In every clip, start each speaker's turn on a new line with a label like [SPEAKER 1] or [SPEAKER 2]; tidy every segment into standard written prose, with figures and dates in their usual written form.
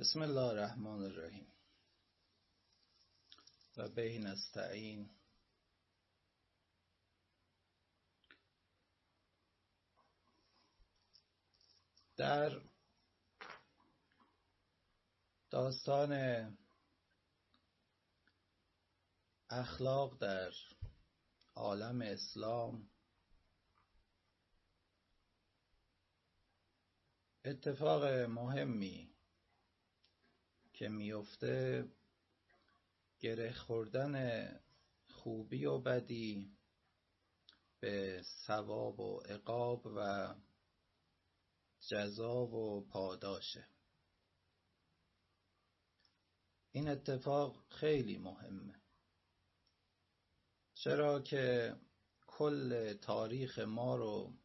[SPEAKER 1] بسم الله الرحمن الرحیم و به نستعین. در داستان اخلاق در عالم اسلام اتفاق مهمی که میفته گره خوردن خوبی و بدی به ثواب و عقاب و جزا و پاداشه. این اتفاق خیلی مهمه، چرا که کل تاریخ ما رو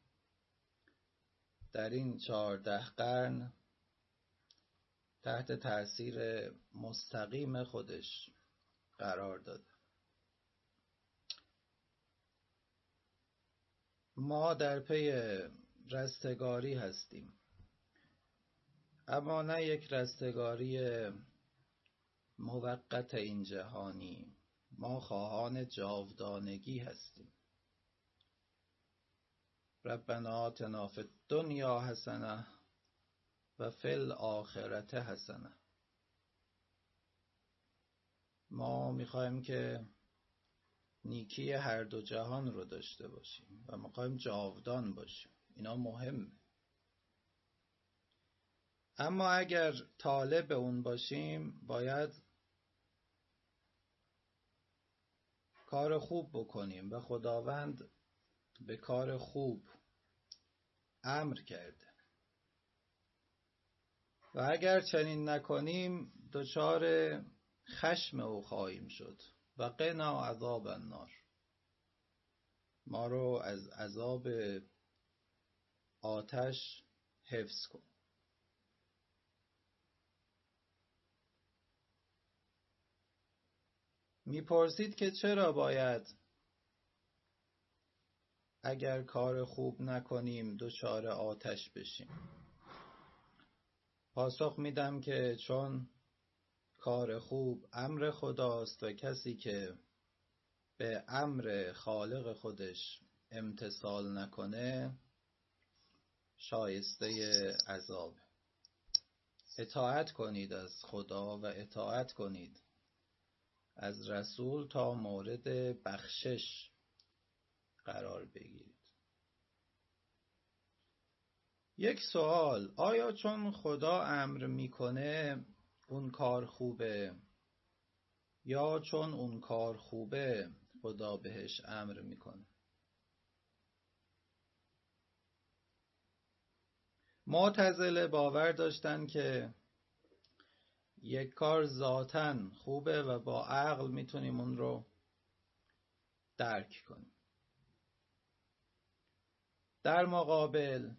[SPEAKER 1] در این 14 قرن تحت تأثیر مستقیم خودش قرار داده. ما در پی رستگاری هستیم، اما نه یک رستگاری موقت این جهانی. ما خواهان جاودانگی هستیم. ربنا آتنا فی الدنیا حسنه و فی الاخرة حسنه. ما میخوایم که نیکی هر دو جهان رو داشته باشیم و میخوایم جاودان باشیم. اینا مهمه. اما اگر طالب اون باشیم باید کار خوب بکنیم و خداوند به کار خوب امر کرده و اگر چنین نکنیم دچار خشم او خواهیم شد. و قنا عذاب النار. ما رو از عذاب آتش حفظ کن. میپرسید که چرا باید اگر کار خوب نکنیم دچار آتش بشیم؟ پاسخ میدم که چون کار خوب امر خداست و کسی که به امر خالق خودش امتثال نکنه شایسته عذاب. اطاعت کنید از خدا و اطاعت کنید از رسول تا مورد بخشش قرار بگیرید. یک سوال: آیا چون خدا امر میکنه اون کار خوبه، یا چون اون کار خوبه خدا بهش امر میکنه؟ معتزله باور داشتن که یک کار ذاتاً خوبه و با عقل میتونیم اون رو درک کنیم. در مقابل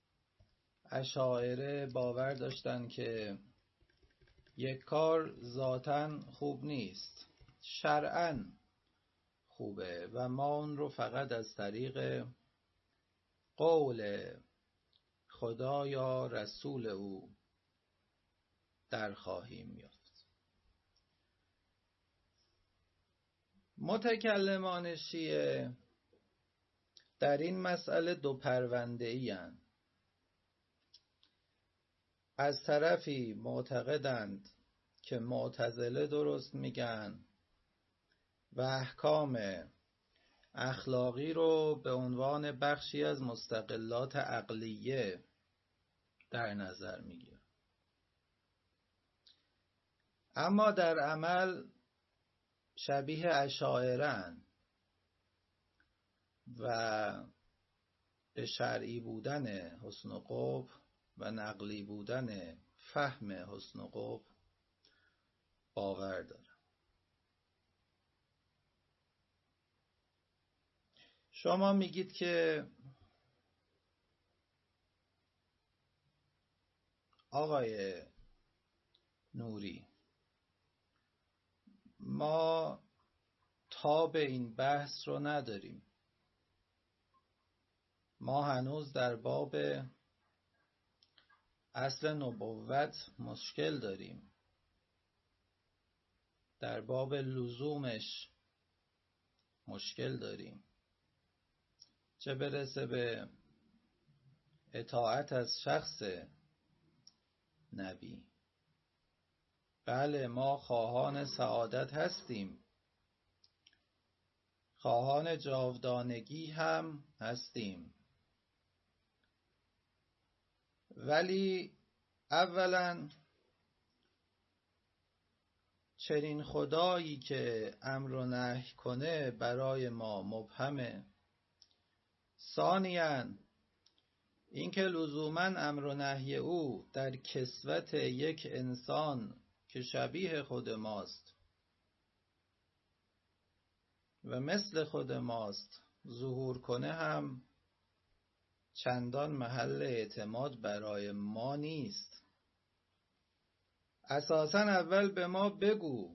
[SPEAKER 1] اشاعره باور داشتن که یک کار ذاتاً خوب نیست، شرعاً خوبه و ما اون رو فقط از طریق قول خدا یا رسول او در خواهیم یافت. متکلمان شیعه در این مسئله دو پرونده ای اند. از طرفی معتقدند که معتزله درست میگن و احکام اخلاقی رو به عنوان بخشی از مستقلات عقلیه در نظر میگیرن، اما در عمل شبیه اشاعره‌اند و به شرعی بودن حسن و قبح و نقلی بودن فهم حسن و قبح باور دارن. شما میگید که آقای نوری ما تاب این بحث رو نداریم، ما هنوز در باب اصل نبوت مشکل داریم، در باب لزومش مشکل داریم، چه برسه به اطاعت از شخص نبی. بله، ما خواهان سعادت هستیم، خواهان جاودانگی هم هستیم، ولی اولا چنین خدایی که امر و نهی کنه برای ما مبهمه. ثانیاً اینکه لزوماً امر و نهی او در کسوت یک انسان که شبیه خود ماست و مثل خود ماست ظهور کنه هم چندان محل اعتماد برای ما نیست. اساساً اول به ما بگو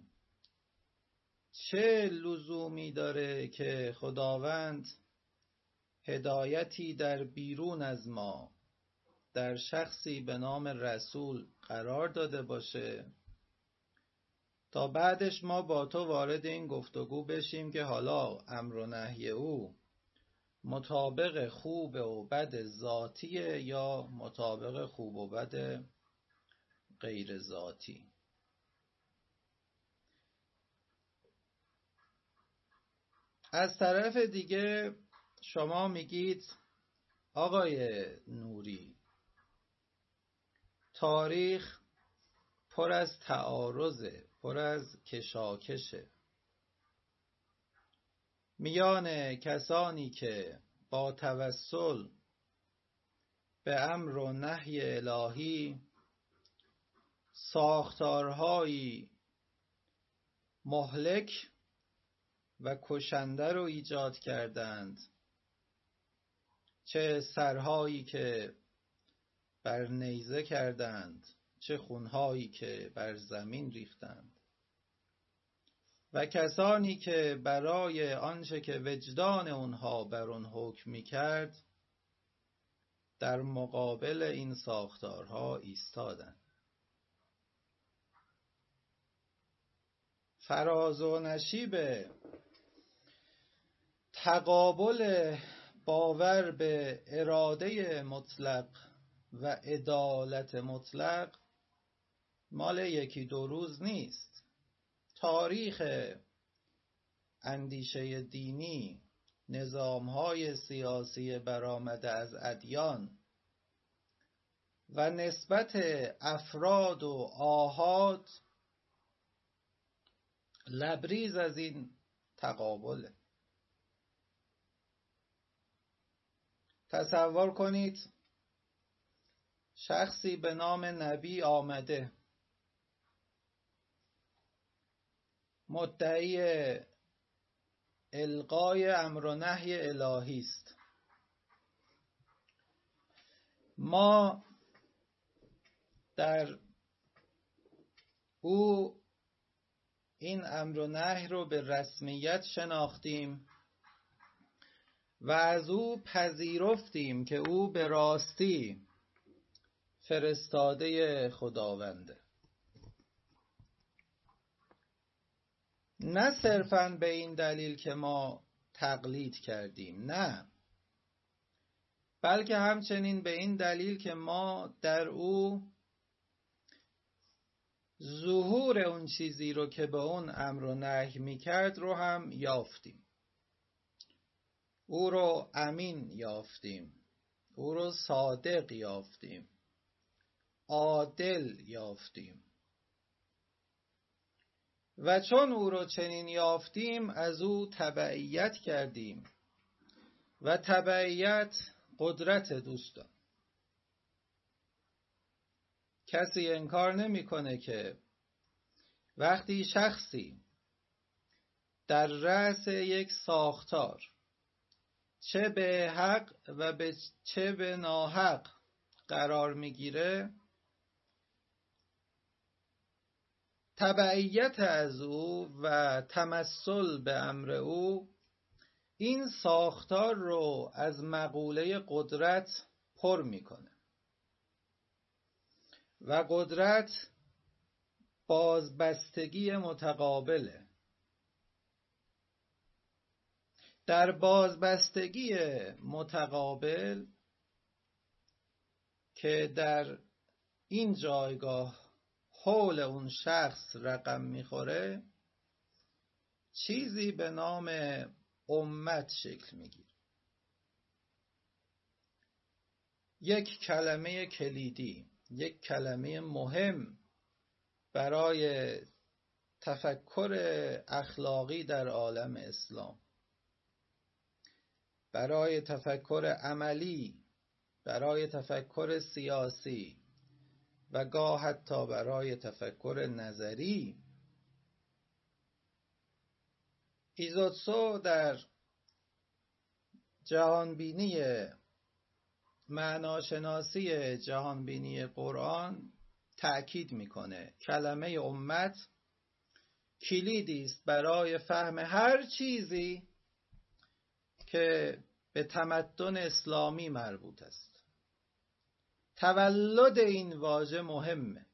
[SPEAKER 1] چه لزومی داره که خداوند هدایتی در بیرون از ما در شخصی به نام رسول قرار داده باشه تا بعدش ما با تو وارد این گفتگو بشیم که حالا امر و نهی او مطابق خوب و بد ذاتیه یا مطابق خوب و بد غیر ذاتی. از طرف دیگه شما میگید آقای نوری تاریخ پر از تعارضه، پر از کشاکشه میان کسانی که با توسل به امر و نهی الهی ساختارهایی مهلک و کشنده رو ایجاد کردند، چه سرهایی که بر نیزه کردند، چه خونهایی که بر زمین ریختند، و کسانی که برای آنچه که وجدان اونها بر اون حکم می‌کرد در مقابل این ساختارها ایستادند. فراز و نشیب تقابل باور به اراده مطلق و عدالت مطلق مال یکی دو روز نیست. تاریخ اندیشه دینی، نظام‌های سیاسی برآمده از ادیان و نسبت افراد و آحاد لبریز از این تقابله. تصور کنید شخصی به نام نبی آمده مدعی القای امر و نهی الهی است. ما در او این امر و نهی رو به رسمیت شناختیم و از او پذیرفتیم که او به راستی فرستاده خداونده. نه صرفاً به این دلیل که ما تقلید کردیم، نه، بلکه همچنین به این دلیل که ما در او ظهور اون چیزی رو که به اون امر و نهی میکرد رو هم یافتیم. او رو امین یافتیم، او رو صادق یافتیم، عادل یافتیم، و چون او رو چنین یافتیم از او تبعیت کردیم و تبعیت قدرت دوستان. کسی انکار نمی‌کنه که وقتی شخصی در رأس یک ساختار چه به حق و چه به ناحق قرار میگیره، تبعیت از او و تمثل به امر او این ساختار رو از مقوله قدرت پر میکنه. و قدرت بازبستگی متقابله. در بازبستگی متقابل که در این جایگاه حول اون شخص رقم میخوره، چیزی به نام امت شکل میگیره. یک کلمه کلیدی، یک کلمه مهم برای تفکر اخلاقی در عالم اسلام، برای تفکر عملی، برای تفکر سیاسی و گاه حتی برای تفکر نظری. ایزوتسو در جهانبینی معناشناسی جهانبینی قرآن تأکید میکنه کلمه امت کلیدی است برای فهم هر چیزی که به تمدن اسلامی مربوط است. تولد این واژه مهمه.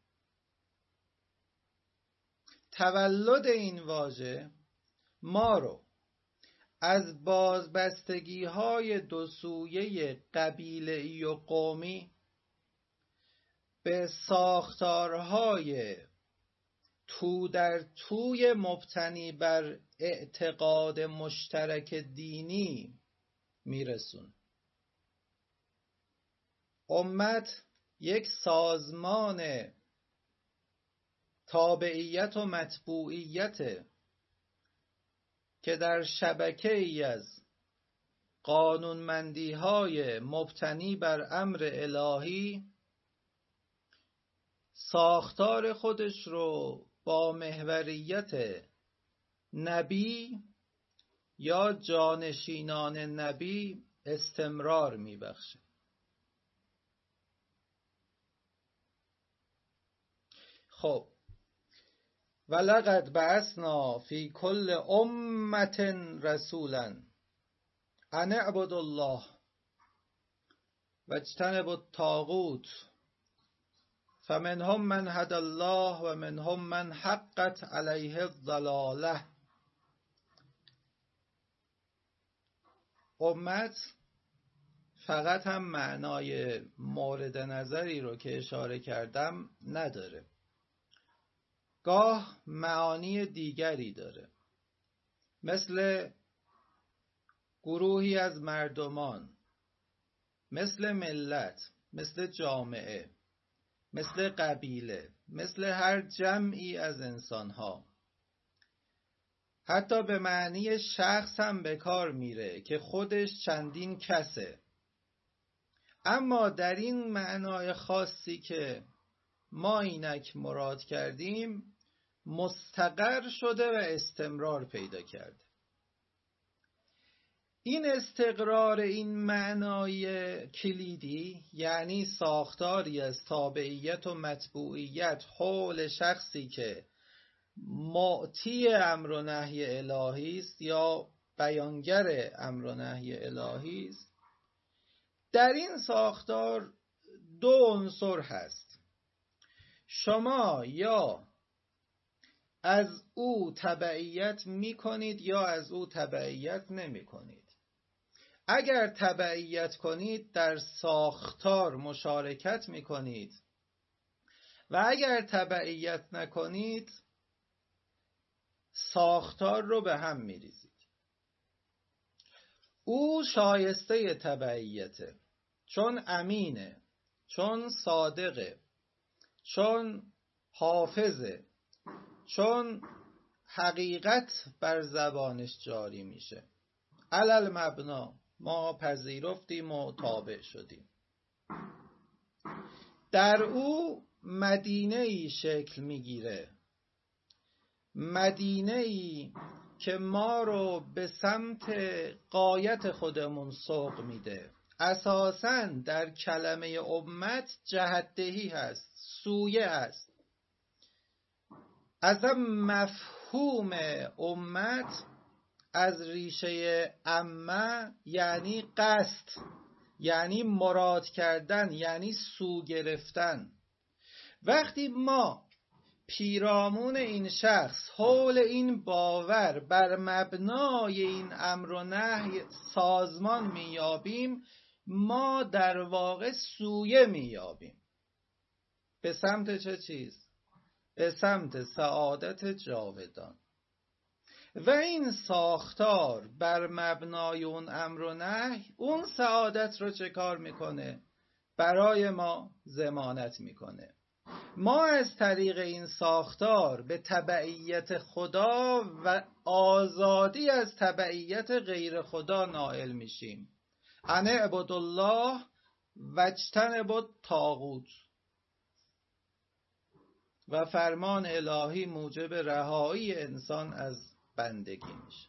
[SPEAKER 1] تولد این واژه ما رو از بازبستگی‌های دو سویه قبیله‌ای و قومی به ساختارهای تو در توی مبتنی بر اعتقاد مشترک دینی میرسون. امت یک سازمان تابعیت و متبوعیت که در شبکه‌ای از قانونمندی‌های مبتنی بر امر الهی ساختار خودش رو با محوریت نبی یا جانشینان نبی استمرار میبخشه. خب ولقد بعثنا فی کل امة رسولا ان اعبدوا الله واجتنبوا الطاغوت فمنهم من هدی الله و منهم من حقت علیه الضلاله. امت فقط هم معنای مورد نظری رو که اشاره کردم نداره، گاه معانی دیگری داره، مثل گروهی از مردمان، مثل ملت، مثل جامعه، مثل قبیله، مثل هر جمعی از انسانها. حتی به معنی شخص هم به کار میره که خودش چندین کسه، اما در این معنای خاصی که ما اینک مراد کردیم مستقر شده و استمرار پیدا کرده. این استقرار این معنای کلیدی یعنی ساختاری از تابعیت و متبوعیت حول شخصی که معطی امر و نهی الهی است یا بیانگر امر و نهی الهی است. در این ساختار دو عنصر هست. شما یا از او تبعیت می کنید یا از او تبعیت نمی کنید. اگر تبعیت کنید در ساختار مشارکت می کنید و اگر تبعیت نکنید ساختار رو به هم می ریزید. او شایسته تبعیته، چون امینه، چون صادقه، چون حافظه، چون حقیقت بر زبانش جاری میشه. علل مبنا ما پذیرفتیم و تابع شدیم. در او مدینه‌ای شکل میگیره، مدینه‌ای که ما رو به سمت غایت خودمون سوق میده. اساساً در کلمه امت جهت‌دهی هست، سویه هست. اصلا مفهوم امت از ریشه عمه یعنی قصد، یعنی مراد کردن، یعنی سو گرفتن. وقتی ما پیرامون این شخص حول این باور بر مبنای این امر و نهی سازمان میابیم، ما در واقع سویه میابیم. به سمت چه چیز؟ به سمت سعادت جاودان. و این ساختار بر مبنای اون امر و نهی اون سعادت رو چه کار میکنه؟ برای ما ضمانت میکنه. ما از طریق این ساختار به تبعیت خدا و آزادی از تبعیت غیر خدا نائل میشیم. ان اعبدوا الله واجتنبوا الطاغوت. و فرمان الهی موجب رهایی انسان از بندگی میشه.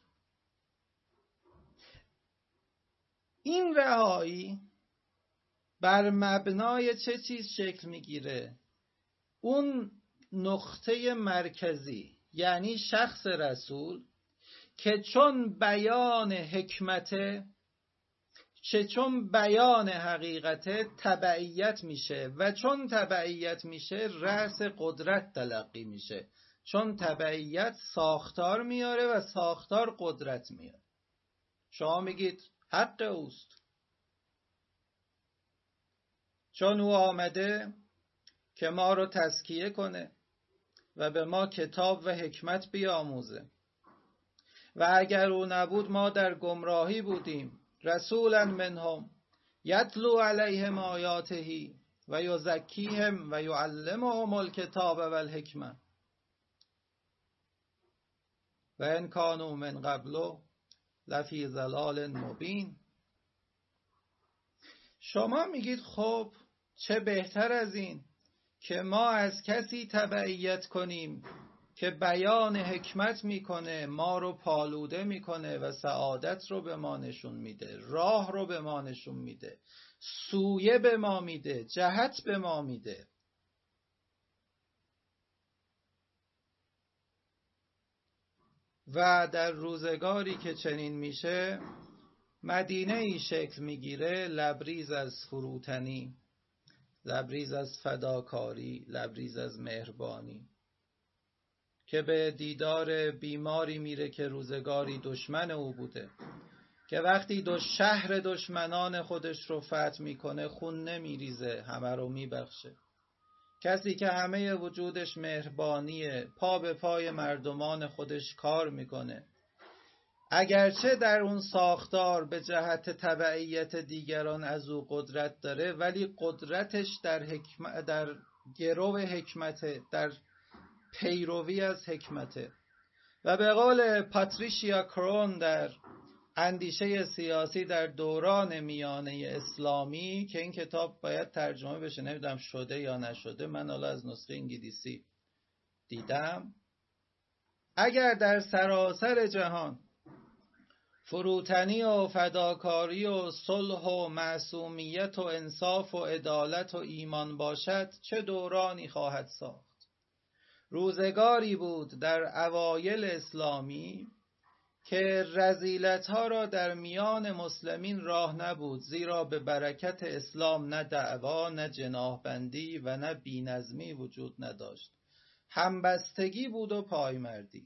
[SPEAKER 1] این رهایی بر مبنای چه چیز شکل میگیره؟ اون نقطه مرکزی، یعنی شخص رسول که چون بیان حکمته، چون بیان حقیقته تبعیت میشه و چون تبعیت میشه رأس قدرت تلقی میشه. چون تبعیت ساختار میاره و ساختار قدرت میاره. شما میگید حق اوست، چون او آمده که ما رو تزکیه کنه و به ما کتاب و حکمت بیاموزه و اگر او نبود ما در گمراهی بودیم. رسولا منهم یتلو علیهم آیاته و یزکیهم و یعلمهم الکتاب و الحکمه و ان کانوا من قبل لفی ضلال مبین. شما میگید خب چه بهتر از این که ما از کسی تبعیت کنیم که بیان حکمت میکنه، ما رو پالوده میکنه و سعادت رو به ما نشون میده، راه رو به ما نشون میده، سویه به ما میده، جهت به ما میده. و در روزگاری که چنین میشه مدینه ای شکل میگیره لبریز از فروتنی، لبریز از فداکاری، لبریز از مهربانی، که به دیدار بیماری میره که روزگاری دشمن او بوده، که وقتی شهر دشمنان خودش رو فتح میکنه خون نمیریزه، همه رو میبخشه. کسی که همه وجودش مهربانیه، پا به پای مردمان خودش کار میکنه، اگرچه در اون ساختار به جهت تبعیت دیگران از او قدرت داره، ولی قدرتش در گرو حکمته، در پیروی از حکمته. و به قول پاتریشیا کرون در اندیشه سیاسی در دوران میانه اسلامی، که این کتاب باید ترجمه بشه، نمیدونم شده یا نشده، من حالا از نسخه انگلیسی دیدم، اگر در سراسر جهان فروتنی و فداکاری و صلح و معصومیت و انصاف و عدالت و ایمان باشد، چه دورانی خواهد ساخت. روزگاری بود در اوایل اسلامی که رذیلت‌ها را در میان مسلمین راه نبود، زیرا به برکت اسلام نه دعوا، نه جناحبندی و نه بی‌نظمی وجود نداشت. همبستگی بود و پایمردی.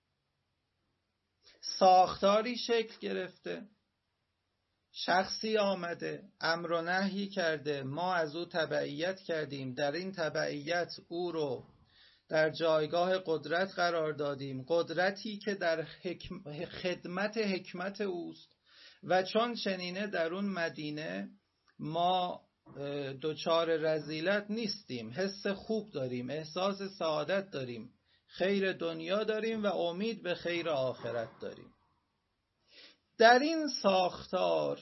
[SPEAKER 1] ساختاری شکل گرفته، شخصی آمده، امر و نهی کرده، ما از او تبعیت کردیم، در این تبعیت او رو در جایگاه قدرت قرار دادیم، قدرتی که در خدمت حکمت اوست. و چون چنینه در اون مدینه ما دچار رذیلت نیستیم، حس خوب داریم، احساس سعادت داریم، خیر دنیا داریم و امید به خیر آخرت داریم. در این ساختار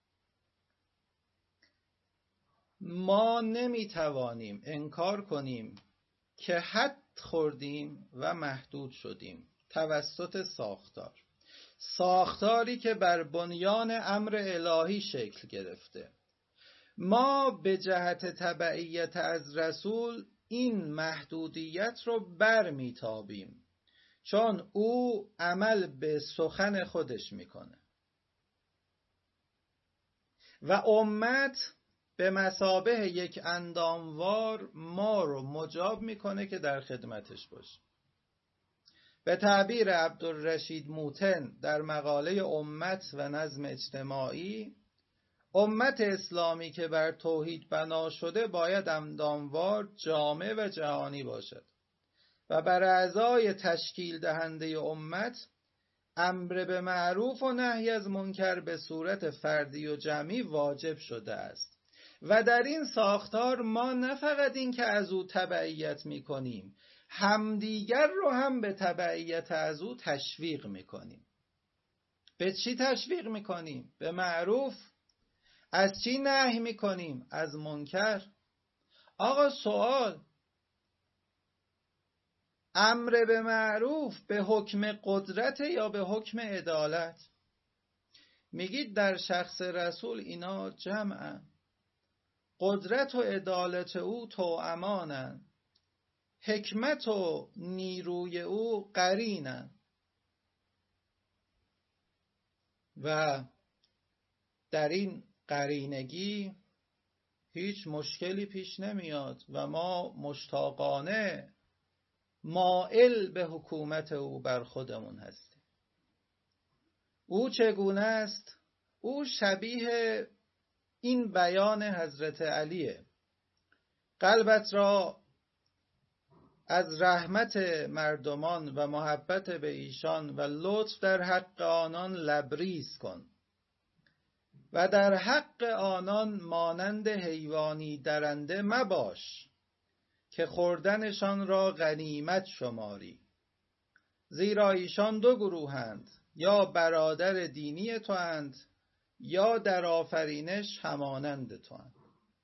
[SPEAKER 1] ما نمیتوانیم انکار کنیم که حد خوردیم و محدود شدیم توسط ساختاری که بر بنیان امر الهی شکل گرفته. ما به جهت تبعیت از رسول این محدودیت رو برمیتابیم، چون او عمل به سخن خودش میکنه و امت به مثابه یک انداموار ما رو مجاب میکنه که در خدمتش باشیم. به تعبیر عبدالرشید موتن در مقاله امت و نظم اجتماعی، امت اسلامی که بر توحید بنا شده باید انداموار، جامع و جهانی باشد و بر اعضای تشکیل دهنده امت امر به معروف و نهی از منکر به صورت فردی و جمعی واجب شده است و در این ساختار ما نه فقط این که از او تبعیت میکنیم، همدیگر رو هم به تبعیت از او تشویق میکنیم. به چی تشویق میکنیم؟ به معروف. از چی نهی میکنیم؟ از منکر. آقا سوال، امر به معروف به حکم قدرت یا به حکم عدالت؟ میگید در شخص رسول اینا جمعن، قدرت و عدالت او توأمانن، حکمت و نیروی او قرینن و در این قرینگی هیچ مشکلی پیش نمیاد و ما مشتاقانه مائل به حکومت او بر خودمون هستیم. او چگونه است؟ او شبیه این بیان حضرت علیه: قلبت را از رحمت مردمان و محبت به ایشان و لطف در حق آنان لبریز کن و در حق آنان مانند حیوانی درنده مباش که خوردنشان را غنیمت شماری، زیرا ایشان دو گروهند، یا برادر دینی تو اند یا در آفرینش همانند تو اند.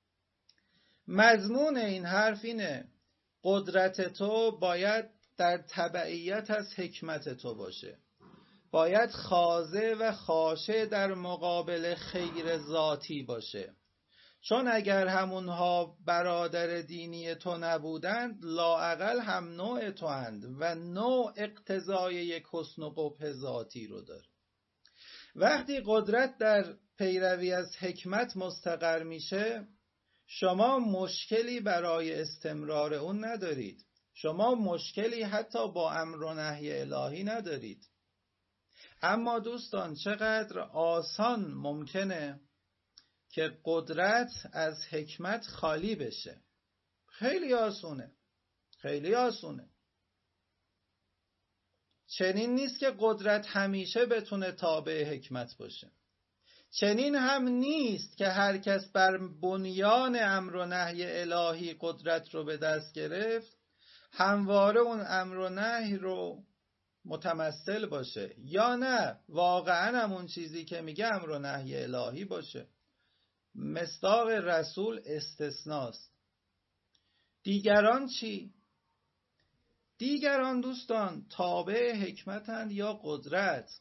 [SPEAKER 1] مضمون این حرف اینه: قدرت تو باید در تبعیت از حکمت تو باشه، باید خاضع و خاشع در مقابل خیر ذاتی باشه، چون اگر همونها برادر دینی تو نبودند لااقل هم نوع تو اند و نوع اقتضای یک حسن و قبح ذاتی رو داره. وقتی قدرت در پیروی از حکمت مستقر میشه، شما مشکلی برای استمرار اون ندارید، شما مشکلی حتی با امر و نهی الهی ندارید. اما دوستان، چقدر آسان ممکنه که قدرت از حکمت خالی بشه. خیلی آسونه، خیلی آسونه. چنین نیست که قدرت همیشه بتونه تابع حکمت باشه. چنین هم نیست که هر کس بر بنیان امر و نهی الهی قدرت رو به دست گرفت همواره اون امر و نهی رو متمثل باشه، یا نه واقعا همون چیزی که میگه امر و نهی الهی باشه. مصداق رسول استثناست. دیگران چی؟ دیگران دوستان تابع حکمتند یا قدرت.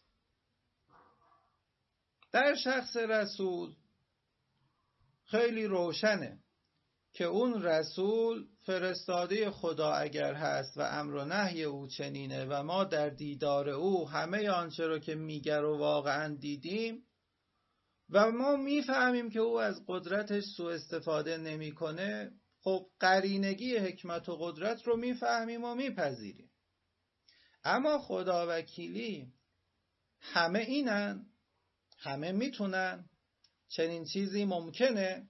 [SPEAKER 1] در شخص رسول خیلی روشنه که اون رسول فرستاده خدا اگر هست و امر و نهی او چنینه و ما در دیدار او همه آنچه رو که میگه رو واقعا دیدیم و ما میفهمیم که او از قدرتش سوء استفاده نمیکنه، خب قرینگی حکمت و قدرت رو میفهمیم و میپذیریم. اما خدا وکیلی همه اینن؟ همه میتونن؟ چنین چیزی ممکنه؟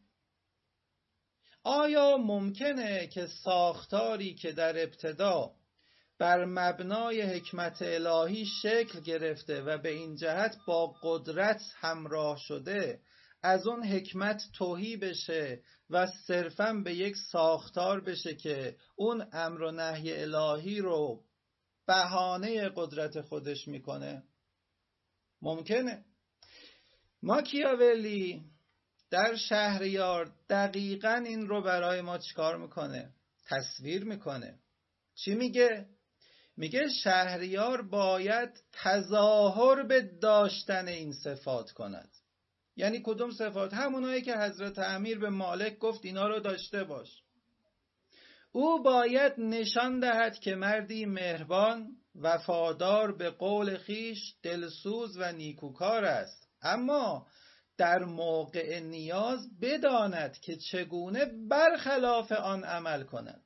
[SPEAKER 1] آیا ممکنه که ساختاری که در ابتدا بر مبنای حکمت الهی شکل گرفته و به این جهت با قدرت همراه شده از اون حکمت تهی بشه و صرفاً به یک ساختار بشه که اون امر و نهی الهی رو بهانه قدرت خودش میکنه؟ ممکنه. ماکیاولی در شهریار دقیقاً این رو برای ما چیکار میکنه؟ تصویر میکنه. چی میگه؟ میگه شهریار باید تظاهر به داشتن این صفات کند. یعنی کدوم صفات؟ همونایی که حضرت امیر به مالک گفت اینا رو داشته باش. او باید نشان دهد که مردی مهربان، وفادار به قول خیش، دلسوز و نیکوکار است. اما در موقع نیاز بداند که چگونه برخلاف آن عمل کند.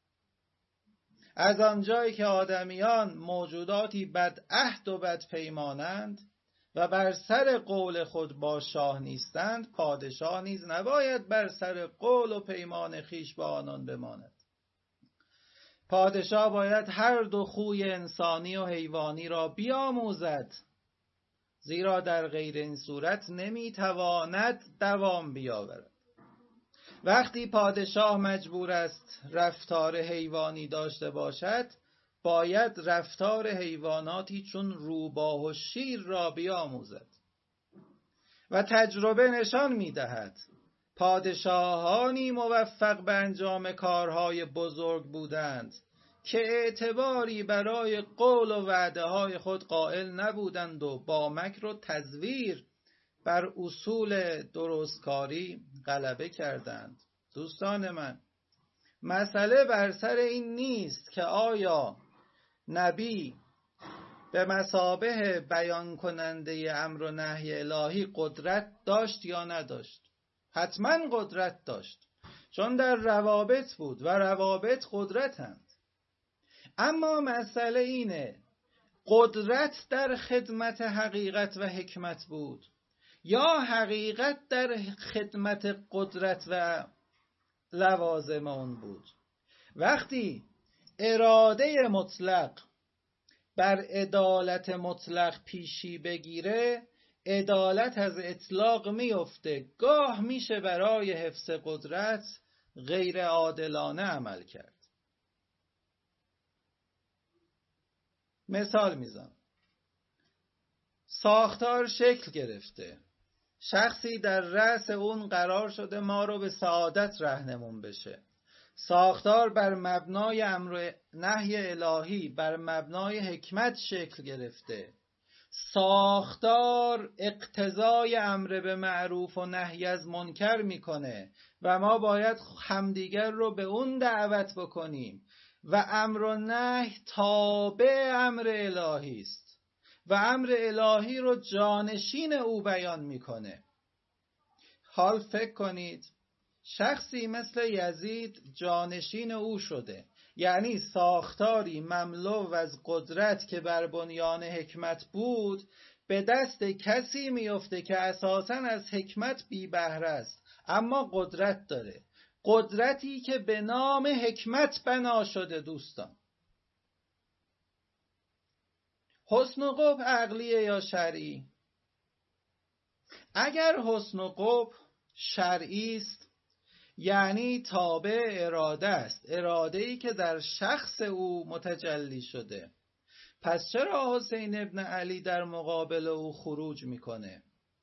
[SPEAKER 1] از آنجایی که آدمیان موجوداتی بد عهد و بد پیمانند و بر سر قول خود با شاه نیستند، پادشاه نیز نباید بر سر قول و پیمان خویش با آنان بماند. پادشاه باید هر دو خوی انسانی و حیوانی را بیاموزد، زیرا در غیر این صورت نمیتواند دوام بیاورد. وقتی پادشاه مجبور است رفتار حیوانی داشته باشد، باید رفتار حیواناتی چون روباه و شیر را بیاموزد. و تجربه نشان می‌دهد پادشاهانی موفق به انجام کارهای بزرگ بودند که اعتباری برای قول و وعده‌های خود قائل نبودند و با مکر و تزویر بر اصول درستکاری غلبه کردند. دوستان من، مسئله بر سر این نیست که آیا نبی به مثابه بیان کننده امر و نهی الهی قدرت داشت یا نداشت. حتما قدرت داشت، چون در روابط بود و روابط قدرتند. اما مسئله اینه، قدرت در خدمت حقیقت و حکمت بود یا حقیقت در خدمت قدرت و لوازم اون بود. وقتی اراده مطلق بر عدالت مطلق پیشی بگیره، عدالت از اطلاق میفته. گاه میشه برای حفظ قدرت غیر عادلانه عمل کرد. مثال میزنم. ساختار شکل گرفته، شخصی در رأس اون قرار شده ما رو به سعادت راهنمون بشه. ساختار بر مبنای امر و نهی الهی، بر مبنای حکمت شکل گرفته. ساختار اقتضای امر به معروف و نهی از منکر میکنه و ما باید همدیگر رو به اون دعوت بکنیم و امر و نهی تابع امر الهی است و امر الهی رو جانشین او بیان میکنه. حال فکر کنید شخصی مثل یزید جانشین او شده، یعنی ساختاری مملو از قدرت که بر بنیان حکمت بود به دست کسی میفته که اساساً از حکمت بی بهره است اما قدرت داره، قدرتی که به نام حکمت بنا شده. دوستان، حسن و قبح عقلیه یا شرعی؟ اگر حسن و قبح شرعی است یعنی تابع اراده است، اراده‌ای که در شخص او متجلی شده. پس چرا حسین ابن علی در مقابل او خروج میکنه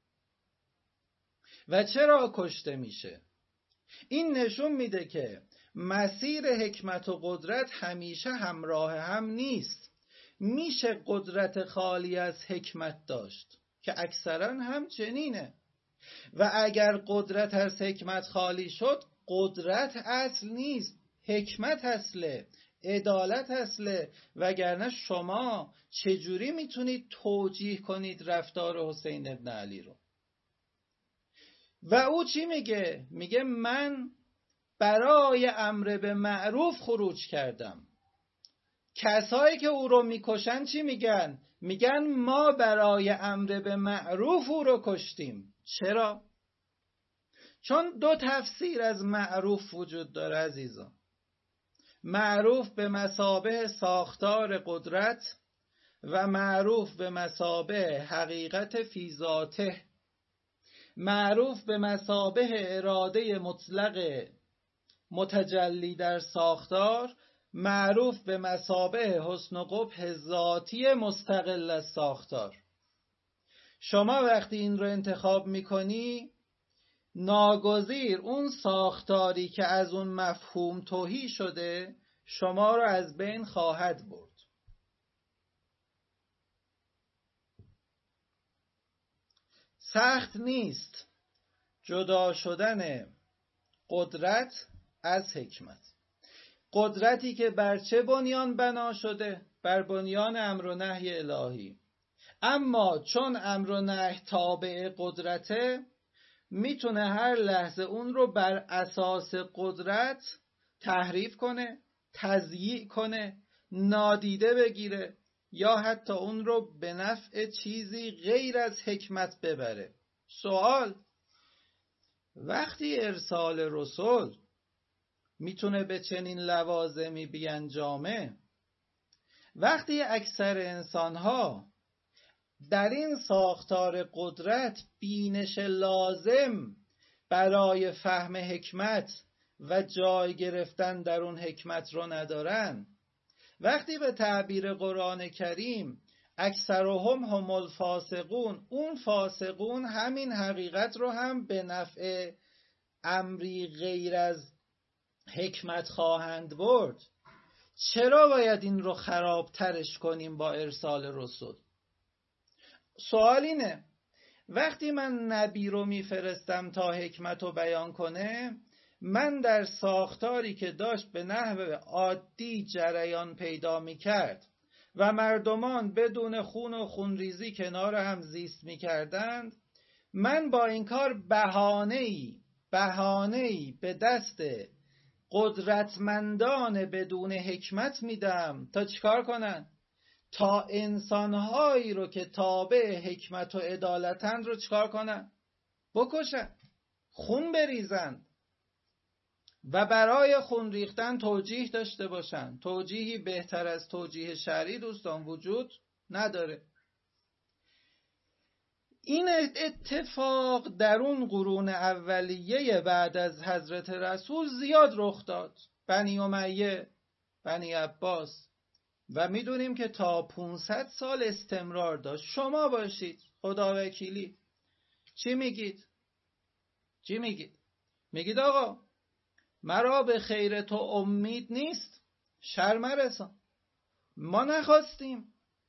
[SPEAKER 1] و چرا کشته میشه؟ این نشون میده که مسیر حکمت و قدرت همیشه همراه هم نیست. میشه قدرت خالی از حکمت داشت که اکثرا هم چنینه، و اگر قدرت از حکمت خالی شد، قدرت اصل نیست، حکمت اصله، عدالت اصله. وگرنه شما چجوری میتونید توجیه کنید رفتار حسین ابن علی رو؟ و او چی میگه؟ میگه من برای امر به معروف خروج کردم. کسایی که او رو میکشن چی میگن؟ میگن ما برای امر به معروف او رو کشتیم. چرا؟ چون دو تفسیر از معروف وجود داره عزیزان. معروف به مثابه ساختار قدرت و معروف به مثابه حقیقت فی ذاته. معروف به مثابه اراده مطلق متجلی در ساختار، معروف به مثابه حسن و قبح ذاتی مستقل از ساختار. شما وقتی این رو انتخاب میکنی، ناگزیر اون ساختاری که از اون مفهوم تهی شده شما رو از بین خواهد برد. سخت نیست جدا شدن قدرت از حکمت. قدرتی که بر چه بنیان بنا شده؟ بر بنیان امر و نهی الهی. اما چون امر و نهی تابع قدرته، میتونه هر لحظه اون رو بر اساس قدرت تحریف کنه، تضییع کنه، نادیده بگیره یا حتی اون رو به نفع چیزی غیر از حکمت ببره. سوال: وقتی ارسال رسول میتونه به چنین لوازمی بیانجامه، وقتی اکثر انسانها در این ساختار قدرت بینش لازم برای فهم حکمت و جای گرفتن در اون حکمت رو ندارن، وقتی به تعبیر قرآن کریم اکثرهم هم الفاسقون، اون فاسقون همین حقیقت رو هم به نفع امری غیر از حکمت خواهند برد، چرا باید این رو خرابترش کنیم با ارسال رسول؟ سوال اینه: وقتی من نبی رو میفرستم تا حکمت رو بیان کنه، من در ساختاری که داشت به نحو عادی جریان پیدا میکرد و مردمان بدون خون و خونریزی کنار هم زیست میکردند، من با این کار بهانه‌ای به دست قدرتمندان بدون حکمت میدم تا چیکار کنن؟ تا انسانهایی رو که تابع حکمت و عدالتند رو چیکار کنن؟ بکشن، خون بریزن و برای خون ریختن توجیه داشته باشن. توجیهی بهتر از توجیه شرعی دوستان وجود نداره. این اتفاق در اون قرون اولیه بعد از حضرت رسول زیاد رخ داد. بنی امیه، بنی عباس، و میدونیم که تا 500 سال استمرار داشت. شما باشید خدا وکیلی چی میگید؟ میگید آقا مرا به خیر تو امید نیست، شر مرسان. ما نخواستیم.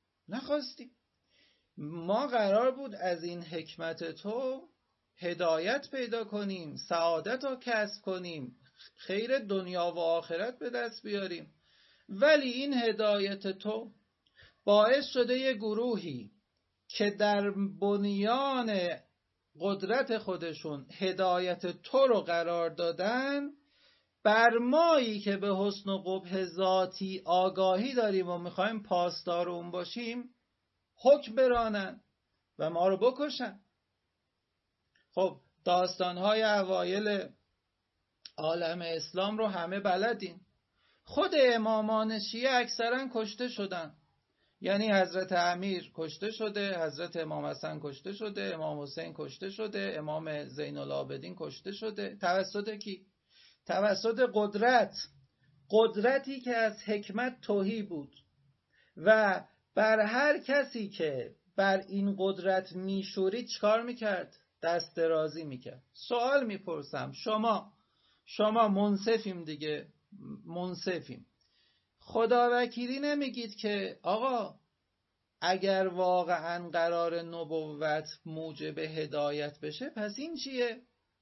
[SPEAKER 1] ما قرار بود از این حکمت تو هدایت پیدا کنیم، سعادت رو کسب کنیم، خیر دنیا و آخرت به دست بیاریم، ولی این هدایت تو باعث شده یه گروهی که در بنیان قدرت خودشون هدایت تو رو قرار دادن، بر مایی که به حسن و قبح ذاتی آگاهی داریم و میخوایم پاسدار اون باشیم حکم برانن و ما رو بکشن. خب داستانهای اوایل عالم اسلام رو همه بلدین. خود امامان شیعه اکثرا کشته شدن. یعنی حضرت امیر کشته شده، حضرت امام حسن کشته شده، امام حسین کشته شده، امام زین العابدین کشته شده. توسط کی؟ توسط قدرتی که از حکمت تهی بود و بر هر کسی که بر این قدرت میشورید چکار میکرد؟ دست درازی میکرد. سوال میپرسم، شما منصفیم دیگه، منصفیم، خدا وکیلی نمیگید که آقا اگر واقعا قرار نبوت موجب هدایت بشه پس این چیه؟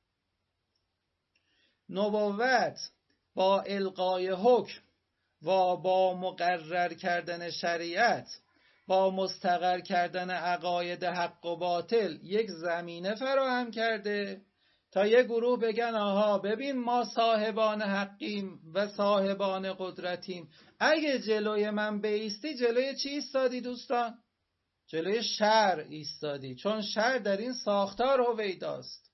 [SPEAKER 1] نبوت با القای حکم و با مقرر کردن شریعت، با مستقر کردن عقاید حق و باطل یک زمینه فراهم کرده تا یه گروه بگن آها ببین ما صاحبان حقیم و صاحبان قدرتیم، اگه جلوی من بایستی جلوی چی ایستادی دوستان؟ جلوی شر ایستادی، چون شر در این ساختار هویداست.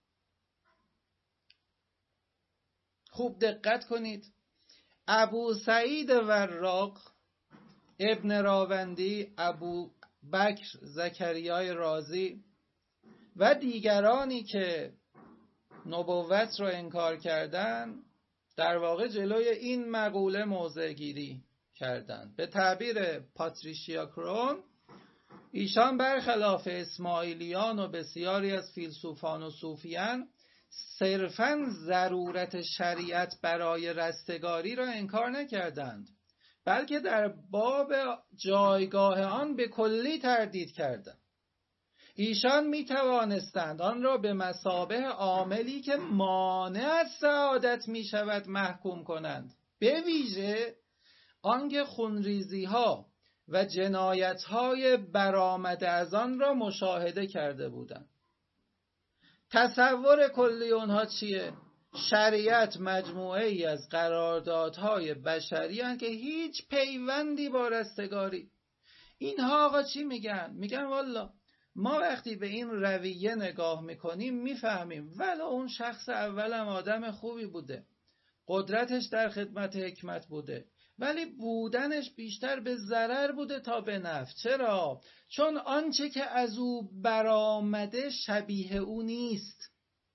[SPEAKER 1] خوب دقت کنید. ابو سعید وراق، ابن راوندی، ابو بکر زکریای رازی و دیگرانی که نبوت را انکار کردند در واقع جلوی این مقوله موضع گیری کردند. به تعبیر پاتریشیا کرون، ایشان برخلاف اسماعیلیان و بسیاری از فیلسوفان و صوفیان صرفاً ضرورت شریعت برای رستگاری را انکار نکردند، بلکه در باب جایگاه آن به کلی تردید کردند. ایشان می توانستند آن را به مثابه عاملی که مانع از سعادت می شود محکوم کنند، به ویژه آنکه خونریزی ها و جنایت های برآمده از آن را مشاهده کرده بودند. تصور کلی اونها چیه؟ شریعت مجموعه ای از قراردادهای بشری هستند که هیچ پیوندی با رستگاری. اینها آقا چی میگن؟ میگن والا ما وقتی به این رویه نگاه میکنیم میفهمیم ولو اون شخص اولم آدم خوبی بوده، قدرتش در خدمت حکمت بوده، ولی بودنش بیشتر به ضرر بوده تا به نفع. چرا؟ چون آنچه که از او برآمده شبیه او نیست.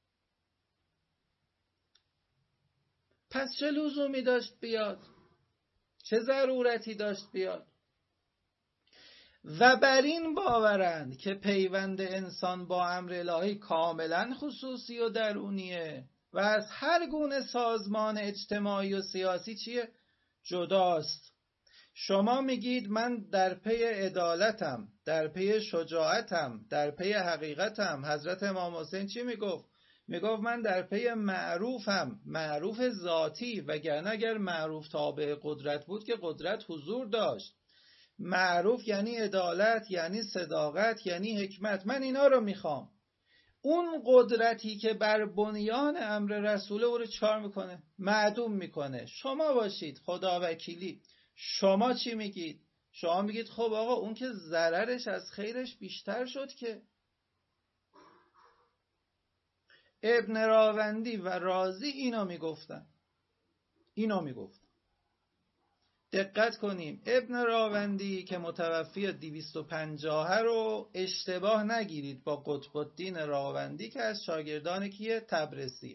[SPEAKER 1] پس چه لزومی داشت بیاد؟ چه ضرورتی داشت بیاد؟ و بر این باورند که پیوند انسان با امر الهی کاملا خصوصی و درونیه و از هر گونه سازمان اجتماعی و سیاسی چیه؟ جداست. شما میگید من در پی عدالتم، در پی شجاعتم، در پی حقیقتم. حضرت امام حسین چی میگفت؟ میگفت من در پی معروفم، معروف ذاتی، وگرنه اگر معروف تابع قدرت بود که قدرت حضور داشت. معروف یعنی عدالت، یعنی صداقت، یعنی حکمت. من اینا رو میخوام. اون قدرتی که بر بنیان امر رسوله او رو چکار میکنه؟ معدوم میکنه. شما باشید خدا وکیلی، شما چی میگید؟ شما میگید خب آقا اون که ضررش از خیرش بیشتر شد که. ابن راوندی و رازی اینو میگفتن. دقت کنیم، ابن راوندی که متوفی 250 رو اشتباه نگیرید با قطب الدین راوندی که از شاگردان کیه؟ تبرسیه.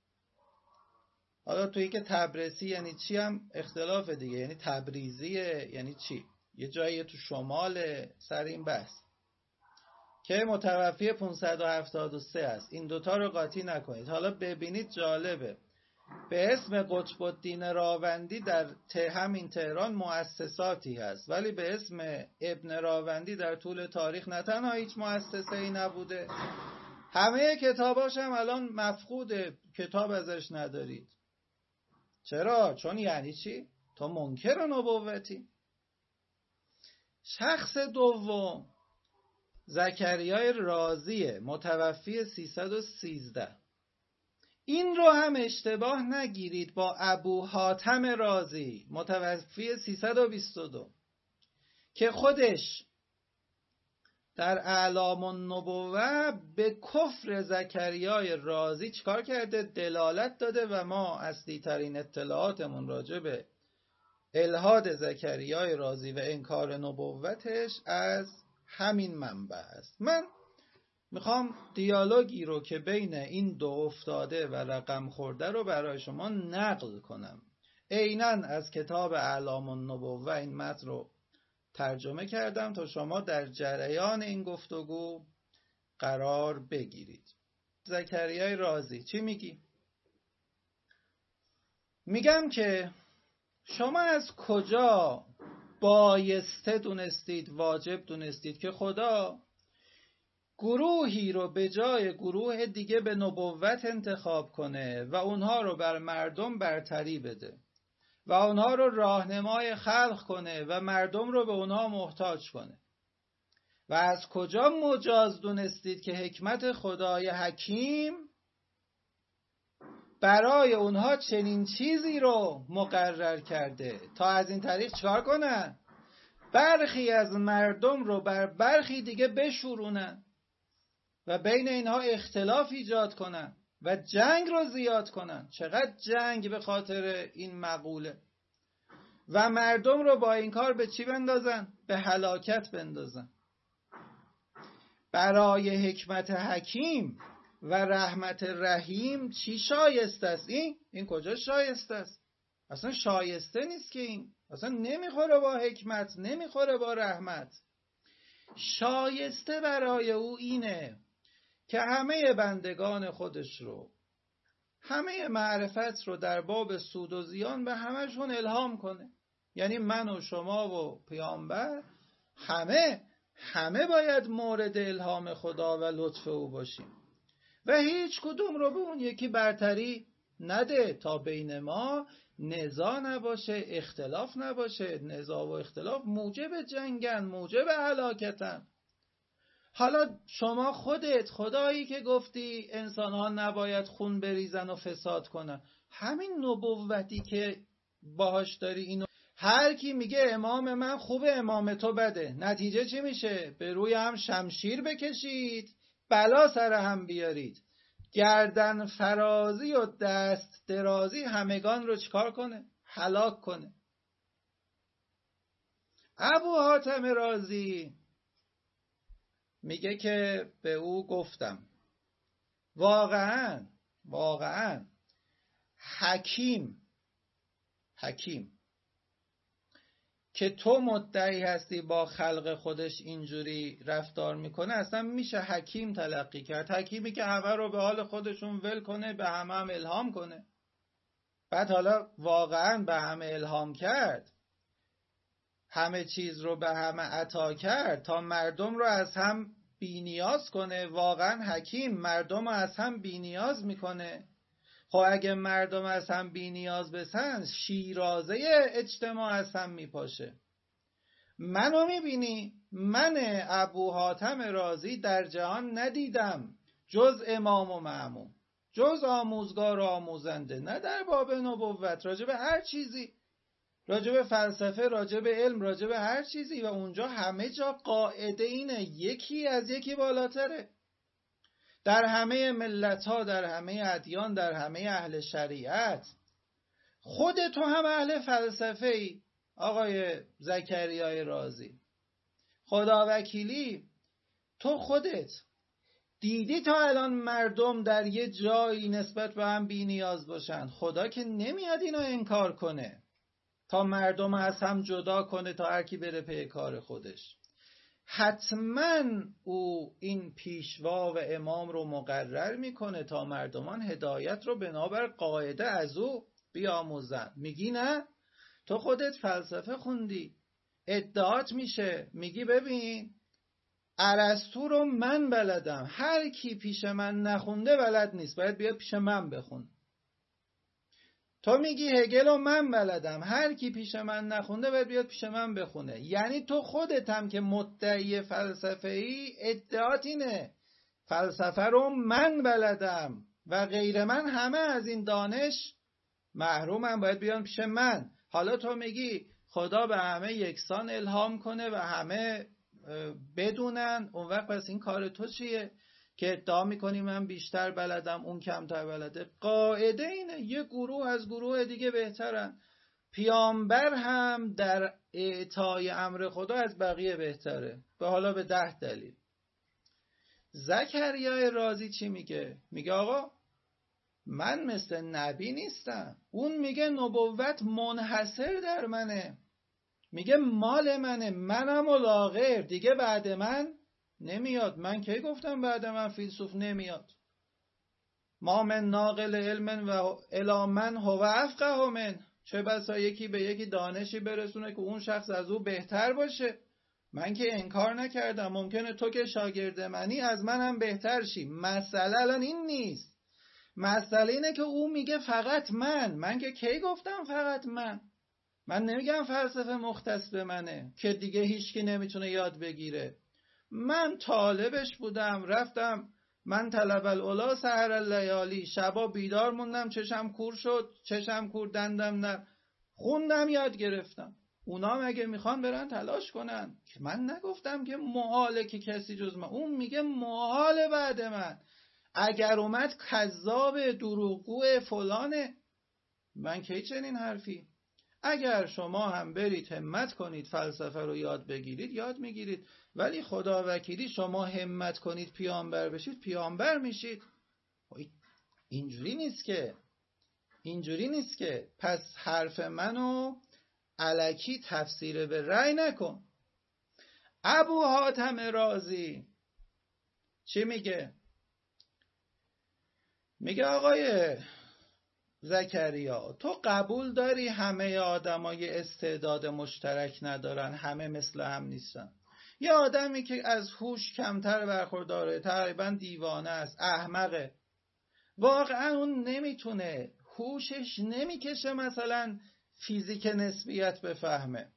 [SPEAKER 1] حالا تویی که تبرسی یعنی چی هم اختلاف دیگه، یعنی تبریزیه یعنی چی؟ یه جایی تو شمال سر این بحث که متوفی 573 است. این دوتا رو قاطی نکنید. حالا ببینید جالبه، به اسم قطب الدین راوندی در همین تهران مؤسساتی هست، ولی به اسم ابن راوندی در طول تاریخ نه تنها هیچ مؤسسه‌ای نبوده، همه کتاباش هم الان مفقوده، کتاب ازش ندارید. چرا؟ چون یعنی چی؟ تو منکر نبوتی. شخص دوم زکریای رازی متوفی 313. این رو هم اشتباه نگیرید با ابو حاتم رازی متوفی 322 که خودش در اعلام النبوه به کفر زکریای رازی چیکار کرده؟ دلالت داده و ما اصلی ترین اطلاعاتمون راجع به الحاد زکریای رازی و انکار نبوتش از همین منبع است. من میخوام دیالوگی رو که بین این دو افتاده و رقم خورده رو برای شما نقل کنم. عیناً از کتاب اعلام النبوه این متن رو ترجمه کردم تا شما در جریان این گفتگو قرار بگیرید. زکریای رازی چی میگی؟ میگم که شما از کجا بایسته دونستید، واجب دونستید که خدا گروهی رو به جای گروه دیگه به نبوت انتخاب کنه و اونها رو بر مردم برتری بده و اونها رو راهنمای خلق کنه و مردم رو به اونها محتاج کنه؟ و از کجا مجاز دونستید که حکمت خدای حکیم برای اونها چنین چیزی رو مقرر کرده تا از این طریق چکار کنن؟ برخی از مردم رو بر برخی دیگه بشورونن و بین اینها اختلاف ایجاد کنن و جنگ رو زیاد کنن. چقدر جنگ به خاطر این مقوله. و مردم رو با این کار به چی بندازن؟ به هلاکت بندازن. برای حکمت حکیم و رحمت رحیم چی شایسته است؟ این کجا شایسته است؟ اصلا شایسته نیست که این اصلا نمیخوره با حکمت، نمیخوره با رحمت. شایسته برای او اینه که همه بندگان خودش رو، همه معرفت رو در باب سود و زیان به همشون الهام کنه. یعنی من و شما و پیامبر همه باید مورد الهام خدا و لطف او باشیم و هیچ کدوم رو به اون یکی برتری نده تا بین ما نزاع نباشه، اختلاف نباشه. نزاع و اختلاف موجب جنگن، موجب هلاکتن. حالا شما خودت خدایی که گفتی انسان‌ها نباید خون بریزن و فساد کنن، همین نبوتی که باهاش داری اینو، هر کی میگه امام من خوبه امام تو بده، نتیجه چی میشه؟ به روی هم شمشیر بکشید، بلا سر هم بیارید، گردن فرازی و دست درازی همگان رو چکار کنه؟ هلاک کنه. ابو حاتم رازی میگه که به او گفتم واقعا حکیم که تو مدعی هستی با خلق خودش اینجوری رفتار میکنه، اصلا میشه حکیم تلقی کرد؟ حکیمی که همه رو به حال خودشون ول کنه، به همه هم الهام کنه. بعد حالا واقعا به همه الهام کرد، همه چیز رو به همه عطا کرد تا مردم رو از هم بی‌نیاز کنه. واقعا حکیم مردم رو از هم بی‌نیاز میکنه. خب اگه مردم از هم بی‌نیاز بسن، شیرازه اجتماع از هم میپاشه. منو میبینی؟ من ابو حاتم رازی در جهان ندیدم جز امام و معموم، جز آموزگار و آموزنده، نه در باب نبوت، راجع به هر چیزی، راجع به فلسفه، راجع به علم، راجع به هر چیزی. و اونجا همه جا قاعده اینه، یکی از یکی بالاتره. در همه ملت ها، در همه ادیان، در همه اهل شریعت. خود تو هم اهل فلسفه ای آقای زکریای رازی، خدا وکیلی تو خودت دیدی تا الان مردم در یه جایی نسبت به هم بی نیاز باشن؟ خدا که نمیاد اینو انکار کنه تا مردم از هم جدا کنه تا هر کی بره پی کار خودش. حتما او این پیشوا و امام رو مقرر میکنه تا مردمان هدایت رو بنابر قاعده از او بیاموزن. میگی نه؟ تو خودت فلسفه خوندی، ادعات میشه، میگی ببین ارسطو رو من بلدم، هر کی پیش من نخونده بلد نیست، باید بیاد پیش من بخون. تو میگی هگل رو من بلدم، هر کی پیش من نخونده باید بیاد پیش من بخونه. یعنی تو خودت هم که مدعی فلسفه ای، ادعات اینه فلسفه رو من بلدم و غیر من همه از این دانش محرومن، باید بیان پیش من. حالا تو میگی خدا به همه یکسان الهام کنه و همه بدونن، اون وقت پس این کار تو چیه که ادعا میکنی من بیشتر بلدم اون کمتر بلده؟ قاعده اینه یه گروه از گروه دیگه بهترن. پیامبر هم در اعطای امر خدا از بقیه بهتره، به حالا به 10 دلیل. زکریای رازی چی میگه؟ میگه آقا من مثل نبی نیستم. اون میگه نبوت منحصر در منه، میگه مال منه، منم و لاغر، دیگه بعد من نمیاد. من کی گفتم بعد من فیلسوف نمیاد؟ ما من ناقل علم و الی من هو افقه من. چه بسا یکی به یکی دانشی برسونه که اون شخص از او بهتر باشه. من که انکار نکردم، ممکنه تو که شاگرد منی از منم بهتر شی. مسئله الان این نیست، مسئله اینه که او میگه فقط من که کی گفتم فقط من نمیگم فلسفه مختص به منه که دیگه هیچکی نمیتونه یاد بگیره. من طالبش بودم، رفتم من طلب العلا سحر اللیالی، شبا بیدار موندم، چشم کور شد، چشم کور دندم نه، خوندم یاد گرفتم. اونا مگه میخوان برن تلاش کنن؟ که من نگفتم که محاله که کسی جز من، اون میگه محاله بعد من، اگر اومد کذاب دروغگو فلانه. من کی چنین حرفی؟ اگر شما هم برید همت کنید فلسفه رو یاد بگیرید، یاد میگیرید، ولی خدا وکیلی شما همت کنید پیامبر بشید، پیامبر میشید. اینجوری نیست که پس حرف منو الکی تفسیر به رأی نکن. ابو حاتم رازی چی میگه؟ میگه آقای زکریا تو قبول داری همه آدمای استعداد مشترک ندارن، همه مثل هم نیستن. یه آدمی که از هوش کمتر برخورداره تقریبا دیوانه است، احمقه، واقعا اون نمیتونه، هوشش نمیکشه مثلا فیزیک نسبیت بفهمه،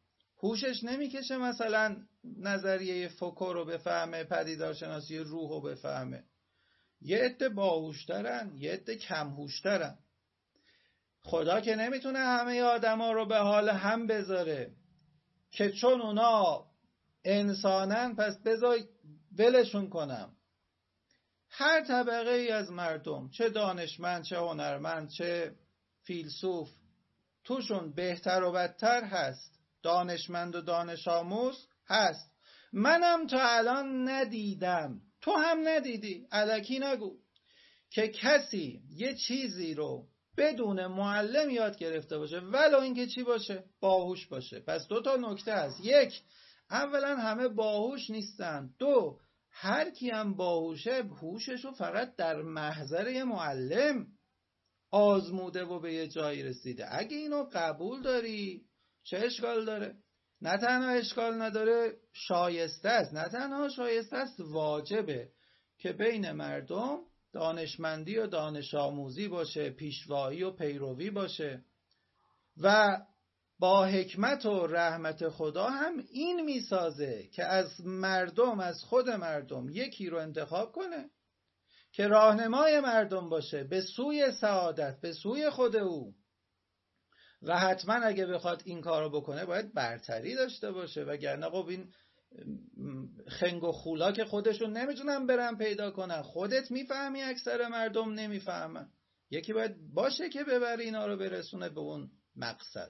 [SPEAKER 1] هوشش نمیکشه مثلا نظریه فوکو رو بفهمه، پدیدارشناسی روح رو بفهمه. یه عده باهوشترن، یه عده کمهوشترن. خدا که نمیتونه همه آدما رو به حال هم بذاره که چون اونا انسانن پس بذار ولشون کنم. هر طبقه ای از مردم، چه دانشمند، چه هنرمند، چه فیلسوف، توشون بهتر و بدتر هست، دانشمند و دانش آموز هست. منم تا الان ندیدم، تو هم ندیدی، الکی نگو، که کسی یه چیزی رو بدون معلم یاد گرفته باشه، ولو اینکه چی باشه؟ باهوش باشه. پس دو تا نکته هست: یک، اولا همه باهوش نیستن. دو، هر کی هم باهوشه هوششو فقط در محضر یه معلم آزموده و به یه جایی رسیده. اگه اینو قبول داری چه اشکال داره؟ نه تنها اشکال نداره، شایسته است. نه تنها شایسته است، واجبه که بین مردم دانشمندی و دانش آموزی باشه، پیشوایی و پیروی باشه. و با حکمت و رحمت خدا هم این میسازه که از مردم، از خود مردم یکی رو انتخاب کنه که راهنمای مردم باشه به سوی سعادت، به سوی خود او. و حتما اگه بخواد این کارو بکنه باید برتری داشته باشه، وگرنه خب این خنگ و خولا که خودشون نمیتونن برن پیدا کنن. خودت میفهمی اکثر مردم نمیفهمن. یکی باید باشه که ببره اینا رو برسونه به اون مقصد.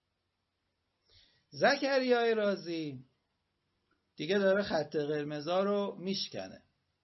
[SPEAKER 1] زکریای رازی دیگه داره خط قرمزا رو میشکنه.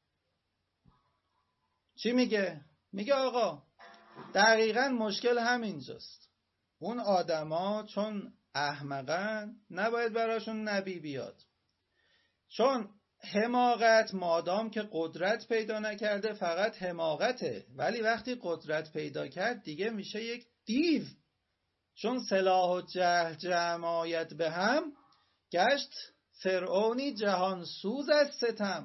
[SPEAKER 1] چی میگه؟ میگه آقا دقیقاً مشکل همینجاست. اون آدما چون احمقن نباید براشون نبی بیاد. چون حماقت مادام که قدرت پیدا نکرده فقط حماقته، ولی وقتی قدرت پیدا کرد دیگه میشه یک دیو. چون سلاح و جهل جمع آید به هم، گشت فرعونی جهان سوز از ستم.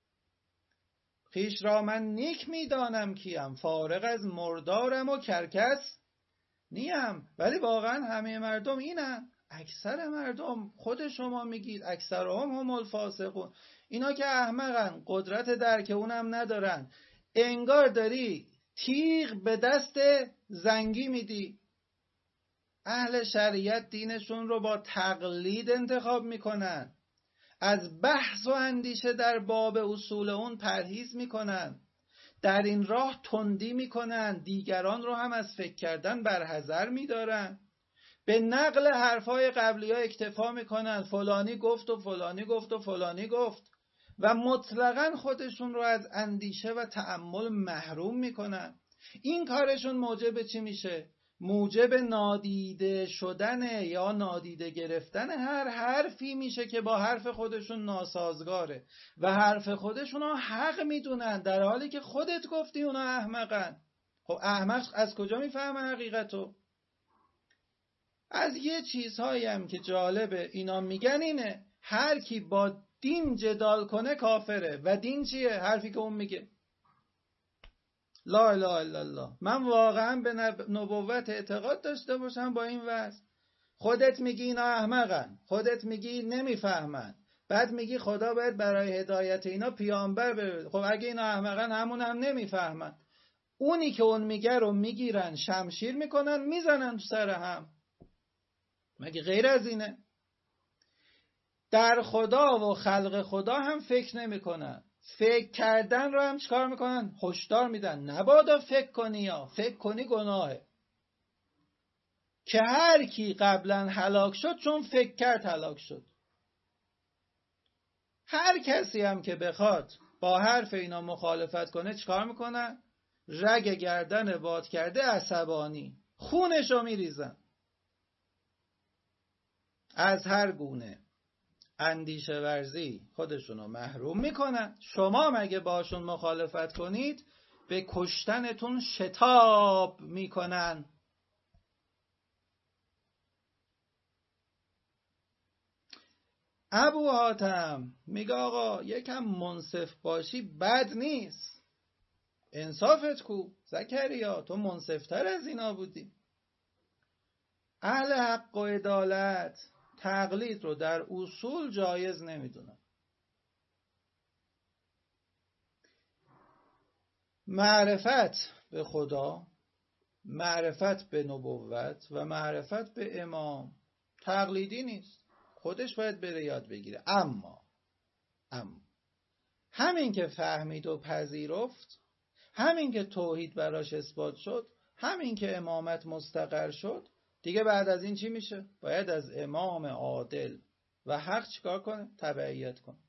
[SPEAKER 1] خویش را من نیک میدانم کیم، فارغ از مردارم و کرکس نیم. ولی واقعا همه مردم اینن. اکثر مردم، خود شما میگید اکثرهم الفاسقون، اینا که احمقن، قدرت درک اونم ندارن. انگار داری تیغ به دست زنگی میدی. اهل شریعت دینشون رو با تقلید انتخاب میکنن، از بحث و اندیشه در باب اصول اون پرهیز میکنن، در این راه تندی میکنن، دیگران رو هم از فکر کردن برحذر میدارن، به نقل حرفای قبلی ها اکتفا میکنن، فلانی گفت و فلانی گفت و فلانی گفت، و مطلقاً خودشون رو از اندیشه و تأمل محروم میکنن. این کارشون موجب چی میشه؟ موجب نادیده شدن یا نادیده گرفتن هر حرفی میشه که با حرف خودشون ناسازگاره و حرف خودشون رو حق میدونن، در حالی که خودت گفتی اونا احمقن. خب احمق از کجا میفهمه حقیقتو؟ از یه چیزهایی هم که جالبه اینا میگن اینه: هر کی با دین جدال کنه کافره. و دین چیه؟ حرفی که اون میگه. لا اله الا الله. من واقعا به نبوت اعتقاد داشته باشم با این وضع. خودت میگی اینا احمقن، خودت میگی نمیفهمن، بعد میگی خدا باید برای هدایت اینا پیامبر بره. خب اگه اینا احمقن همون هم نمیفهمن. اونی که اون میگه رو میگیرن، شمشیر میکنن، میزنن تو سر هم. مگه غیر از اینه؟ در خدا و خلق خدا هم فکر نمیکنن. فکر کردن رو هم چیکار میکنن؟ هشدار میدن نبادا فکر کنی، یا فکر کنی گناهه. که هر کی قبلا هلاک شد چون فکر کرد هلاک شد. هر کسی هم که بخواد با حرف اینا مخالفت کنه چیکار میکنن؟ رگ گردن باد کرده عصبانی، خونشو میریزن. از هر گونه اندیشه ورزی خودشونو محروم میکنن. شما مگه باشون مخالفت کنید به کشتنتون شتاب میکنن. ابو حاتم میگه آقا یکم منصف باشی بد نیست. انصافت کو زکریا؟ تو منصفتر از اینا بودی. اهل حق و عدالت تقلید رو در اصول جایز نمیدونم. معرفت به خدا، معرفت به نبوت و معرفت به امام تقلیدی نیست، خودش باید بره یاد بگیره. اما همین که فهمید و پذیرفت، همین که توحید براش اثبات شد، همین که امامت مستقر شد، دیگه بعد از این چی میشه؟ باید از امام عادل و حق چیکار کنه؟ تبعیت کنه.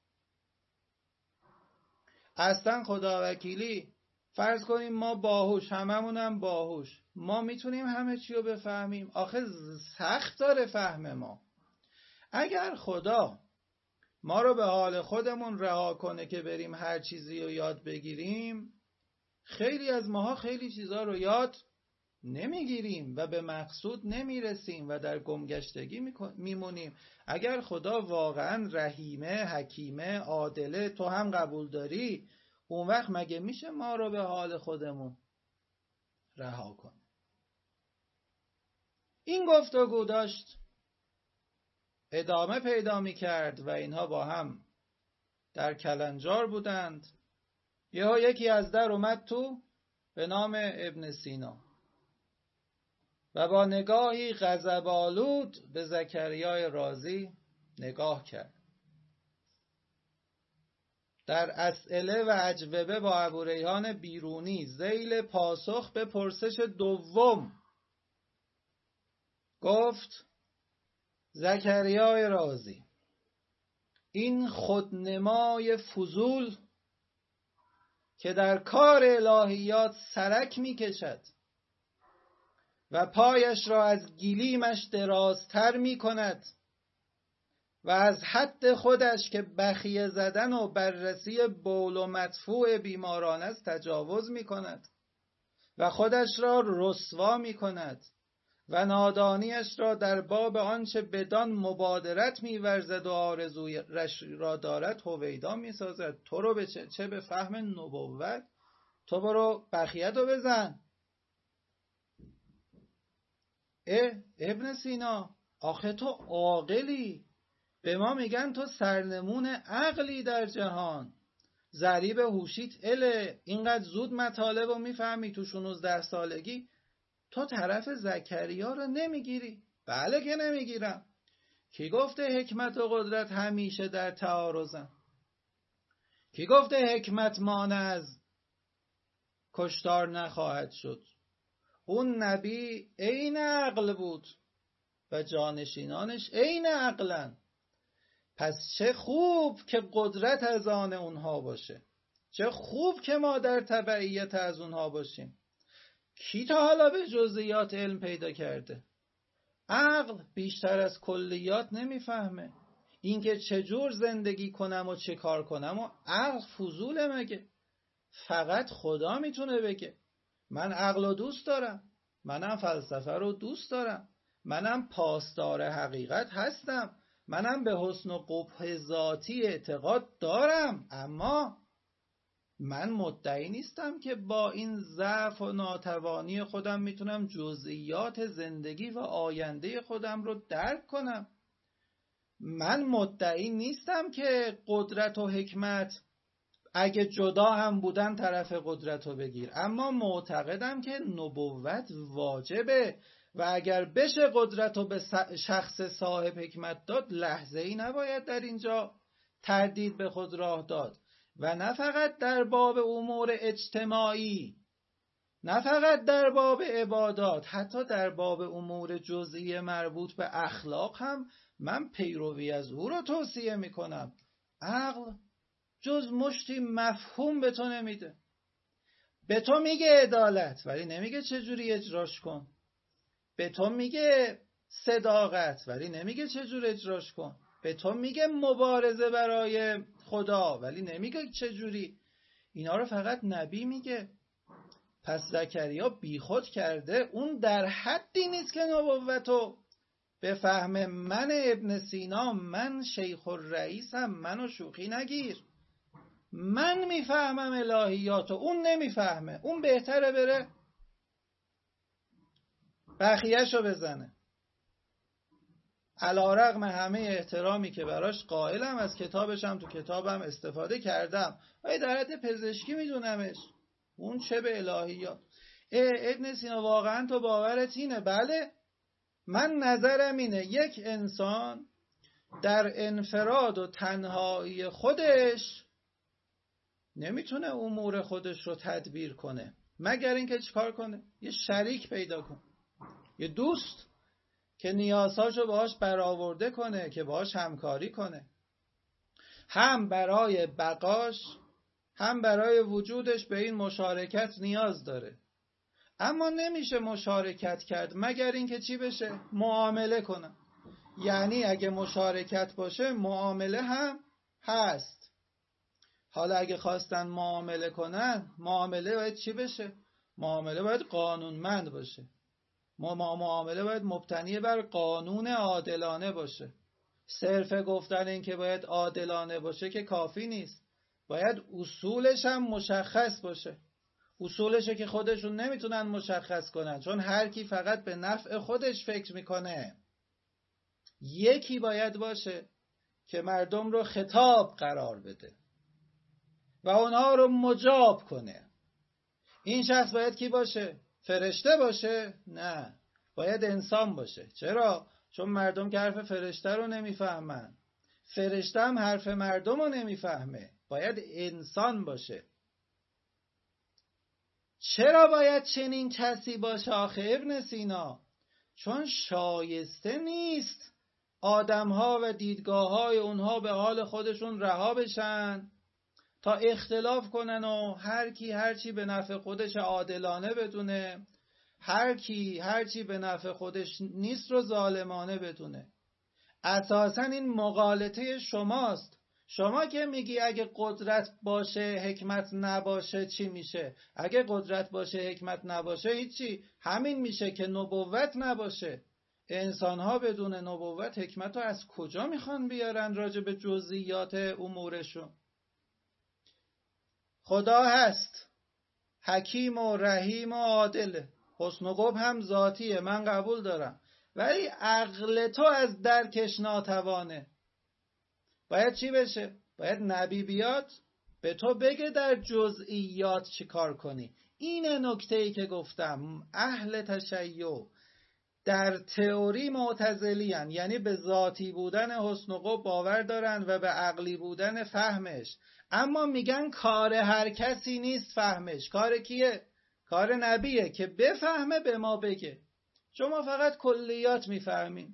[SPEAKER 1] اصلا خدا وکیلی فرض کنیم ما باهوش، هممونم باهوش، ما میتونیم همه چی رو بفهمیم؟ آخه سخت داره فهم ما. اگر خدا ما رو به حال خودمون رها کنه که بریم هر چیزی رو یاد بگیریم، خیلی از ماها خیلی چیزا رو یاد نمیگیریم و به مقصود نمیرسیم و در گمگشتگی میمونیم. اگر خدا واقعا رحیمه، حکیمه، عادله، تو هم قبول داری، اون وقت مگه میشه ما رو به حال خودمون رها کنه؟ این گفتگو داشت ادامه پیدا میکرد و اینها با هم در کلنجار بودند. یکی از در اومد تو به نام ابن سینا و با نگاهی غضب‌آلود به زکریای رازی نگاه کرد. در اسئله و اجوبه با ابوریحان بیرونی ذیل پاسخ به پرسش دوم گفت: زکریای رازی، این خودنمای فضول که در کار الهیات سرک می کشد و پایش را از گلیمش درازتر می کند و از حد خودش که بخیه زدن و بررسی بول و مدفوع بیماران است تجاوز می کند و خودش را رسوا می کند و نادانیش را در باب آنچه بدان مبادرت می ورزد و آرزوی را دارد هویدا می سازد. تو رو به چه به فهم نبوت؟ تو برو بخیه رو بزن. ابن سینا، آخه تو عاقلی، به ما میگن تو سرنمون عقلی در جهان، ضریب هوشیت اله، اینقدر زود مطالب رو میفهمی تو 16 سالگی، تو طرف زکریا رو نمیگیری؟ بله که نمیگیرم. کی گفته حکمت و قدرت همیشه در تعارضن؟ کی گفته حکمت مانع از کشتار نخواهد شد؟ اون نبی عین عقل بود و جانشینانش عین عقلن. پس چه خوب که قدرت از آن اونها باشه، چه خوب که ما در تبعیت از اونها باشیم. کی تا حالا به جزئیات علم پیدا کرده؟ عقل بیشتر از کلیات نمیفهمه. اینکه چجور زندگی کنم و چه کار کنم و عقل فضوله مگه؟ فقط خدا میتونه بگه. من عقل رو دوست دارم، منم فلسفه رو دوست دارم، منم پاسدار حقیقت هستم، منم به حسن و قبح ذاتی اعتقاد دارم، اما من مدعی نیستم که با این ضعف و ناتوانی خودم میتونم جزئیات زندگی و آینده خودم رو درک کنم. من مدعی نیستم که قدرت و حکمت اگه جدا هم بودن طرف قدرت رو بگیر، اما معتقدم که نبوت واجبه و اگر بشه قدرت رو به شخص صاحب حکمت داد، لحظه ای نباید در اینجا تردید به خود راه داد. و نه فقط در باب امور اجتماعی، نه فقط در باب عبادات، حتی در باب امور جزئی مربوط به اخلاق هم من پیروی از او رو توصیه میکنم. عقل جز مشتی مفهوم به تو نمیده. به تو میگه عدالت ولی نمیگه چجوری اجراش کن. به تو میگه صداقت ولی نمیگه چجور اجراش کن. به تو میگه مبارزه برای خدا ولی نمیگه چجوری. اینا رو فقط نبی میگه. پس زکریا بیخود کرده. اون در حدی نیست که نبوتو به فهم من ابن سینا، من شیخ الرئیسم، منو شوخی نگیر. من میفهمم الهیاتو، اون نمیفهمه. اون بهتره بره بخیهشو بزنه. علی‌رغم همه احترامی که براش قائلم، از کتابشم تو کتابم استفاده کردم، ولی در حد پزشکی میدونمش، اون چه به الهیات. ابن سینا واقعا تو باورت اینه؟ بله، من نظرم اینه یک انسان در انفراد و تنهایی خودش نمیتونه امور خودش رو تدبیر کنه، مگر اینکه چیکار کنه؟ یه شریک پیدا کنه، یه دوست که نیازهاشو باهاش برآورده کنه، که باهاش همکاری کنه، هم برای بقاش هم برای وجودش به این مشارکت نیاز داره. اما نمیشه مشارکت کرد مگر اینکه چی بشه؟ معامله کنن. یعنی اگه مشارکت باشه معامله هم هست. حالا اگه خواستن معامله کنن، معامله باید چی بشه؟ معامله باید قانونمند باشه. معامله باید مبتنی بر قانون عادلانه باشه. صرف گفتن این که باید عادلانه باشه که کافی نیست، باید اصولش هم مشخص باشه. اصولشه که خودشون نمیتونن مشخص کنن، چون هر کی فقط به نفع خودش فکر میکنه. یکی باید باشه که مردم رو خطاب قرار بده و اونها رو مجاب کنه. این شخص باید کی باشه؟ فرشته باشه؟ نه، باید انسان باشه. چرا؟ چون مردم که حرف فرشته رو نمیفهمن، فرشته هم حرف مردم رو نمیفهمه. باید انسان باشه. چرا باید چنین کسی باشه آخه ابن سینا؟ چون شایسته نیست آدمها و دیدگاههای اونها به حال خودشون رها بشن تا اختلاف کنن و هر کی هر چی به نفع خودش عادلانه بدونه، هر کی هر چی به نفع خودش نیست رو ظالمانه بدونه. اساساً این مغالطه شماست. شما که میگی اگه قدرت باشه حکمت نباشه چی میشه؟ اگه قدرت باشه حکمت نباشه هیچی، همین میشه که نبوت نباشه. انسانها بدون نبوت حکمت رو از کجا میخوان بیارن راجع به جزئیات امورشون؟ خدا هست، حکیم و رحیم و عادل، حسن و قبح هم ذاتیه، من قبول دارم، ولی عقل تو از درکش ناتوانه. باید چی بشه؟ باید نبی بیاد به تو بگه در جزئیات چی کار کنی. این نکته‌ای که گفتم، اهل تشیع در تئوری معتزلی هن، یعنی به ذاتی بودن حسن و قبح باور دارن و به عقلی بودن فهمش، اما میگن کار هر کسی نیست فهمش. کار کیه؟ کار نبیه که بفهمه به ما بگه. شما فقط کلیات میفهمین.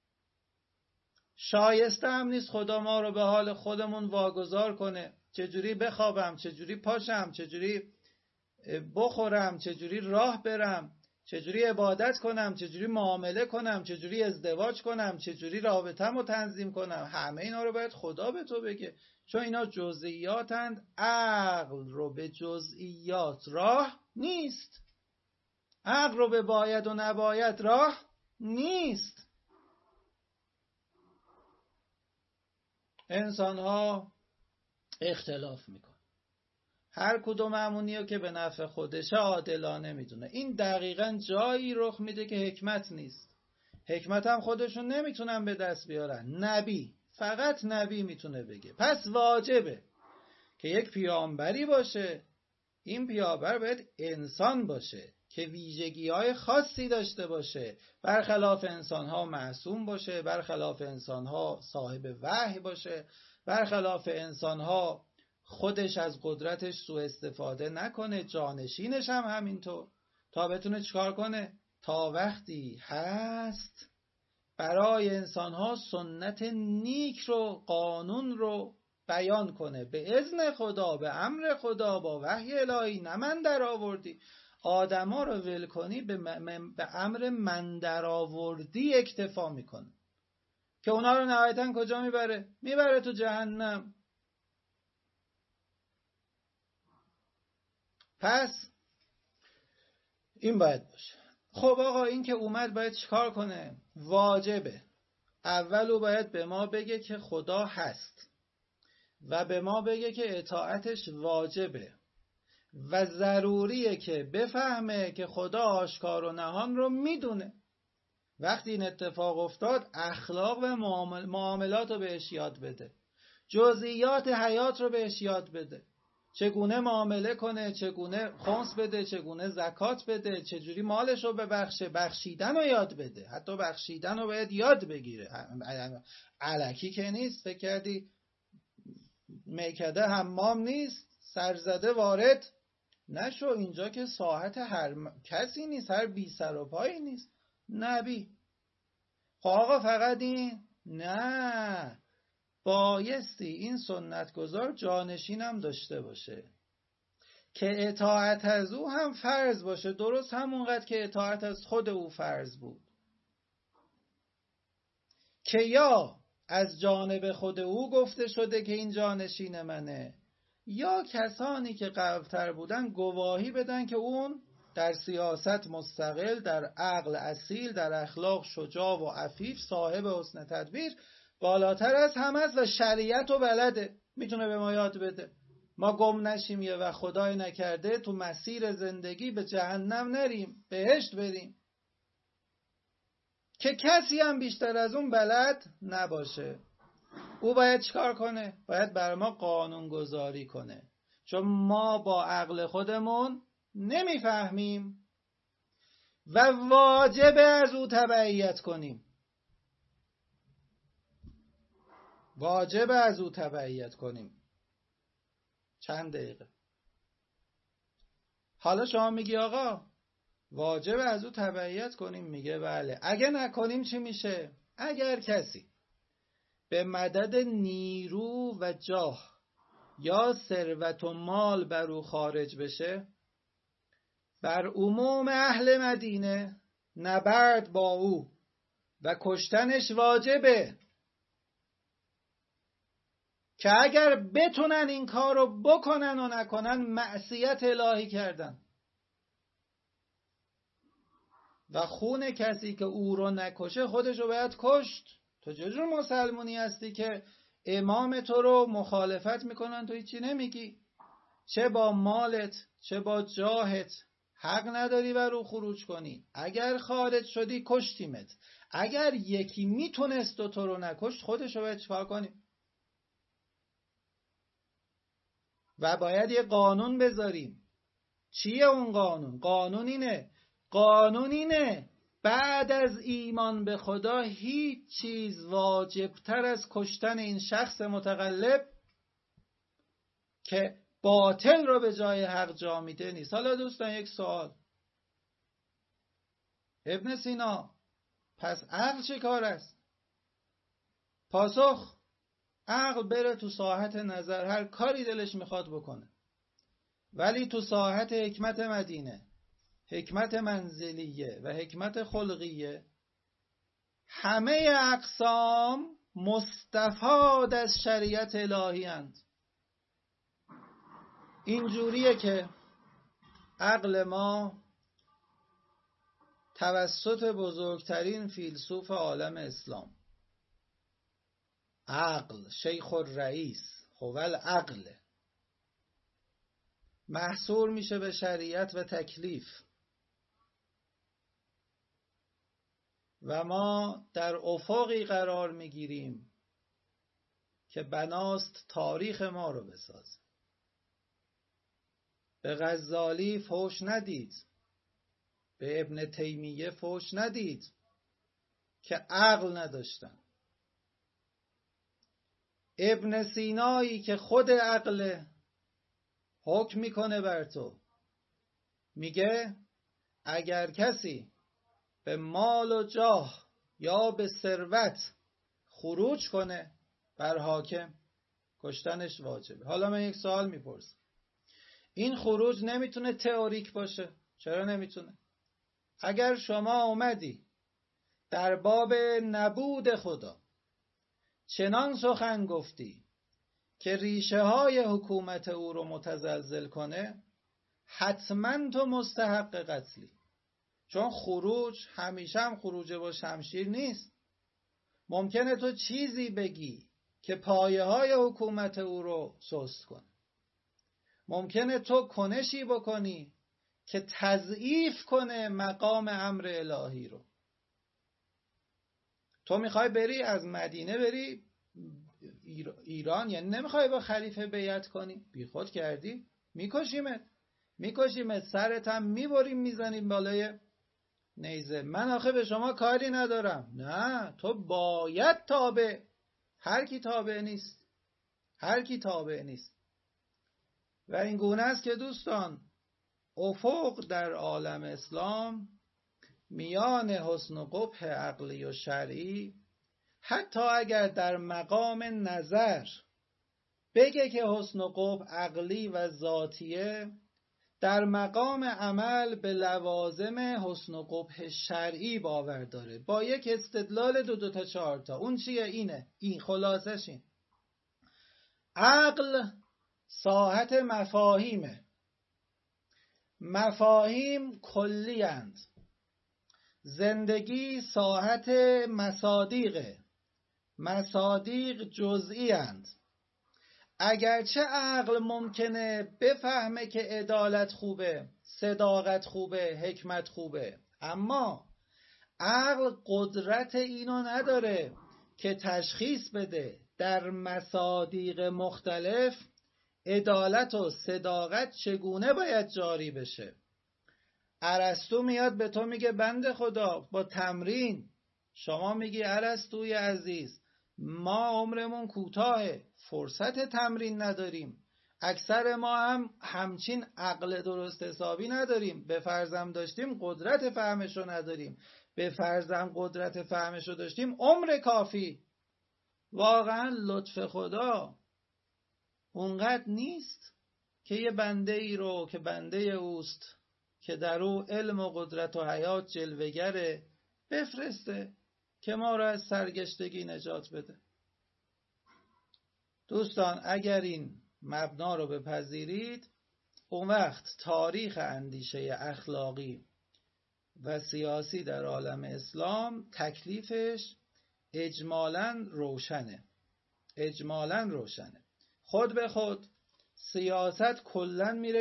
[SPEAKER 1] شایسته هم نیست خدا ما رو به حال خودمون واگذار کنه، چجوری بخوابم، چجوری پاشم، چجوری بخورم، چجوری راه برم، چجوری عبادت کنم، چجوری معامله کنم، چجوری ازدواج کنم، چجوری رابطه‌مو تنظیم کنم. همه اینا رو باید خدا به تو بگه، چون اینا جزئیاتند. عقل رو به جزئیات راه نیست، عقل رو به باید و نباید راه نیست. انسان ها اختلاف میکنن، هر کدوم همونیو که به نفع خودشه عادلانه میدونه. این دقیقاً جایی رخ میده که حکمت نیست. حکمت هم خودشون نمیتونن به دست بیارن. نبی، فقط نبی میتونه بگه. پس واجبه که یک پیامبری باشه. این پیامبر باید انسان باشه که ویژگی‌های خاصی داشته باشه، برخلاف انسان‌ها معصوم باشه، برخلاف انسان‌ها صاحب وحی باشه، برخلاف انسان‌ها خودش از قدرتش سوء استفاده نکنه، جانشینش هم همینطور، تا بتونه چکار کنه؟ تا وقتی هست برای انسان‌ها سنت نیک رو، قانون رو بیان کنه به اذن خدا، به امر خدا، با وحی الهی. نه من در آوردی. آدما رو ول کنی به امر من در آوردی اکتفا میکنه که اونا رو نهایتاً کجا میبره؟ میبره تو جهنم. پس این باید باشه. خب آقا این که اومد باید چیکار کنه؟ واجبه اولو باید به ما بگه که خدا هست و به ما بگه که اطاعتش واجبه و ضروریه که بفهمه که خدا آشکار و نهان رو میدونه. وقتی این اتفاق افتاد اخلاق و معاملات رو بهش یاد بده، جزئیات حیات رو بهش یاد بده، چگونه معامله کنه، چگونه خمس بده، چگونه زکات بده، چجوری مالش رو ببخشه، بخشیدن رو یاد بده. حتی بخشیدن رو باید یاد بگیره، الکی که نیست. فکر کردی میکده حمام نیست، سرزده وارد نشو. اینجا که ساحت هر کسی نیست، هر بی سر و پایی نیست. نبی خب آقا فقط این نه، بایستی این سنتگزار جانشینم داشته باشه که اطاعت از او هم فرض باشه، درست همونقدر که اطاعت از خود او فرض بود، که یا از جانب خود او گفته شده که این جانشین منه، یا کسانی که قبلتر بودن گواهی بدن که اون در سیاست مستقل، در عقل اصیل، در اخلاق شجاع و عفیف، صاحب حسن تدبیر، بالاتر از همه است و شریعت و بلده، میتونه به ما یاد بده. ما گم نشیم یه و خدای نکرده تو مسیر زندگی به جهنم نریم، بهشت بریم. که کسی هم بیشتر از اون بلد نباشه. او باید چیکار کنه؟ باید بر ما قانون گذاری کنه، چون ما با عقل خودمون نمیفهمیم و واجب از او تبعیت کنیم. واجب از او تبعیت کنیم. چند دقیقه. حالا شما میگی آقا واجب از او تبعیت کنیم، میگه بله. اگه نکنیم چی میشه؟ اگر کسی به مدد نیرو و جاه یا ثروت و مال بر او خارج بشه، بر عموم اهل مدینه نبرد با او و کشتنش واجبه، که اگر بتونن این کار رو بکنن و نکنن معصیت الهی کردن و خون کسی که او رو نکشه خودش رو باید کشت. تو چجور مسلمونی هستی که امام تو رو مخالفت میکنن تو هیچی نمیگی؟ چه با مالت چه با جاهت حق نداری بر او خروج کنی. اگر خارج شدی کشتیمت. اگر یکی میتونست و تو رو نکشت خودش رو باید چیکار کنی؟ و باید یه قانون بذاریم. چیه اون قانون؟ قانون اینه بعد از ایمان به خدا هیچ چیز واجبتر از کشتن این شخص متغلب که باطل رو به جای حق جا میده نیست. حالا دوستان یک سوال. ابن سینا پس عقل چه کار است؟ پاسخ: عقل بره تو ساحت نظر هر کاری دلش میخواد بکنه، ولی تو ساحت حکمت مدینه، حکمت منزلیه و حکمت خلقیه، همه اقسام مستفاد از شریعت الهی اند. اینجوریه که عقل ما توسط بزرگترین فیلسوف عالم اسلام، عقل شیخ الرئیس هو العقل، محصور میشه به شریعت و تکلیف و ما در افقی قرار میگیریم که بناست تاریخ ما رو بسازه. به غزالی فحش ندید، به ابن تیمیه فحش ندید که عقل نداشتن. ابن سینایی که خود عقل حکم میکنه بر تو، میگه اگر کسی به مال و جاه یا به ثروت خروج کنه بر حاکم کشتنش واجبه. حالا من یک سوال میپرسم، این خروج نمیتونه تئوریک باشه؟ چرا نمیتونه؟ اگر شما اومدی در باب نبود خدا چنان سخن گفتی که ریشه های حکومت او رو متزلزل کنه، حتما تو مستحق قتلی. چون خروج همیشه هم خروج با شمشیر نیست. ممکنه تو چیزی بگی که پایه های حکومت او رو سست کنه. ممکنه تو کنشی بکنی که تضعیف کنه مقام امر الهی رو. تو میخوای بری از مدینه بری ایران، یعنی نمیخوای با خلیفه بیعت کنی، بی خود کردی، میکشیمت، سرت هم میبریم میزنیم بالای نیزه. من آخه به شما کاری ندارم. نه، تو باید تابع. هر کی تابع نیست. و این گونه است که دوستان، افق در عالم اسلام میان حسن و قبح عقلی و شرعی، حتی اگر در مقام نظر بگه که حسن و قبح عقلی و ذاتیه، در مقام عمل به لوازم حسن و قبح شرعی باور داره، با یک استدلال 2 تا 4 تا. اون چیه؟ این خلاصش این: عقل ساحت مفاهیمه، مفاهیم کلی اند، زندگی ساحت مصادیقه، مصادیق جزئی اند. اگرچه عقل ممکنه بفهمه که عدالت خوبه، صداقت خوبه، حکمت خوبه، اما عقل قدرت اینو نداره که تشخیص بده در مصادیق مختلف عدالت و صداقت چگونه باید جاری بشه. ارسطو میاد به تو میگه بنده خدا با تمرین، شما میگی ارسطوی عزیز ما عمرمون کوتاهه، فرصت تمرین نداریم، اکثر ما هم همچین عقل درست حسابی نداریم، به فرضم داشتیم قدرت فهمشو نداریم، به فرضم قدرت فهمشو داشتیم عمر کافی. واقعا لطف خدا اونقدر نیست که یه بنده ای رو که بنده اوست، که در او علم و قدرت و حیات جلوه‌گره، بفرسته که ما را از سرگشتگی نجات بده. دوستان اگر این مبنا رو بپذیرید، اون وقت تاریخ اندیشه اخلاقی و سیاسی در عالم اسلام تکلیفش اجمالاً روشنه. خود به خود سیاست کلاً میره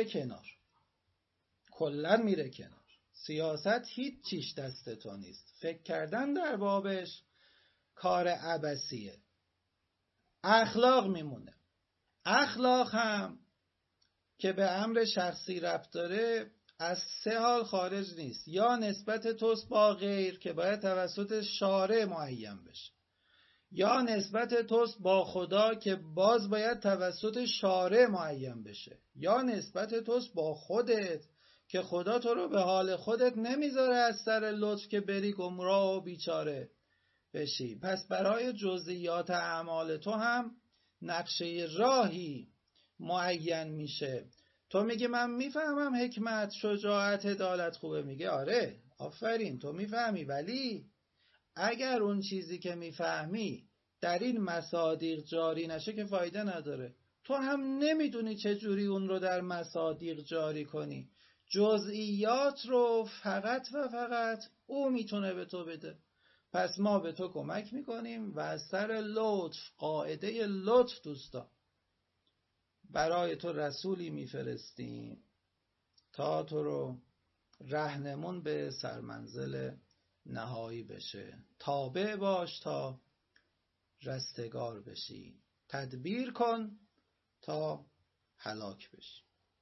[SPEAKER 1] کنار. سیاست هیچ چیش دست تو نیست. فکر کردن در بابش کار عبثیه. اخلاق میمونه. اخلاق هم که به امر شخصی ربط داره از 3 حال خارج نیست: یا نسبت توست با غیر که باید توسط شارع معین بشه، یا نسبت توست با خدا که باز باید توسط شارع معین بشه، یا نسبت توست با خودت که خدا تو رو به حال خودت نمیذاره از سر لطف که بری گمراه و بیچاره بشی. پس برای جزئیات اعمال تو هم نقشه راهی معین میشه. تو میگی من میفهمم حکمت، شجاعت، عدالت خوبه، میگه آره آفرین تو میفهمی، ولی اگر اون چیزی که میفهمی در این مصادیق جاری نشه که فایده نداره. تو هم نمیدونی چجوری اون رو در مصادیق جاری کنی. جزئیات رو فقط و فقط او میتونه به تو بده. پس ما به تو کمک میکنیم و از سر لطف، قاعده لطف دوستان، برای تو رسولی میفرستیم تا تو رو راهنمون به سرمنزل نهایی بشه. تابع باش تا رستگار بشی، تدبیر کن تا هلاک بشی.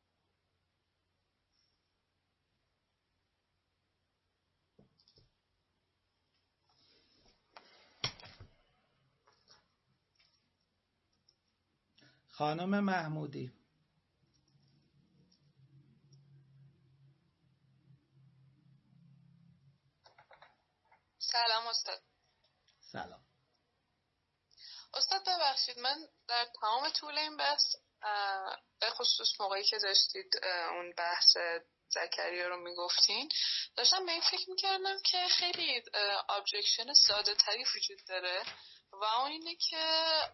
[SPEAKER 1] خانم محمودی.
[SPEAKER 2] سلام استاد.
[SPEAKER 1] سلام
[SPEAKER 2] استاد ببخشید من در تمام طول این بحث، به خصوص موقعی که داشتید اون بحث زکریا رو میگفتین، داشتم به این فکر میکردم که خیلی ابجکشن ساده تری وجود داره و اون اینه که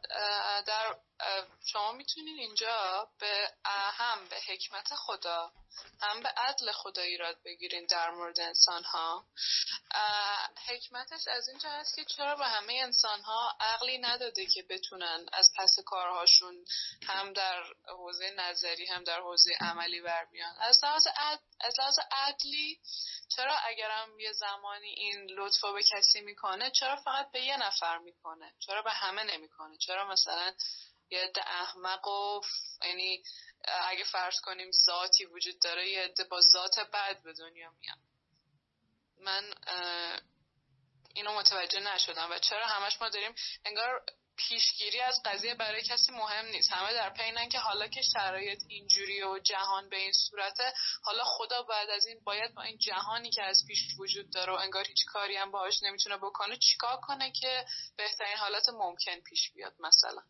[SPEAKER 2] در شما میتونین اینجا به حکمت خدا هم به عدل خدا ایراد بگیرین در مورد انسان ها. حکمتش از اینجا هست که چرا به همه انسان ها عقلی نداده که بتونن از پس کارهاشون هم در حوزه نظری هم در حوزه عملی بر بیان. از لحاظ عدلی چرا اگرم یه زمانی این لطفو به کسی میکنه چرا فقط به یه نفر میکنه؟ چرا به همه نمیکنه؟ چرا مثلا یه عده احمق و یعنی اگه فرض کنیم ذاتی وجود داره یه عده با ذات بد به دنیا میان؟ من اینو متوجه نشدم و چرا همش ما داریم انگار پیشگیری از قضیه برای کسی مهم نیست. همه در پینن که حالا که شرایط اینجوری و جهان به این صورته، حالا خدا بعد از این باید با این جهانی که از پیش وجود داره و انگار هیچ کاری هم باهاش نمیتونه بکنه چیکار کنه که بهترین حالت ممکن پیش بیاد مثلا.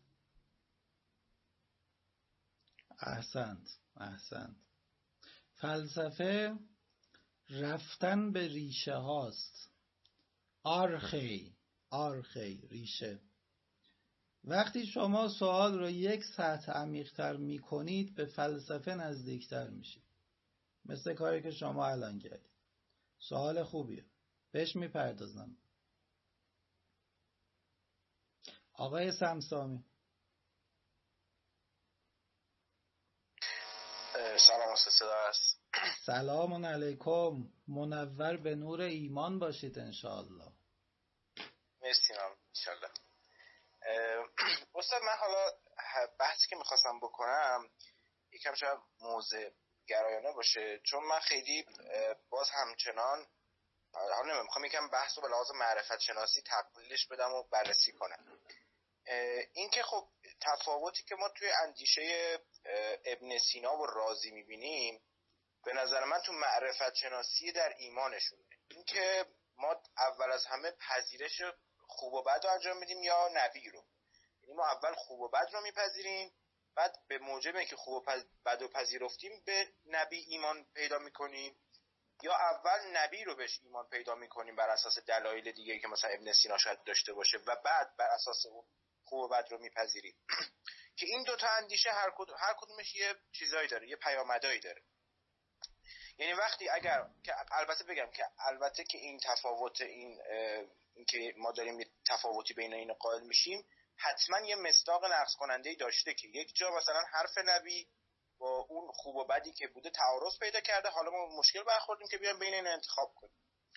[SPEAKER 1] احسنت. فلسفه رفتن به ریشه هاست. آرخی ریشه. وقتی شما سوال رو یک سطح عمیق‌تر می‌کنید به فلسفه نزدیکتر میشید. مثل کاری که شما الان کردید. سوال خوبیه. بهش میپردازم. آقای سمسامی.
[SPEAKER 3] سلام استاد است.
[SPEAKER 1] سلام علیکم. منور به نور ایمان باشید انشاءالله.
[SPEAKER 3] مرسی ممنون انشاءالله. استاد من حالا بحثی که میخواستم بکنم یکم شاید موضوع گرایانه باشه، چون من خیلی باز همچنان حالا نمیخوام یکم بحث رو به لحاظ معرفت شناسی تقلیلش بدم و بررسی کنم. این که خب تفاوتی که ما توی اندیشه ابن سینا و رازی میبینیم به نظر من تو معرفت شناسی در ایمانشونه. این که ما اول از همه پذیرش خوب و بد رو انجام میدیم یا نبی رو، یعنی ما اول خوب و بد رو میپذیریم، بعد به موجب اینکه خوب و بد رو پذیرفتیم به نبی ایمان پیدا میکنیم، یا اول نبی رو بهش ایمان پیدا میکنیم بر اساس دلایل دیگه که مثلا ابن سینا شاید داشته باشه و بعد بر اساس اون خوب و بد رو میپذیریم. که این دوتا اندیشه هر کدومش یه چیزایی داره، یه پیامدایی داره. یعنی وقتی اگر که البته که این تفاوت این که ما داریم یه تفاوتی بین این قائل میشیم حتما یه مصداق نقض کننده‌ای داشته که یک جا مثلا حرف نبی با اون خوب و بدی که بوده تعارض پیدا کرده، حالا ما مشکل برخوردیم که بیایم بین این انتخاب کنیم.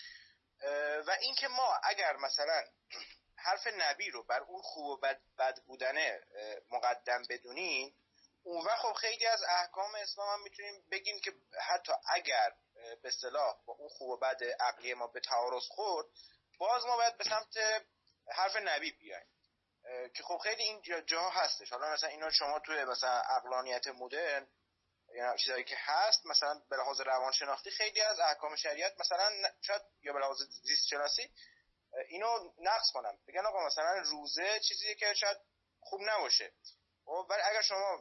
[SPEAKER 3] و این که ما اگر مثلا حرف نبی رو بر اون خوب و بد بودنه مقدم بدونیم، اون وقت خب خیلی از احکام اسلام هم میتونیم بگیم که حتی اگر به اصطلاح با اون خوب و بد عقلی ما به تعارض خورد، باز ما باید به سمت حرف نبی بیایم که خب خیلی این جاها هستش. حالا مثلا اینا شما توی مثلا عقلانیت مدرن یا چیزایی که هست مثلا به لحاظ روانشناختی خیلی از احکام شریعت مثلا شاید یا به لحاظ زیست شناسی اینو نقض کنن، بگن آقا مثلا روزه چیزیه که شاید خوب نباشه، ولی اگر شما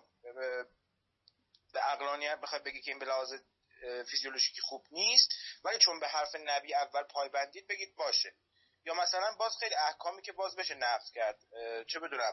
[SPEAKER 3] به عقلانیت بخواید بگید که این به لحاظ فیزیولوژیکی خوب نیست ولی چون به حرف نبی اول پایبندید بگید باشه. یا مثلا باز خیلی احکامی که باز بشه نقض کرد، چه بدونم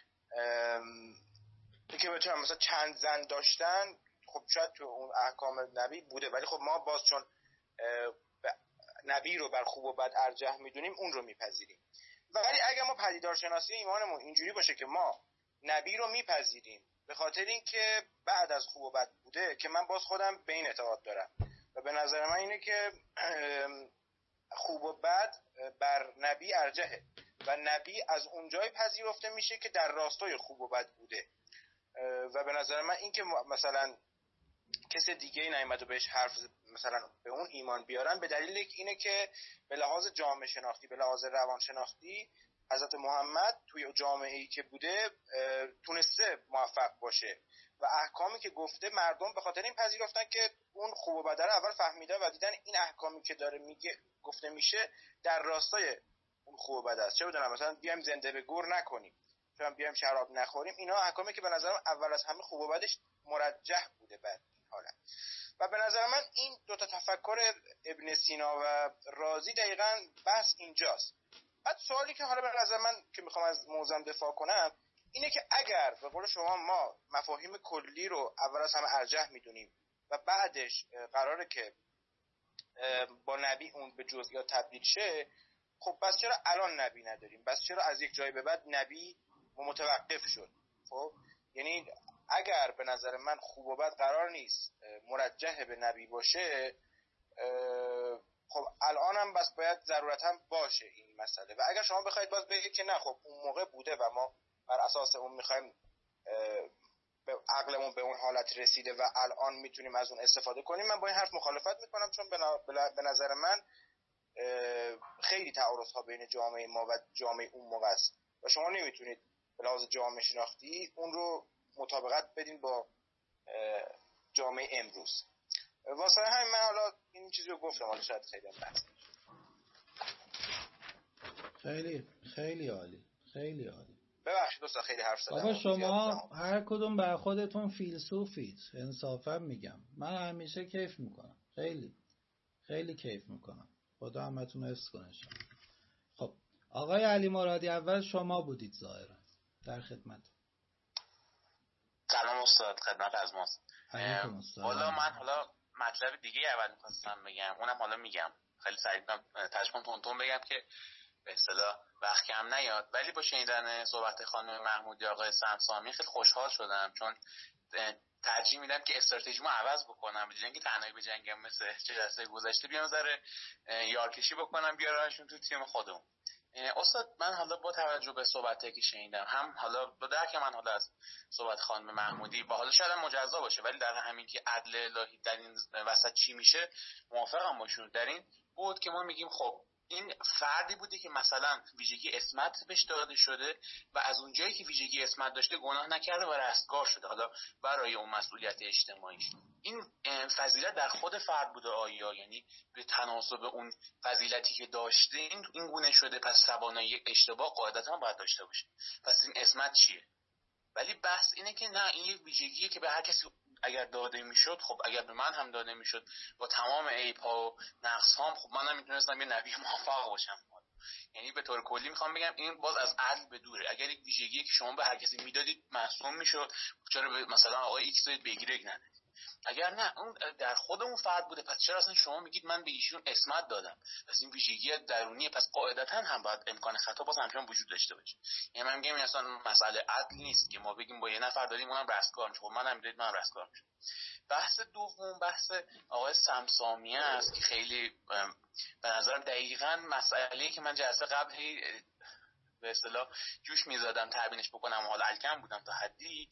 [SPEAKER 3] که بتونم مثلا چند زن داشتن، خب شاید تو اون احکام نبی بوده ولی خب ما باز چون نبی رو بر خوب و بد ارجح میدونیم اون رو میپذیریم. ولی اگر ما پدیدارشناسی ایمانمون اینجوری باشه که ما نبی رو میپذیریم به خاطر اینکه بعد از خوب و بد بوده، که من باز خودم به این اعتقاد دارم و به نظر من اینه که خوب و بد بر نبی ارجحه و نبی از اونجای پذیرفته میشه که در راستای خوب و بد بوده. و به نظر من این که مثلا کسی دیگه نیامد و بهش حرف مثلا به اون ایمان بیارن به دلیل اینه که به لحاظ جامعه شناختی، به لحاظ روان شناختی حضرت محمد توی جامعه‌ای که بوده تونسته موفق باشه و احکامی که گفته مردم به خاطر این پذیرفتن که اون خوب و بد رو اول فهمیده و دیدن این احکامی که داره میگه گفته میشه در راستای اون خوب و بد است. چه بدونم مثلا بیایم زنده به گور نکنیم، مثلا بیایم شراب نخوریم، اینا احکامی که به نظرم اول از همه خوب و بدش مرجح بوده بعد حالا. و به نظر من این دوتا تفکر ابن سینا و رازی دقیقاً بحث اینجاست. بعد سوالی که حالا به نظر من که میخوام از موضوعم دفاع کنم اینه که اگر به قول شما ما مفاهیم کلی رو اول از همه ارجح میدونیم و بعدش قراره که با نبی اون به جزئیات تبدیل شه، خب بس چرا الان نبی نداریم؟ بس چرا از یک جای به بعد نبی متوقف شد؟ خب یعنی اگر به نظر من خوب و بد قرار نیست مرجح به نبی باشه، خب الان هم بس باید ضرورتا باشه این مسئله. و اگر شما بخواید باز بگید که نه خب اون موقع بوده و ما بر اساس اون میخوایم عقلمون به اون حالت رسیده و الان میتونیم از اون استفاده کنیم، من با این حرف مخالفت میکنم، چون به نظر من خیلی تعارض ها بین جامعه ما و جامعه اون موقع است و شما نمیتونید به لحاظ جامعه شناختی اون رو مطابقت بدین با جامعه امروز. واسه همین من حالا این چیزی رو گفتم، حالا شاید خیلی بحث
[SPEAKER 1] خیلی عالی، خیلی عالی.
[SPEAKER 3] ببخشید دوستان خیلی حرف زدم.
[SPEAKER 1] بابا شما هر کدوم بر خودتون فیلسوفید، انصافا میگم. من همیشه کیف میکنم، خیلی کیف میکنم. خدا همتون رو حفظ کنه. خب آقای علی مرادی، اول شما بودید ظاهرا، در خدمت.
[SPEAKER 4] سلام استاد، خدمت از ماست.
[SPEAKER 1] علیکم السلام.
[SPEAKER 4] والا من حالا مطلب دیگه اول می‌خواستم بگم، اونم حالا میگم، خیلی سریع تشکر تونتون بگم که به اصطلاح وقت کم نیاد. ولی با شنیدن صحبت خانم محمودی آقای سمسامی خیلی خوشحال شدم، چون ترجیح میدم که استراتژیمو عوض بکنم، به جای اینکه تنهایی بجنگم مثل جلسه گذشته، بیام ذره یارکشی بکنم بیارمشون تو تیم خودم. استاد من حالا با توجه به صحبتی که شنیدم، هم حالا با درک من حالا از صحبت خانم محمودی با حالا شاید مجزا باشه، ولی در همین که عدل الهی در این وسط چی میشه موافقم باشون. در این بود که ما میگیم خب این فردی بوده که مثلا ویژگی اسمت بهش داده شده و از اونجایی که ویژگی اسمت داشته گناه نکرده و رستگار شده، حالا برای اون مسئولیت اجتماعیش. این فضیلت در خود فرد بوده آیا؟ یعنی به تناسب اون فضیلتی که داشته این گونه شده، پس توانایی اشتباه قاعدتا باید داشته باشه. پس این اسمت چیه؟ ولی بحث اینه که نه، این یک ویژگیه که به هر کسی اگر داده میشد، خب اگر به من هم داده میشد با تمام عیب‌ها و نقص‌هام، خب منم میتونستم یه نبی موفق باشم. یعنی به طور کلی میخوام بگم این باز از عدل به دوره. اگر یک ویژگیه که شما به هر کسی میدادید معصوم میشد، چرا به مثلا آقای ایکس دادید به ایگرگ ندادید؟ اگر نه اون در خود اون فرد بوده، پس چرا اصلا شما میگید من به ایشون اسمت دادم؟ پس این ویژگی درونیه، پس قاعدتا هم باید امکان خطا باز همچنان وجود داشته باشه. یعنی من میگم این اصلا مسئله عدل نیست که ما بگیم با یه نفر داریم اونم رستگار میشه، خب منم میدید من رستگار میشه. بحث دوم بحث آقای سمسامیه است که خیلی به نظرم دقیقاً مسئله‌ای که من جلسه قبل به اصطلاح جوش میزدم تبیینش بکنم و حالا الکم بودم تا حدی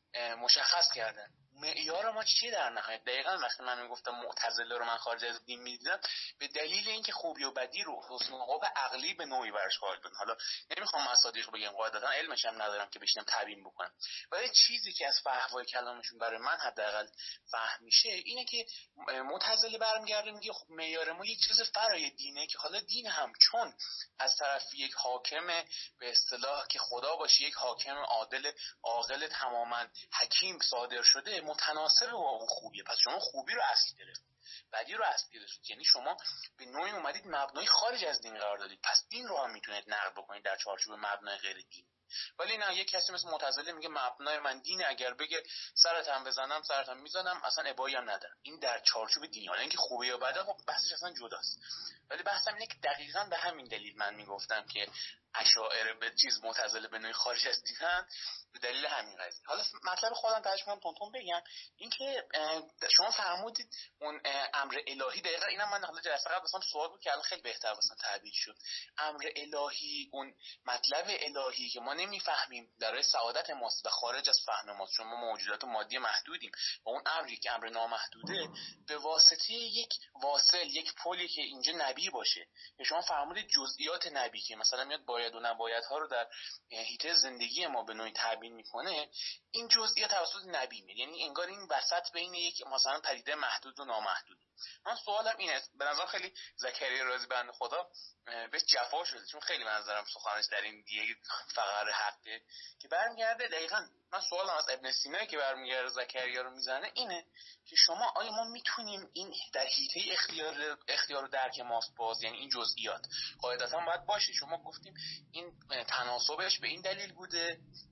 [SPEAKER 4] مشخص کردن. معیار ما چیه در نهایت؟ دقیقاً وقتی من میگفتم معتزله رو من خارج از دین میدیدم، به دلیل اینکه خوبی و بدی رو حسن و عقاب عقلی به نوعی برش قائل بودن. حالا نمیخوام مصادیق بگم، قاعدتا علمش هم ندارم که بشینم تبیین بکنم، ولی چیزی که از فحوای کلامشون برای من حداقل فهم میشه اینه که معتزله برمیگرده میگه خب معیار ما یک چیز فرای دینه، که حالا دین هم چون از طرف یک حاکم به اصطلاح که خدا باشه، یک حاکم عادل عاقل تماما حکیم صادر شده، متناسب با اون خوبیه. پس شما خوبی رو اصل گرفت، بدی رو اصل گرفت، یعنی شما به نوعی اومدید مبنای خارج از دین قرار دادید، پس دین رو هم میتونید نقد بکنید در چارچوب مبنای غیر دین. ولی نه، یک کسی مثل معتزله میگه مبنای من دینه، اگر بگه سرتم بزنم سرتم میزنم، اصلا ابایی هم ندارم، این در چارچوب دینی. حالا اینکه خوبه یا بده خب بحثش اصلا جداست. ولی بحثم اینه که دقیقاً به همین دلیل من میگفتم که اشاعره به چیز معتزله به نوعی خارج از دینن، به دلیل همین قضیه. حالا مطلب خودم ترجمه کنم تونتون بگم، اینکه شما فرمودید اون امر الهی، دقیقاً اینم من حالا جلسه قبل واسم سوال بود که الان خیلی بهتر واسم تعبیر شد. امر الهی، اون مطلب الهی که ما نمیفهمیم در سعادت ماست و خارج از فهم ماست، چون ما موجودات مادی محدودیم، و اون امری که امر نامحدوده به واسطه یک واصل، یک پلی که اینجا نبی باشه، که شما فرمودید جزئیات نبی که مثلا میاد باید و نباید ها رو در حیطه زندگی ما به نوعی تعبیر میکنه، این جزئیات توسط نبی میاد، یعنی انگار این وسط بین یک مثلا پدیده محدود و نامحدود. من سوالم اینه، به نظر خیلی زکریا رازی بنده خدا بهش جفا شده، چون خیلی به نظرم سخنش در این دیگه فقر حقه که برمیگرده. دقیقاً من سوالم از ابن سینایی که برمیگرده زکریا رو میزنه اینه که شما آیا ما میتونیم این در حیطه اختیار و درک ماست باز، یعنی این جزئیات قاعدتا باید باشه. شما گفتیم این تناسبش به این دلیل بوده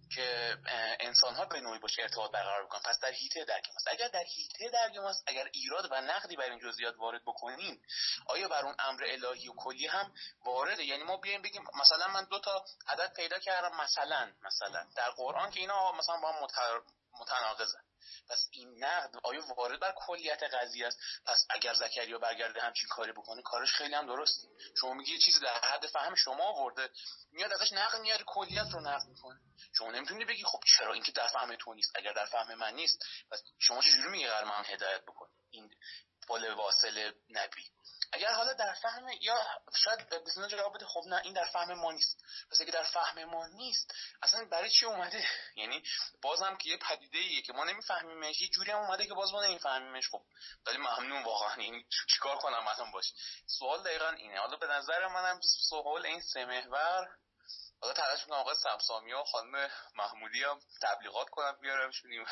[SPEAKER 4] که انسان‌ها به نوعی باشه ارتباط برقرار بکنن. پس در حیطه درک ماست. اگر در حیطه درک ماست، اگر ایراد و نقدی بر این جزئیات وارد بکنیم، آیا بر اون امر الهی و کلی هم وارده؟ یعنی ما بیایم بگیم مثلا من 2 تا عدد پیدا کردم مثلا در قرآن که اینا مثلا با هم متناقضن، پس این نقد آیا وارد بر کلیت قضیه است؟ پس اگر زکریا برگرده همچین کاری بکنه، کارش خیلی هم درست. شما میگی یه چیزی در حد فهم شما آورده، میاد ازش نقد میاره، کلیت رو نقد میکنه. شما نمیتونی بگی خب چرا این که در فهم تو نیست، اگر در فهم من نیست، پس شما چجوری میگی قرار من هدایت بکنی؟ این پل واصل نبی. اگر حالا در فهم، یا شاید بسیار جواب بده خب نه این در فهم ما نیست، پس اگه در فهم ما نیست اصلا برای چی اومده؟ یعنی بازم که یه پدیده ایه که ما نمیفهمیمش، یه جوری هم اومده که باز ما نمیفهمیمش. خب ولی ممنون واقعا، یعنی چیکار کنم مثلا باشه؟ سوال دقیقاً اینه. حالا به نظر منم سوال این 3 محور، حالا تلاش میکنم آقای سمسامی و خانم محمودی هم تبلیغات کنم بیارمشونیم.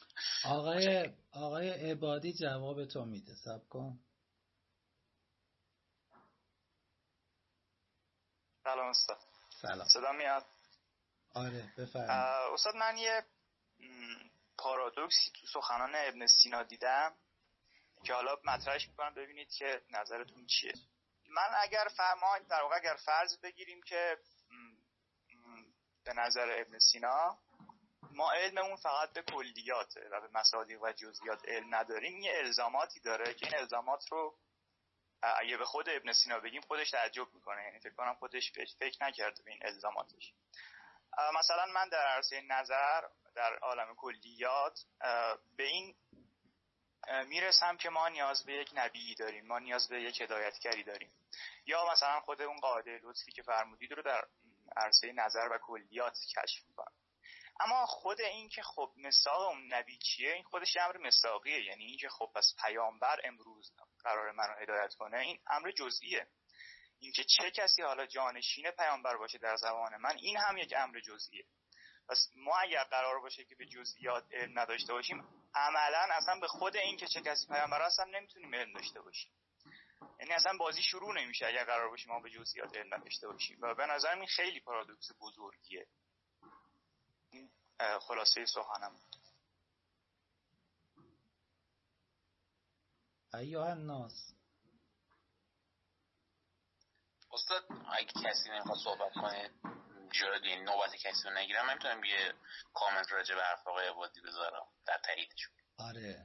[SPEAKER 1] آقای عبادی جواب تو میده، صبر کن.
[SPEAKER 5] سلام استاد.
[SPEAKER 1] سلام.
[SPEAKER 5] صدا میاد؟
[SPEAKER 1] آره بفرمایید.
[SPEAKER 5] استاد من یه پارادوکسی تو سخنان ابن سینا دیدم که حالا مطرحش میکنم ببینید که نظرتون چیه. من اگر فرض بگیریم که به نظر ابن سینا ما علممون فقط به کلیاته و به مصادیق و جزئیات علم نداریم، این الزاماتی داره که این الزامات رو اگه به خود ابن سینا بگیم خودش تعجب میکنه، یعنی فکر کنم خودش فکر نکرده به این الزاماتش. مثلا من در عرصه نظر در عالم کلیات به این میرسم که ما نیاز به یک نبی داریم، ما نیاز به یک هدایتگری داریم، یا مثلا خود اون قاعده لطفی که فرمودید رو در عرصه نظر و کلیات کشف میکنم. اما خود این که خب مصداق اون نبی چیه، این خودش امر مصداقیه، یعنی این که خب پس پیامبر امروز قرار منو هدایت کنه، این امر جزئیه. این که چه کسی حالا جانشین پیامبر باشه در زمان من، این هم یک امر جزئیه. پس ما اگر قرار باشه که به جزئیات علم نداشته باشیم، عملاً اصلا به خود این که چه کسی پیامبر هست هم نمیتونیم علم داشته باشیم. یعنی اصلا بازی شروع نمیشه اگر قرار باشه ما به جزئیات علم نداشته باشیم و به نظر من خیلی پارادوکس بزرگیه. این خلاصه سخنم بود.
[SPEAKER 1] ایها الناس.
[SPEAKER 4] استاد اگه کسی نمیخواد صحبت کنه جای نوبت کسی رو نگیرم، من میتونم یه کامنت راجع به حرف آقای عبادی بذارم در تاییدش.
[SPEAKER 1] آره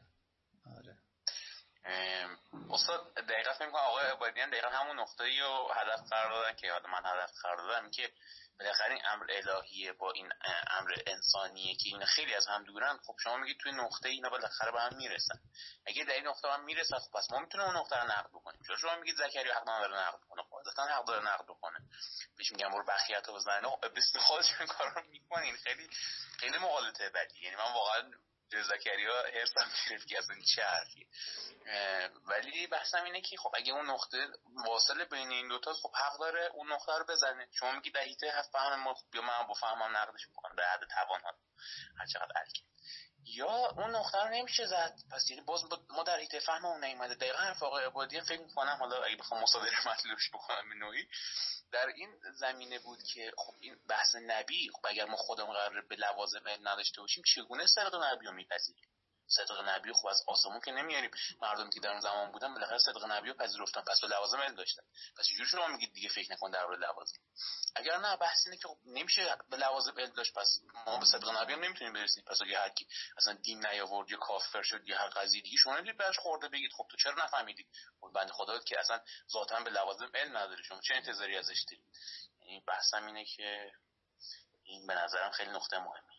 [SPEAKER 4] استاد دقیقا فکر می‌کنم آقای عبادی هم دقیقا همون نقطه‌ای رو هدف قرار دادن که حالا من هدف قرار دادم، که بالاخره این امر الهیه با این امر انسانیه که اینا خیلی از هم دورن. خب شما میگید توی نقطه اینا بالاخره به هم میرسن. اگه در این نقطه هم میرسن، خب پس ما میتونیم اون نقطه رو نقد بکنیم. چون شما میگید زکریا حق نداره نقد کنه، قاعدتا حق داره نقد بکنه. بهش میگم برو بخیت رو بزنه، بس خودش این کارو میکنین. خیلی خیلی مغالطه بدی. یعنی من واقعا زکریا هرسم گرفت که اصلا چه حرفیه. ولی بحثم اینه که خب اگه اون نقطه واصله بین این دوتا، خب حق داره اون نقطه رو بزنه. شما میگی در حیطه فهم ما، خب من با فهمم نقدش میکنم به حد توان ها هر چقدر الکی، یا اون نقطه رو نمیشه زد. پس یعنی باز ما در حیطه فهم اون نیومده. دقیقاً حرف آقای عبادی فکر میکنم، حالا اگه بخوام مصادره مطلوبش بکنم به نوعی در این زمینه بود که خب این بحث نبی، خب اگر ما خودمون قراره به لوازم علم نداشته باشیم، چگونه صدق نبی رو میپذیریم؟ صدق نبی خب از آسمون که نمیاریم. مردم که در اون زمان بودن بالاخره صدق نبی رو پذیرفتن، پس به لوازم علم داشتن. پس چجوری شما میگید دیگه فکر نکن درباره لوازم؟ اگر نه بحث اینه که خب نمیشه به لوازم علم داشت، پس ما به صدق نبی هم نمیتونیم برسیم. پس اگه هر کی اصلا دین نیاورد یا کافر شد یا هر قضیه دیگه، شما نمیتونید بهش خورده بگید خب تو چرا نفهمیدی؟ خب بنده خدا که اصلا ذاتاً به لوازم علم نداره، شما چه انتظاری ازش دارید؟ یعنی بحثم اینه که این به نظرم خیلی نقطه مهمه.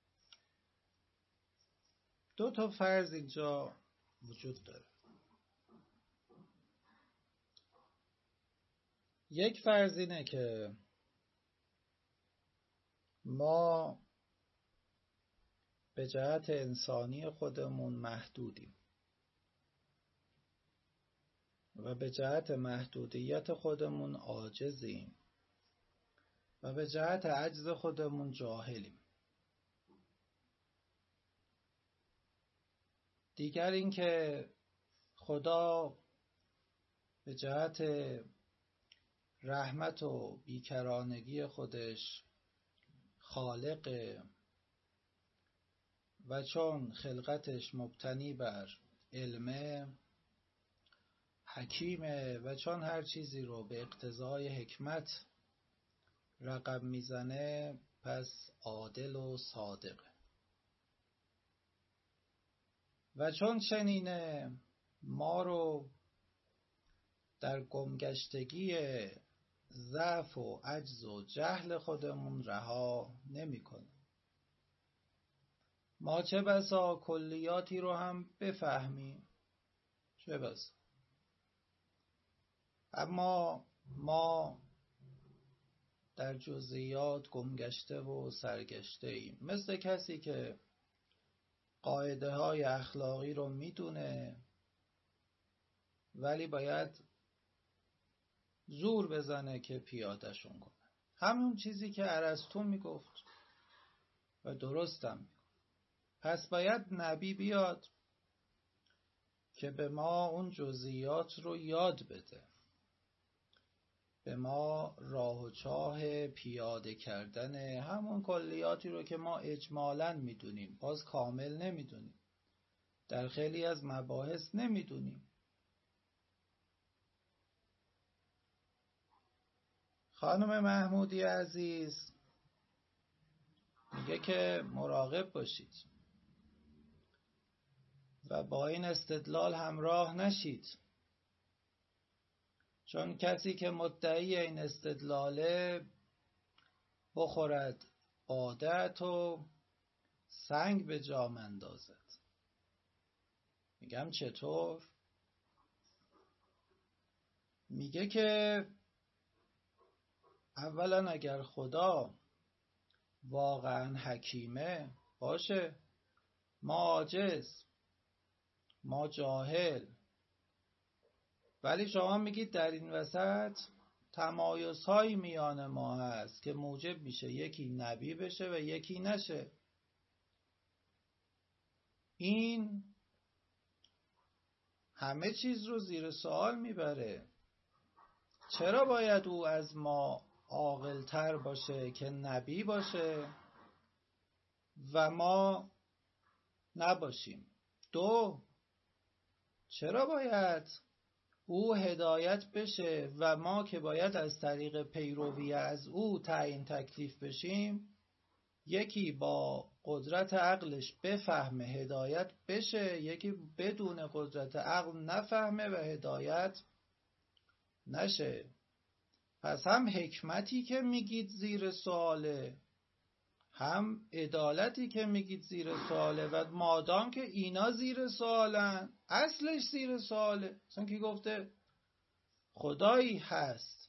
[SPEAKER 1] 2 تا فرض اینجا وجود داره. یک فرض اینه که ما به جهت انسانی خودمون محدودیم و به جهت محدودیت خودمون عاجزیم و به جهت عجز خودمون جاهلیم. دیگر اینکه خدا به جهت رحمت و بیکرانگی خودش خالق و چون خلقتش مبتنی بر علمه، حکیمه و چون هر چیزی رو به اقتضای حکمت رقم میزنه پس عادل و صادقه. و چون چنینه ما رو در گمگشتگی ضعف و عجز و جهل خودمون رها نمی‌کنه. ما چه بسا کلیاتی رو هم بفهمیم، چه بسا، اما ما در جزئیات گمگشته و سرگشته ایم، مثل کسی که قاعده های اخلاقی رو میدونه ولی باید زور بزنه که پیاده‌شون کنه. همون چیزی که ارسطو میگفت و درستم میگفت. پس باید نبی بیاد که به ما اون جزئیات رو یاد بده، به ما راه و چاه پیاده کردن همون کلیاتی رو که ما اجمالاً میدونیم، باز کامل نمیدونیم، در خیلی از مباحث نمیدونیم. خانم محمودی عزیز میگه که مراقب باشید و با این استدلال همراه نشید، چون کسی که مدعی این استدلاله بخورد عادت و سنگ به جام اندازد. میگم چطور؟ میگه که اولا اگر خدا واقعا حکیمه باشه، ما عاجز، ما جاهل، ولی شما میگید در این وسط تمایزهایی میان ما هست که موجب میشه یکی نبی بشه و یکی نشه. این همه چیز رو زیر سوال میبره. چرا باید او از ما عاقل‌تر باشه که نبی باشه و ما نباشیم؟ دو، چرا باید او هدایت بشه و ما که باید از طریق پیروی از او تعیین تکلیف بشیم، یکی با قدرت عقلش بفهمه هدایت بشه، یکی بدون قدرت عقل نفهمه و هدایت نشه؟ پس هم حکمتی که میگید زیر سواله، هم عدالتی که میگید زیر سواله، و مادام که اینا زیر سوالن، اصلش زیر سواله. مثلا کی گفته خدایی هست؟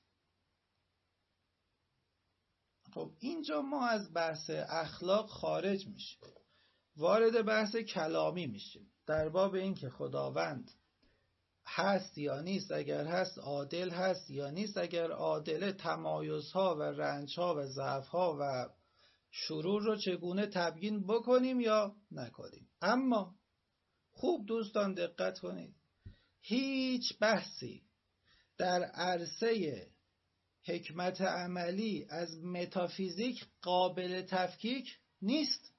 [SPEAKER 1] خب اینجا ما از بحث اخلاق خارج میشیم، وارد بحث کلامی میشیم در باب این که خداوند هست یا نیست، اگر هست عادل هست یا نیست، اگر عادله تمایزها و رنجها و ضعفها و شرور رو چگونه تبیین بکنیم یا نکنیم. اما خوب دوستان دقت کنید، هیچ بحثی در عرصه حکمت عملی از متافیزیک قابل تفکیک نیست.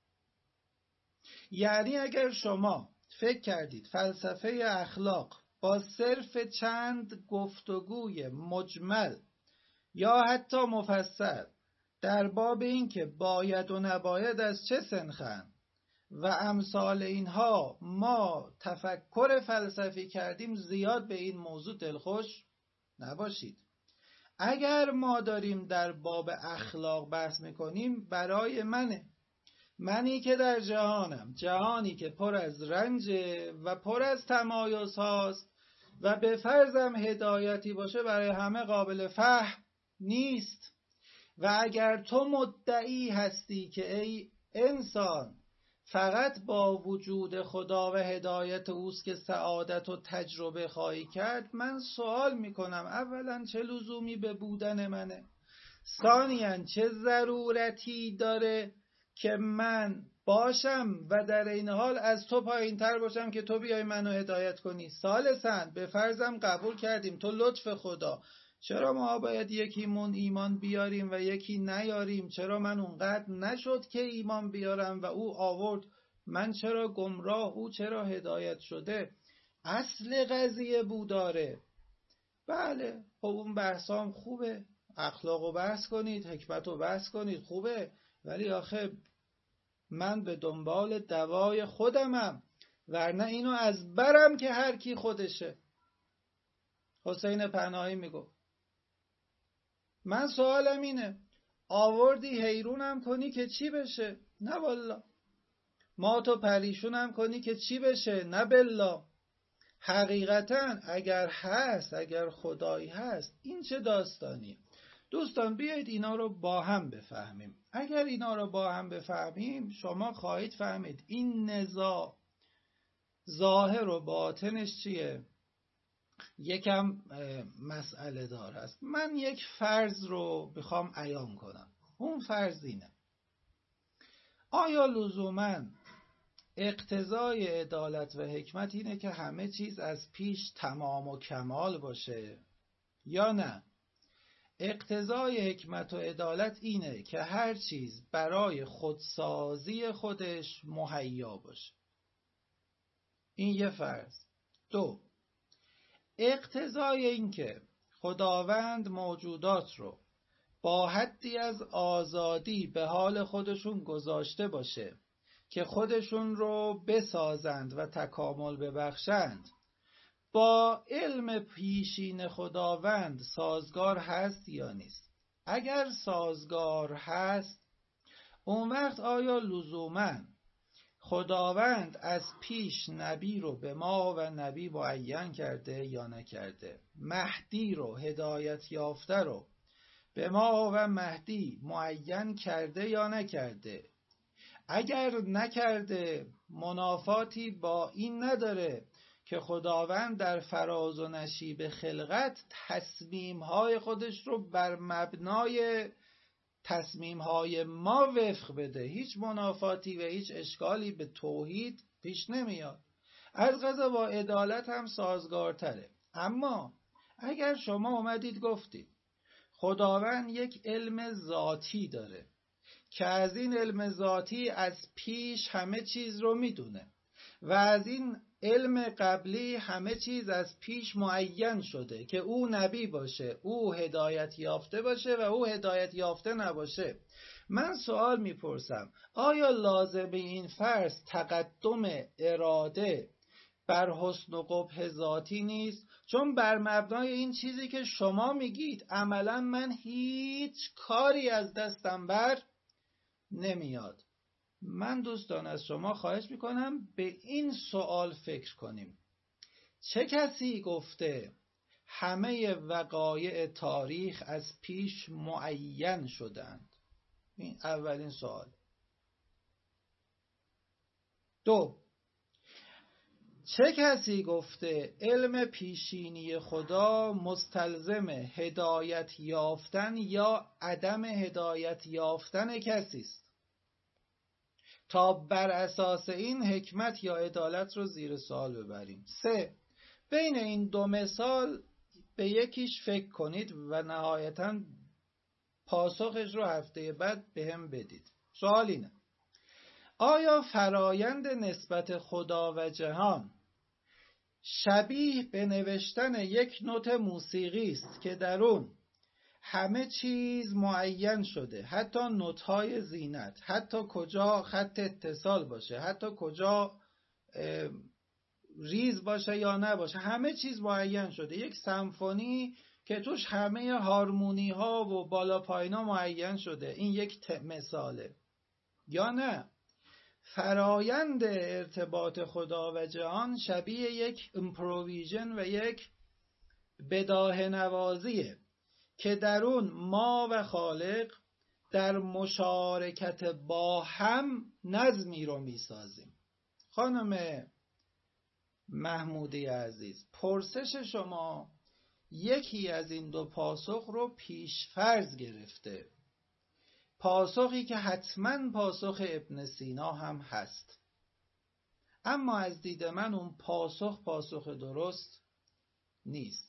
[SPEAKER 1] یعنی اگر شما فکر کردید فلسفه اخلاق با صرف چند گفتگوی مجمل یا حتی مفصل در باب این که باید و نباید از چه سنخن و امثال اینها ما تفکر فلسفی کردیم، زیاد به این موضوع دلخوش نباشید. اگر ما داریم در باب اخلاق بحث میکنیم، برای منی که در جهانم، جهانی که پر از رنج و پر از تمایز هاست و به فرضم هدایتی باشه برای همه قابل فهم نیست. و اگر تو مدعی هستی که ای انسان فقط با وجود خدا و هدایت اوست که سعادت و تجربه خواهی کرد، من سوال میکنم اولا چه لزومی به بودن منه؟ ثانیاً چه ضرورتی داره که من باشم و در این حال از تو پایین تر باشم که تو بیای منو هدایت کنی؟ ثالثاً به فرضم قبول کردیم تو لطف خدا، چرا ما باید یکیمون ایمان بیاریم و یکی نیاریم؟ چرا من اونقدر نشد که ایمان بیارم و او آورد؟ من چرا گمراه، او چرا هدایت شده؟ اصل قضیه بوداره. بله خب اون بحثام خوبه، اخلاقو بحث کنید، حکمتو بحث کنید، خوبه، ولی آخه من به دنبال دوای خودمم، ورنه اینو از برم که هر کی خودشه. حسین پناهی میگو من سوالم اینه، آوردی حیرونم کنی که چی بشه؟ نه والله. ما تو پریشونم کنی که چی بشه؟ نه بالله. حقیقتا اگر هست، اگر خدایی هست، این چه داستانیه؟ دوستان بیایید اینا رو با هم بفهمیم. اگر اینا رو با هم بفهمیم شما خواهید فهمید این نزاع ظاهر و باطنش چیه. یکم مسئله دار است. من یک فرض رو بخوام عیان کنم. اون فرض اینه: آیا لزوماً اقتضای عدالت و حکمت اینه که همه چیز از پیش تمام و کمال باشه یا نه؟ اقتضای حکمت و عدالت اینه که هر چیز برای خودسازی خودش مهیا باشه. این یه فرض. دو، اقتضای این که خداوند موجودات رو با حدی از آزادی به حال خودشون گذاشته باشه که خودشون رو بسازند و تکامل ببخشند، با علم پیشین خداوند سازگار هست یا نیست؟ اگر سازگار هست، اون وقت آیا لزوماً خداوند از پیش نبی رو به ما و نبی معین کرده یا نکرده؟ مهدی رو، هدایت یافته رو به ما و مهدی معین کرده یا نکرده؟ اگر نکرده منافاتی با این نداره که خداوند در فراز و نشیب خلقت تصمیم‌های خودش رو بر مبنای تصمیم‌های ما وفق بده؟ هیچ منافاتی و هیچ اشکالی به توحید پیش نمیاد. از قضا با عدالت هم سازگارتره. اما اگر شما اومدید گفتید خداوند یک علم ذاتی داره که از این علم ذاتی از پیش همه چیز رو میدونه و از این علم قبلی همه چیز از پیش معین شده که او نبی باشه، او هدایت یافته باشه و او هدایت یافته نباشه، من سوال میپرسم آیا لازمه این فرض تقدم اراده بر حسن و قبح ذاتی نیست؟ چون بر مبنای این چیزی که شما میگید عملا من هیچ کاری از دستم بر نمیاد. من دوستان از شما خواهش میکنم به این سوال فکر کنیم: چه کسی گفته همه وقایع تاریخ از پیش معین شدند؟ این اولین سوال. دو، چه کسی گفته علم پیشینی خدا مستلزم هدایت یافتن یا عدم هدایت یافتن کسی است تا بر اساس این حکمت یا عدالت رو زیر سوال ببریم؟ سه، بین این دو مثال به یکیش فکر کنید و نهایتاً پاسخش رو هفته بعد به هم بدید. سوال اینه: آیا فرایند نسبت خدا و جهان شبیه به نوشتن یک نوت موسیقی است که در اون همه چیز معین شده، حتی نوت‌های زینت، حتی کجا خط اتصال باشه، حتی کجا ریز باشه یا نباشه، همه چیز معین شده؟ یک سمفونی که توش همه هارمونی ها و بالا پایینا معین شده، این یک مثاله. یا نه فرایند ارتباط خدا و جهان شبیه یک امپروویژن و یک بداهه نوازیه که در اون ما و خالق در مشارکت با هم نظمی رو میسازیم. خانم محمودی عزیز، پرسش شما یکی از این دو پاسخ رو پیش فرض گرفته، پاسخی که حتما پاسخ ابن سینا هم هست، اما از دید من اون پاسخ درست نیست.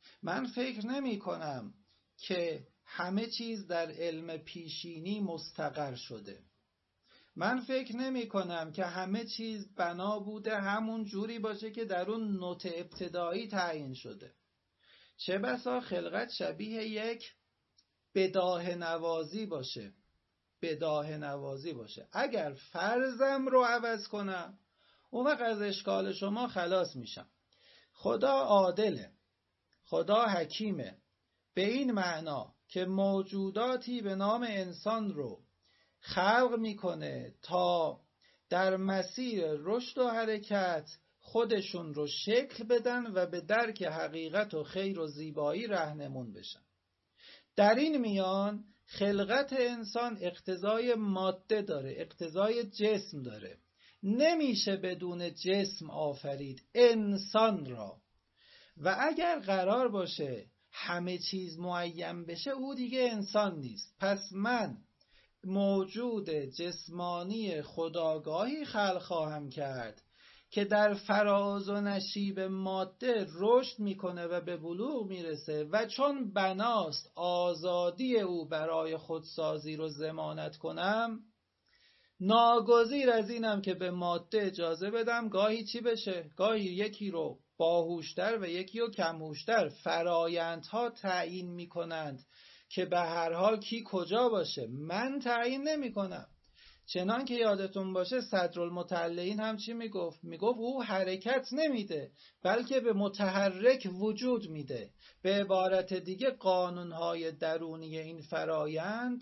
[SPEAKER 1] من فکر نمی کنم که همه چیز در علم پیشینی مستقر شده. من فکر نمی کنم که همه چیز بنا بوده همون جوری باشه که در اون نوت ابتدایی تعیین شده. چه بسا خلقت شبیه یک بداهه نوازی باشه. بداهه نوازی باشه. اگر فرضم رو عوض کنم اون وقت از اشکال شما خلاص میشم. خدا عادله، خدا حکیمه، به این معنا که موجوداتی به نام انسان رو خلق میکنه تا در مسیر رشد و حرکت خودشون رو شکل بدن و به درک حقیقت و خیر و زیبایی راهنمون بشن. در این میان خلقت انسان اقتضای ماده داره، اقتضای جسم داره. نمیشه بدون جسم آفرید انسان را. و اگر قرار باشه همه چیز معین بشه او دیگه انسان نیست. پس من موجود جسمانی خودآگاهی خلق خواهم کرد که در فراز و نشیب ماده رشد میکنه و به بلوغ میرسه و چون بناست آزادی او برای خودسازی رو ضمانت کنم، ناگزیر از اینم که به ماده اجازه بدم گاهی چی بشه؟ گاهی یکی رو باهوشتر و یکی رو کمهوشتر. فرایندها تعیین میکنند که به هر حال کی کجا باشه. من تعیین نمی کنم. چنان که یادتون باشه صدرالمتعلین هم چی میگفت؟ میگفت او حرکت نمیده بلکه به متحرک وجود میده. به عبارت دیگه قانونهای درونی این فرایند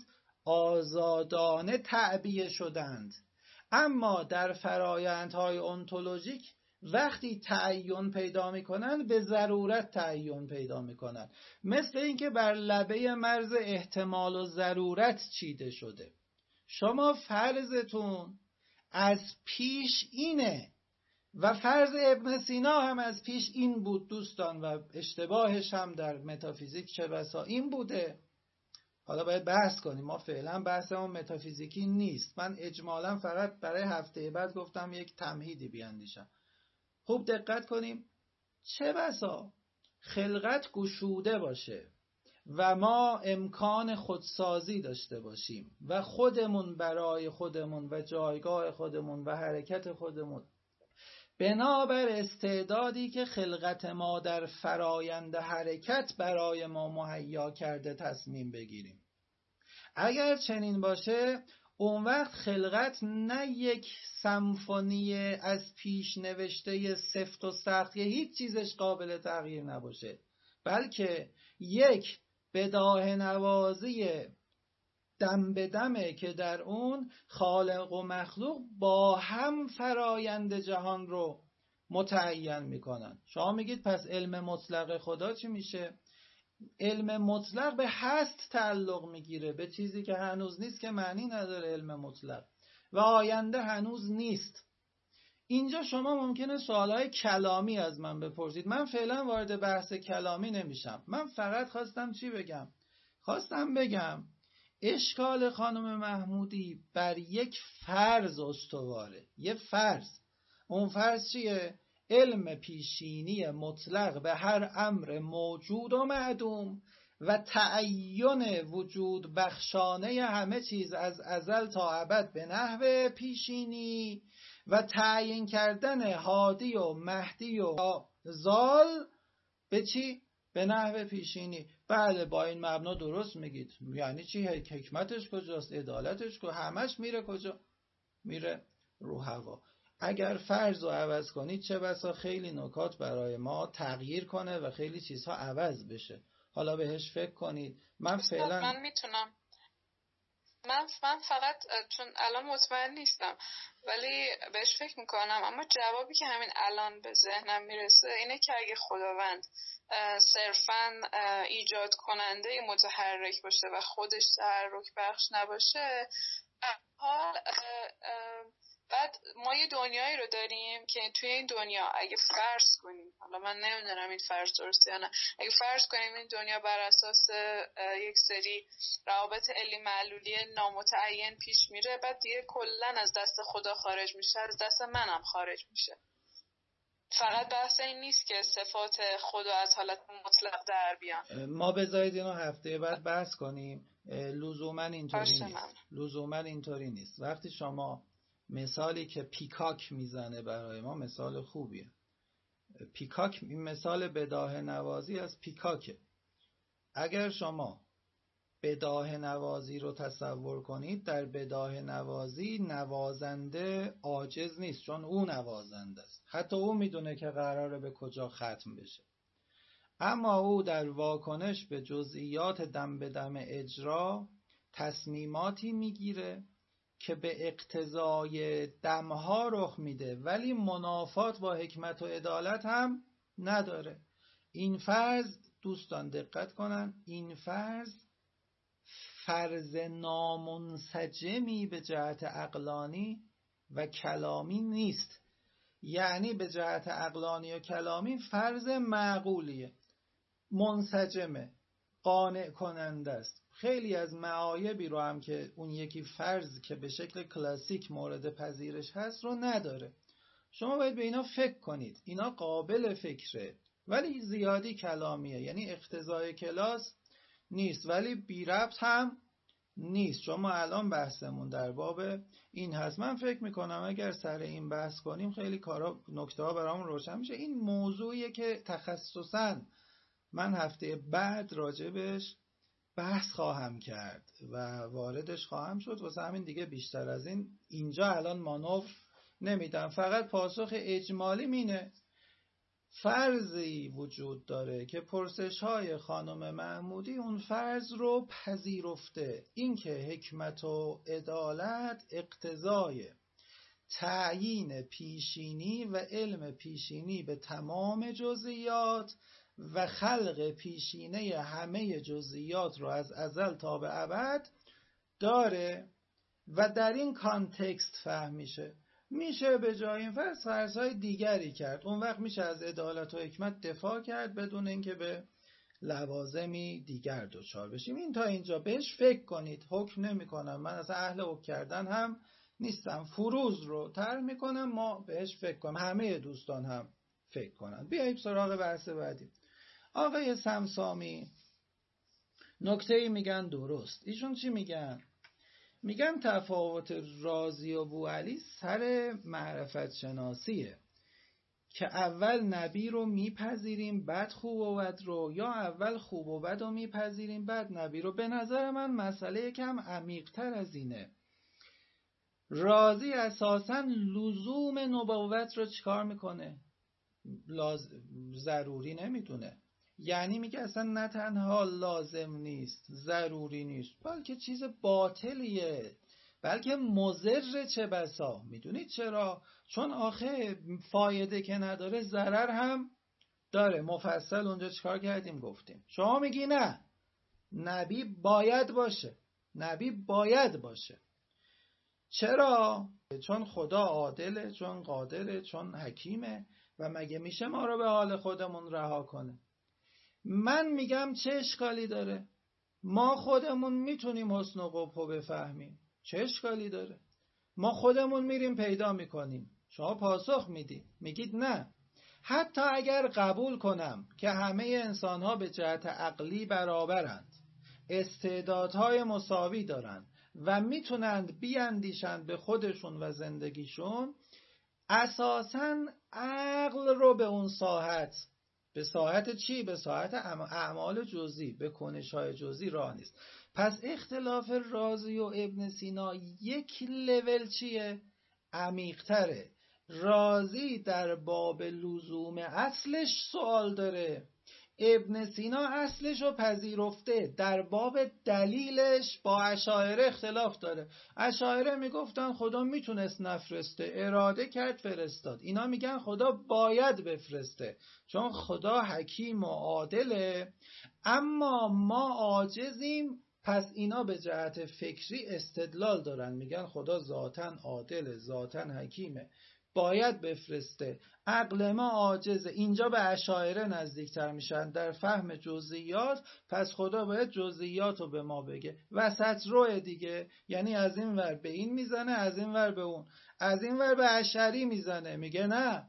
[SPEAKER 1] آزادانه تعبیه شدند. اما در فرایندهای انتولوژیک وقتی تعین پیدا میکنن به ضرورت تعین پیدا میکنن، مثل اینکه بر لبه مرز احتمال و ضرورت چیده شده. شما فرضتون از پیش اینه و فرض ابن سینا هم از پیش این بود دوستان، و اشتباهش هم در متافیزیک چه بسا این بوده. حالا باید بحث کنیم، ما فعلا بحثمون متافیزیکی نیست. من اجمالا فقط برای هفته بعد گفتم یک تمهیدی بیاندیشم. خوب دقت کنیم. چه بسا خلقت گشوده باشه و ما امکان خودسازی داشته باشیم و خودمون برای خودمون و جایگاه خودمون و حرکت خودمون بنابر استعدادی که خلقت ما در فرایند حرکت برای ما مهیا کرده تصمیم بگیریم. اگر چنین باشه اون وقت خلقت نه یک سمفونی از پیش نوشته سفت و سخت، هیچ چیزش قابل تغییر نباشه، بلکه یک بداهه نوازی دم به دمه که در اون خالق و مخلوق با هم فرایند جهان رو متعین میکنن. شما میگید پس علم مطلق خدا چی میشه؟ علم مطلق به هست تعلق میگیره، به چیزی که هنوز نیست که معنی نداره علم مطلق، و آینده هنوز نیست. اینجا شما ممکنه سوالهای کلامی از من بپرسید. من فعلا وارد بحث کلامی نمیشم. من فقط خواستم چی بگم؟ خواستم بگم اشکال خانم محمودی بر یک فرض استواره. یه فرض. اون فرض چیه؟ علم پیشینی مطلق به هر امر موجود و معدوم و تعین وجود بخشانه همه چیز از ازل تا ابد به نحو پیشینی و تعیین کردن هادی و مهدی و زال به چی؟ به نحو پیشینی. بله با این مبنا درست میگید. یعنی چی؟ حکمتش کجاست؟ عدالتش کجاست؟ همش میره کجا؟ میره رو هوا. اگر فرض رو عوض کنید چه بسا خیلی نکات برای ما تغییر کنه و خیلی چیزها عوض بشه. حالا بهش فکر کنید. من فعلا
[SPEAKER 2] من میتونم من فقط چون الان مطمئن نیستم ولی بهش فکر میکنم، اما جوابی که همین الان به ذهنم میرسه اینه که اگه خداوند صرفاً ایجاد کننده متحرک باشه و خودش تحرک بخش نباشه، حال بعد ما یه دنیایی رو داریم که توی این دنیا اگه فرض کنیم، حالا من نمیدونم این فرض درسته یا نه، اگه فرض کنیم این دنیا بر اساس یک سری روابط علی معلولی نامتعین پیش میره، بعد دیگه کلن از دست خدا خارج میشه، از دست منم خارج میشه. فقط بحث این نیست که صفات خدا از حالت مطلق در بیان.
[SPEAKER 1] ما بذارید اینو هفته بعد بحث کنیم. لزوما اینطوری نیست. وقتی شما مثالی که پیکاک میزنه برای ما مثال خوبیه. پیکاک، این مثال بداهه نوازی از پیکاکه. اگر شما بداهه نوازی رو تصور کنید، در بداهه نوازی نوازنده عاجز نیست، چون او نوازنده است. حتی او میدونه که قراره به کجا ختم بشه. اما او در واکنش به جزئیات دم به دم اجرا تصمیماتی میگیره که به اقتضای دمها رخ میده، ولی منافات با حکمت و عدالت هم نداره. این فرض، دوستان دقت کنن، این فرض نامنسجمی به جهت عقلانی و کلامی نیست. یعنی به جهت عقلانی و کلامی فرض معقولیه، منسجمه، قانع کننده است. خیلی از معایبی رو هم که اون یکی فرض که به شکل کلاسیک مورد پذیرش هست رو نداره. شما باید به اینا فکر کنید. اینا قابل فکره ولی زیادی کلامیه، یعنی اقتضای کلاس نیست ولی بی ربط هم نیست. چون ما الان بحثمون در باب این هست. من فکر میکنم اگر سر این بحث کنیم خیلی نکته ها برامون روشن میشه. این موضوعیه که تخصصاً من هفته بعد راجبش بحث خواهم کرد و واردش خواهم شد. واسه همین دیگه بیشتر از این اینجا الان مانور نمیدم. فقط پاسخ اجمالی مینه. فرضی وجود داره که پرسش‌های خانم محمودی اون فرض رو پذیرفته، این که حکمت و عدالت اقتضای تعیین پیشینی و علم پیشینی به تمام جزئیات و خلق پیشینه همه جزئیات رو از ازل تا به ابد داره و در این کانتکست فهم میشه به جای این فرض‌های دیگری کرد. اون وقت میشه از عدالت و حکمت دفاع کرد بدون اینکه به لوازمی دیگر دچار بشیم. این تا اینجا بهش فکر کنید. حکم نمی کنم، من اصلا اهل حکم کردن هم نیستم. فروض رو طرح میکنم، ما بهش فکر کنیم، همه دوستان هم فکر کنن. بیاییم سراغ بحث بعدی. آقای سمسامی نکته‌ای میگن درست. ایشون چی میگن؟ میگن تفاوت رازی و بوعلی سر معرفت شناسیه که اول نبی رو میپذیریم بعد خوب و بد رو، یا اول خوب و بد رو میپذیریم بعد نبی رو. به نظر من مسئله یکم عمیق‌تر از اینه. رازی اساساً لزوم نبوت رو چیکار میکنه؟ ضروری نمیدونه. یعنی میگه اصلا نه تنها لازم نیست، ضروری نیست، بلکه چیز باطلیه، بلکه مضر چه بسا. میدونید چرا؟ چون آخه فایده که نداره ضرر هم داره. مفصل اونجا چیکار کردیم گفتیم. شما میگی نه، نبی باید باشه، نبی باید باشه. چرا؟ چون خدا عادله، چون قادره، چون حکیمه و مگه میشه ما رو به حال خودمون رها کنه؟ من میگم چه اشکالی داره؟ ما خودمون میتونیم حسن و قبح بفهمیم. چه اشکالی داره؟ ما خودمون میریم پیدا میکنیم. شما پاسخ میگید نه. حتی اگر قبول کنم که همه انسانها به جهت عقلی برابرند، استعدادهای مساوی دارند و میتونند بیاندیشند به خودشون و زندگیشون، اساساً عقل رو به اون ساحت، به ساحت چی؟ به ساحت اعمال جزئی، به کنش‌های جزئی راه نیست. پس اختلاف رازی و ابن سینا یک لول چیه؟ عمیق‌تره. رازی در باب لزوم اصلش سوال داره، ابن سینا اصلش رو پذیرفته، در باب دلیلش با اشاعره اختلاف داره. اشاعره میگفتن خدا میتونست نفرسته، اراده کرد فرستاد. اینا میگن خدا باید بفرسته چون خدا حکیم و عادله، اما ما عاجزیم. پس اینا به جهت فکری استدلال دارن، میگن خدا ذاتاً عادله، ذاتاً حکیمه، باید بفرسته. عقل ما عاجزه. اینجا به اشاعره نزدیکتر میشن در فهم جزئیات. پس خدا باید جزئیات رو به ما بگه. وسط روی دیگه، یعنی از این ور به این میزنه، از این ور به اون، از این ور به اشعری میزنه، میگه نه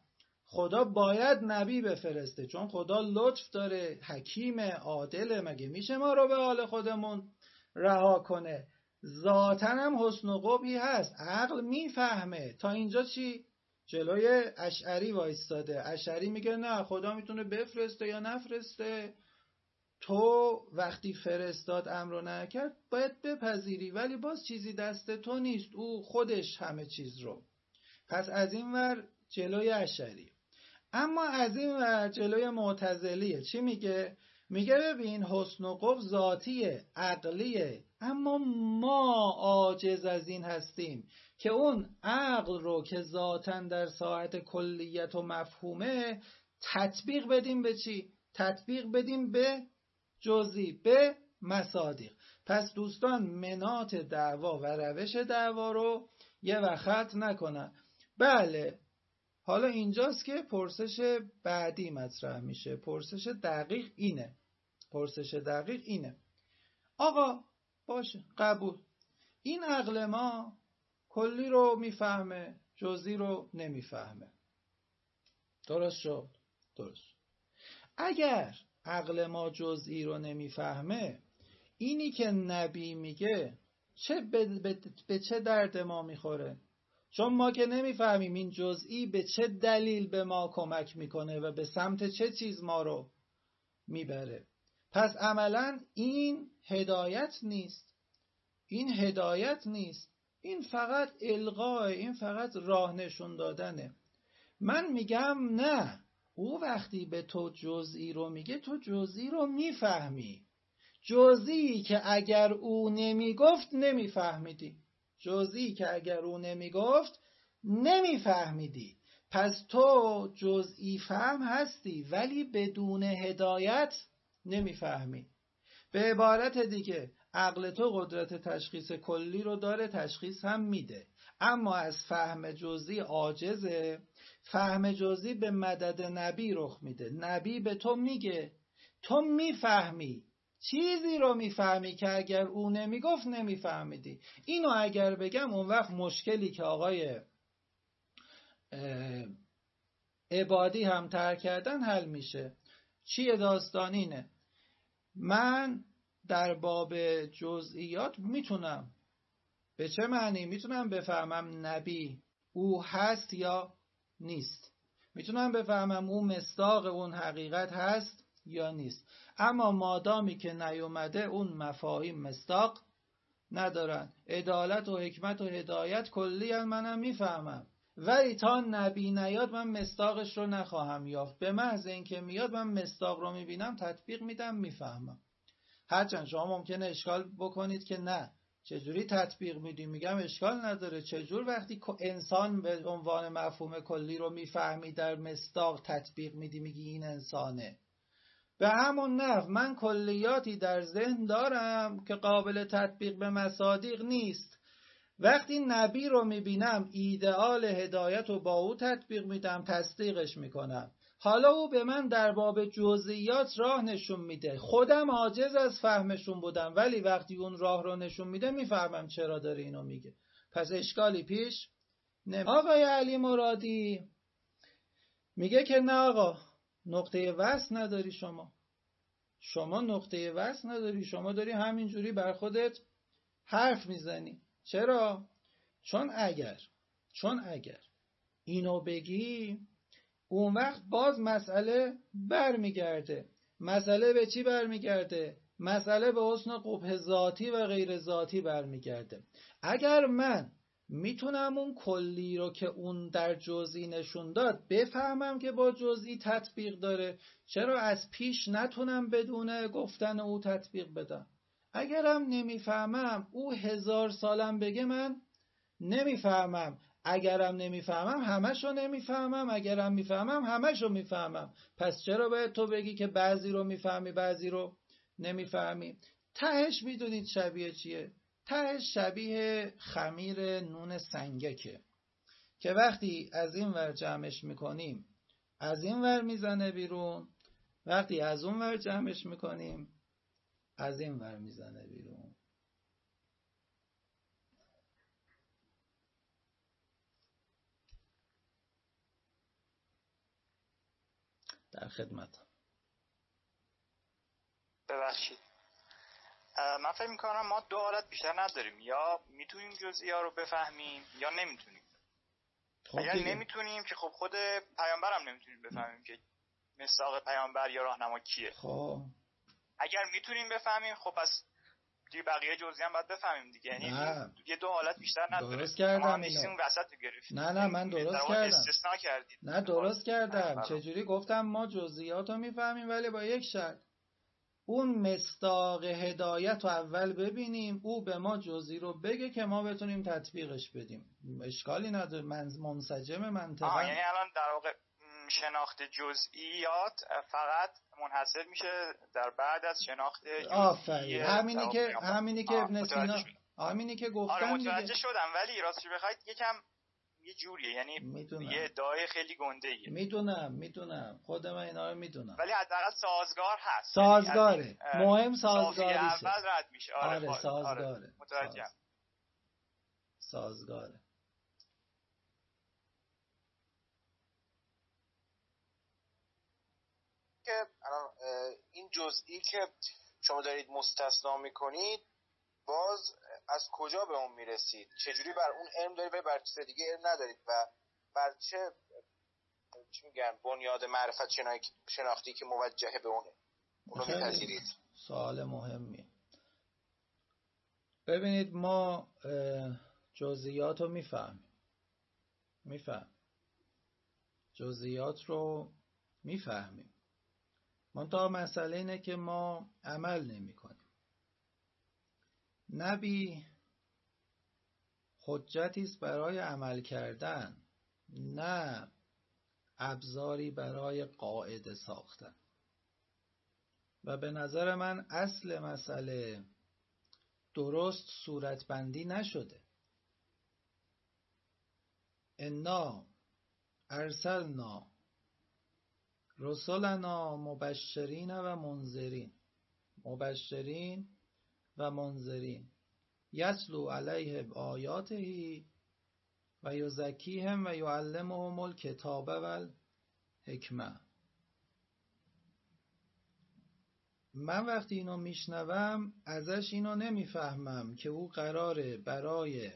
[SPEAKER 1] خدا باید نبی بفرسته، چون خدا لطف داره، حکیم، عادله. مگه میشه ما رو به حال خودمون رها کنه؟ ذاتاً هم حسن و قبحی هست، عقل میفهمه. تا اینجا چی؟ جلوی اشعری وایستاده. اشعری میگه نه، خدا میتونه بفرسته یا نفرسته، تو وقتی فرستاد امر رو نکرد باید بپذیری، ولی باز چیزی دست تو نیست، او خودش همه چیز رو. پس از این ور جلوی اشعری. اما از این ور جلوی معتزلیه. چی میگه؟ میگه ببین حسن و قبح ذاتیه، عقلیه، اما ما عاجز از این هستیم که اون عقل رو که ذاتاً در ساحت کلیت و مفهومه تطبیق بدیم به چی؟ تطبیق بدیم به جزئی، به مصادیق. پس دوستان منات دعوا و روش دعوا رو یه وقت نکنن. بله، حالا اینجاست که پرسش بعدی مطرح میشه. پرسش دقیق اینه. آقا باشه، قبول، این عقل ما کلی رو میفهمه، جزئی رو نمیفهمه. درست شد؟ درست. اگر عقل ما جزئی رو نمیفهمه، اینی که نبی میگه به چه درد ما میخوره؟ چون ما که نمیفهمیم این جزئی به چه دلیل به ما کمک میکنه و به سمت چه چیز ما رو میبره. پس عملا این هدایت نیست، این فقط القاه، این فقط راه نشون دادنه. من میگم نه، او وقتی به تو جزئی رو میگه تو جزئی رو میفهمی، جزئی که اگر او نمیگفت نمیفهمیدی. پس تو جزئی فهم هستی ولی بدون هدایت نمیفهمی. به عبارت دیگه عقل تو قدرت تشخیص کلی رو داره، تشخیص هم میده، اما از فهم جزئی عاجزه. فهم جزئی به مدد نبی رخ میده. نبی به تو میگه، تو میفهمی، چیزی رو میفهمی که اگر او نمیگفت نمیفهمیدی. اینو اگر بگم اون وقت مشکلی که آقای عبادی هم طرح کردن حل میشه. چیه داستان؟ اینه من در باب جزئیات میتونم، به چه معنی میتونم بفهمم نبی او هست یا نیست، میتونم بفهمم او مصداق اون حقیقت هست یا نیست، اما مادامی که نیومده اون مفاهیم مصداق ندارن. عدالت و حکمت و هدایت کلی منم میفهمم، ولی تا نبی نیاد من مصداقش رو نخواهم یافت. به محض اینکه میاد من مصداق رو میبینم، تطبیق میدم، میفهمم. هرچند شما ممکنه اشکال بکنید که نه، چجوری تطبیق میدی؟ میگم اشکال نداره. چجور وقتی انسان به عنوان مفهوم کلی رو میفهمی در مصداق تطبیق میدی، میگی این انسانه؟ به همون نحو من کلیاتی در ذهن دارم که قابل تطبیق به مصادیق نیست. وقتی نبی رو میبینم ایدئال هدایت رو با او تطبیق میدم، تصدیقش میکنم. حالا او به من در باب جزئیات راه نشون میده، خودم عاجز از فهمشون بودم، ولی وقتی اون راه رو نشون میده میفهمم چرا داره اینو میگه. پس اشکالی پیش نمیاد. آقای علی مرادی میگه که نه آقا، نقطه وصل نداری، شما نقطه وصل نداری، شما داری همینجوری بر خودت حرف میزنی. چرا؟ چون اگر اینو بگی اون وقت باز مسئله برمیگرده. مسئله به چی برمیگرده؟ مسئله به حسن قبح ذاتی و غیر ذاتی برمیگرده. اگر من میتونم اون کلی رو که اون در جزئی نشون داد بفهمم که با جزئی تطبیق داره، چرا از پیش نتونم بدون گفتن او تطبیق بدم؟ اگرم نمیفهمم او 1000 سالم بگه من نمیفهمم، اگرم نمیفهمم همشو نمیفهمم، اگرم میفهمم همشو میفهمم. پس چرا باید تو بگی که بعضی رو میفهمی بعضی رو نمیفهمی؟ تهش میدونید شبیه چیه؟ تهش شبیه خمیر نون سنگکه که وقتی از این ور جمعش میکنیم از این ور میزنه بیرون، وقتی از اون ور جمعش میکنیم از این ور میزنه بیرون. در خدمت.
[SPEAKER 5] ببخشید، من فکر میکنم ما دو حالت بیشتر نداریم، یا میتونیم جزئیات رو بفهمیم یا نمیتونیم. اگر نمیتونیم که خب خود پیامبرم نمیتونیم بفهمیم که مصداق پیامبر یا راهنما کیه.
[SPEAKER 1] خب
[SPEAKER 5] اگر میتونیم بفهمیم خب پس دیگه بقیه جزئی هم باید بفهمیم دیگه. یعنی یه دو حالت بیشتر نداره.
[SPEAKER 1] درست کردم اینو.
[SPEAKER 5] وسط رو گرفتیم.
[SPEAKER 1] نه من درست کردم.
[SPEAKER 5] استثناء کردید.
[SPEAKER 1] نه درست کردم. چجوری گفتم ما جزئیات رو میفهمیم ولی با یک شرط. اون مصداق هدایت رو اول ببینیم، او به ما جزئی رو بگه که ما بتونیم تطبیقش بدیم. اشکالی نداره، منسجم منطقا.
[SPEAKER 5] یعنی الان در واقع شناخت جزئیات فقط منحصر میشه در بعد از شناخت جزئی.
[SPEAKER 1] آفرین، همینی که ابن سینا، همینی که گفتن
[SPEAKER 5] دیگه. متوجه شدم، ولی راستش بخواید یکم یه جوریه، یعنی یه ادعای خیلی گنده‌ایه.
[SPEAKER 1] میدونم خود من اینا رو میدونم،
[SPEAKER 5] ولی حداقل سازگار هست.
[SPEAKER 1] سازگاره، مهم سازگاریشه.
[SPEAKER 5] اول رد میشه.
[SPEAKER 1] آره سازگاره.
[SPEAKER 5] متوجهم.
[SPEAKER 1] سازگاره.
[SPEAKER 3] که الان این جزئی که شما دارید مستثنا میکنید باز از کجا به اون میرسید؟ چجوری بر اون علم دارید و بر چیز دیگه علم ندارید و بر چی میگن بنیاد معرفت شناختی که موجه به اونه اونو میپذیرید؟
[SPEAKER 1] سوال مهمیه. ببینید ما جزئیات رو میفهمیم جزئیات رو میفهمیم، منتها مسئله اینه که ما عمل نمی کنیم. نبی حجتی است برای عمل کردن، نه ابزاری برای قاعده ساختن. و به نظر من اصل مسئله درست صورتبندی نشده. انا ارسلنا رسولنا مبشرین و منذرین یتلو علیهم آیاته و یزکیهم و یعلمهم الکتاب والحکمه. من وقتی اینو میشنوم ازش اینو نمیفهمم که او قراره برای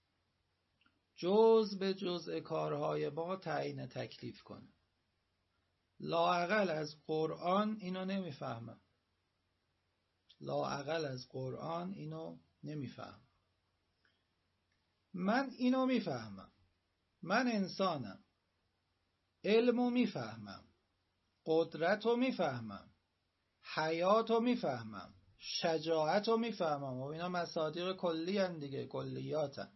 [SPEAKER 1] جز به جزء کارهای ما تعیین تکلیف کنه. لااقل از قرآن اینو نمیفهمم. من اینو میفهمم. من انسانم، علمو میفهمم، قدرتو میفهمم، حیاتو میفهمم، شجاعتو میفهمم. و اینا مصادیق کلی هن دیگه، کلیاتن.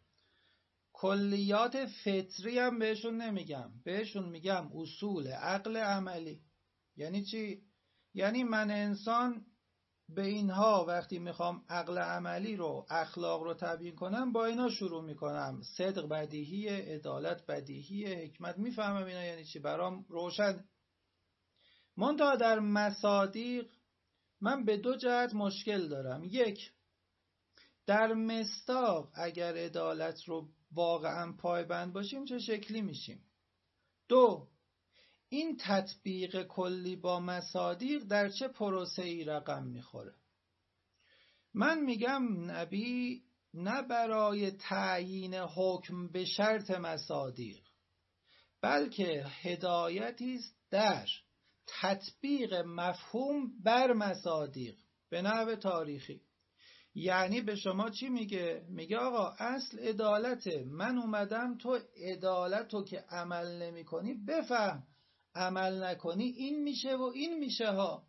[SPEAKER 1] کلیات فطری هم بهشون نمیگم، بهشون میگم اصول عقل عملی. یعنی چی؟ یعنی من انسان به اینها وقتی میخوام عقل عملی رو، اخلاق رو تبیین کنم، با اینا شروع میکنم. صدق بدیهیه، عدالت بدیهیه، حکمت میفهمم اینا یعنی چی، برام روشن. منتها در مصادیق من به دو جهت مشکل دارم. یک، در مصداق اگر عدالت رو واقعا پایبند باشیم چه شکلی میشیم؟ دو، این تطبیق کلی با مصادیق در چه پروسه‌ای رقم میخوره؟ من میگم نبی نه برای تعیین حکم به شرط مصادیق، بلکه هدایتی است در تطبیق مفهوم بر مصادیق به نحو تاریخی. یعنی به شما چی میگه؟ میگه آقا اصل عدالته، من اومدم تو عدالتو که عمل نمی کنی بفهم، عمل نکنی این میشه و این میشه ها.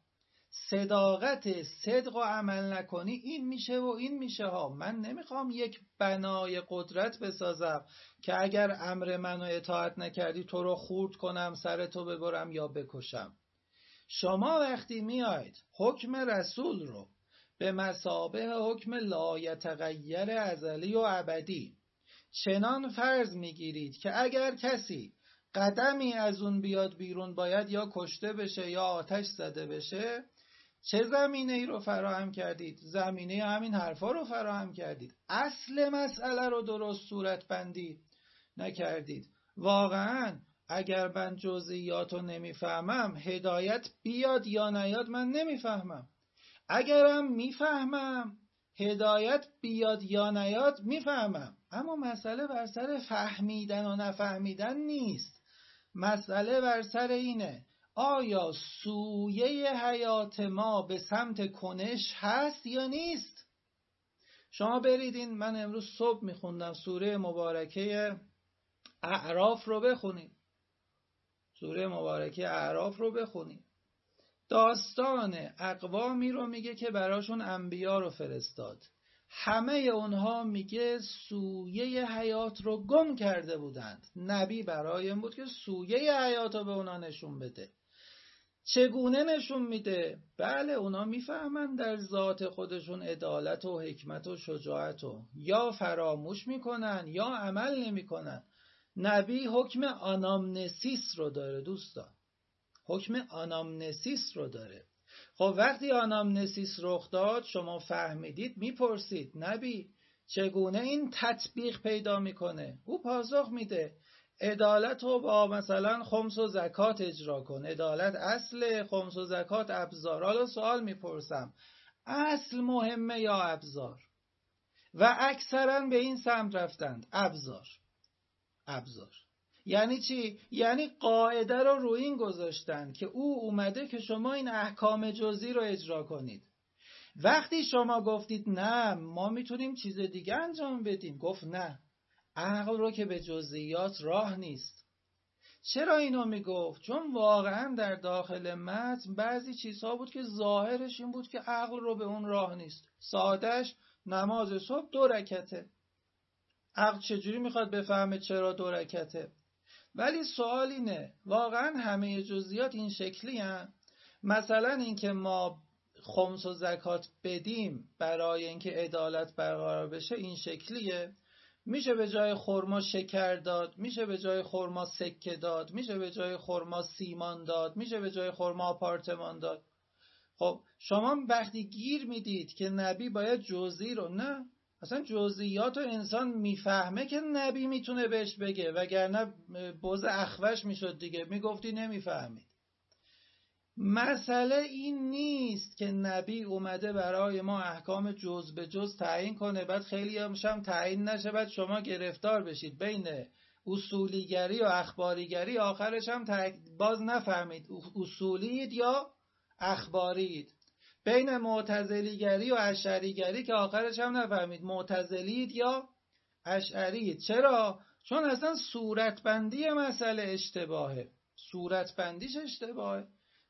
[SPEAKER 1] صدق و عمل نکنی این میشه و این میشه ها. من نمیخوام یک بنای قدرت بسازم که اگر امر منو اطاعت نکردی تو رو خورد کنم، سرتو ببرم یا بکشم. شما وقتی میاید حکم رسول رو به مثابه حکم لایتغیر ازلی و ابدی چنان فرض میگیرید که اگر کسی قدمی از اون بیاد بیرون باید یا کشته بشه یا آتش زده بشه، چه زمینه ای رو فراهم کردید؟ زمینه همین حرفا رو فراهم کردید. اصل مسئله رو درست صورت بندی نکردید. واقعا اگر من جزئیاتو نمیفهمم هدایت بیاد یا نیاد من نمیفهمم. اگرم میفهمم هدایت بیاد یا نیاد میفهمم. اما مسئله بر سر فهمیدن و نفهمیدن نیست. مسئله بر سر اینه آیا سویه حیات ما به سمت کنش هست یا نیست؟ شما بریدین، من امروز صبح میخوندم سوره مبارکه اعراف رو بخونید. سوره مبارکه اعراف رو بخونید. داستان اقوامی رو میگه که براشون انبیا رو فرستاد. همه اونها میگه سویه حیات رو گم کرده بودند. نبی برای این بود که سویه حیات رو به اونا نشون بده. چگونه نشون میده؟ بله اونا میفهمن در ذات خودشون عدالت و حکمت و شجاعت و یا فراموش میکنن یا عمل نمیکنن. نبی حکم آنامنسیس رو داره دوستان. حکم آنامنسیس رو داره. خب وقتی آنامنسیس رخ داد شما فهمیدید میپرسید نبی چگونه این تطبیق پیدا میکنه؟ او پاسخ میده عدالت رو با مثلا خمس و زکات اجرا کن. عدالت اصل، خمس و زکات ابزار. حالا سوال میپرسم اصل مهمه یا ابزار؟ و اکثرا به این سمت رفتند ابزار. یعنی چی؟ یعنی قاعده رو روی این گذاشتن که او اومده که شما این احکام جزئی رو اجرا کنید. وقتی شما گفتید نه ما میتونیم چیز دیگه انجام بدیم، گفت نه عقل رو که به جزئیات راه نیست. چرا اینو میگفت؟ چون واقعا در داخل متن بعضی چیزها بود که ظاهرش این بود که عقل رو به اون راه نیست. سادهش نماز صبح 2 رکعته. عقل چجوری میخواد بفهمه چرا 2 رکعته؟ ولی سوال اینه واقعا همه جزئیات این شکلی هستند؟ مثلا اینکه ما خمس و زکات بدیم برای اینکه عدالت برقرار بشه این شکلیه؟ میشه به جای خرما شکر داد، میشه به جای خرما سکه داد، میشه به جای خرما سیمان داد، میشه به جای خرما آپارتمان داد. خب شما وقتی گیر میدید که نبی باید جزئی رو، نه اصلا جزئیات رو انسان میفهمه که نبی میتونه بهش بگه، وگرنه بز اخوش میشد دیگه، میگفتی نمیفهمید. مسئله این نیست که نبی اومده برای ما احکام جز به جز تعیین کنه بعد خیلی هم تعیین نشه بعد شما گرفتار بشید بین اصولیگری و اخباریگری، آخرش هم باز نفهمید اصولید یا اخبارید. بین معتزلیگری و اشعریگری که آخرش هم نفهمید معتزلید یا اشعرید. چرا؟ چون اصلا صورتبندی مسئله اشتباهه. صورتبندیش اشتباهه،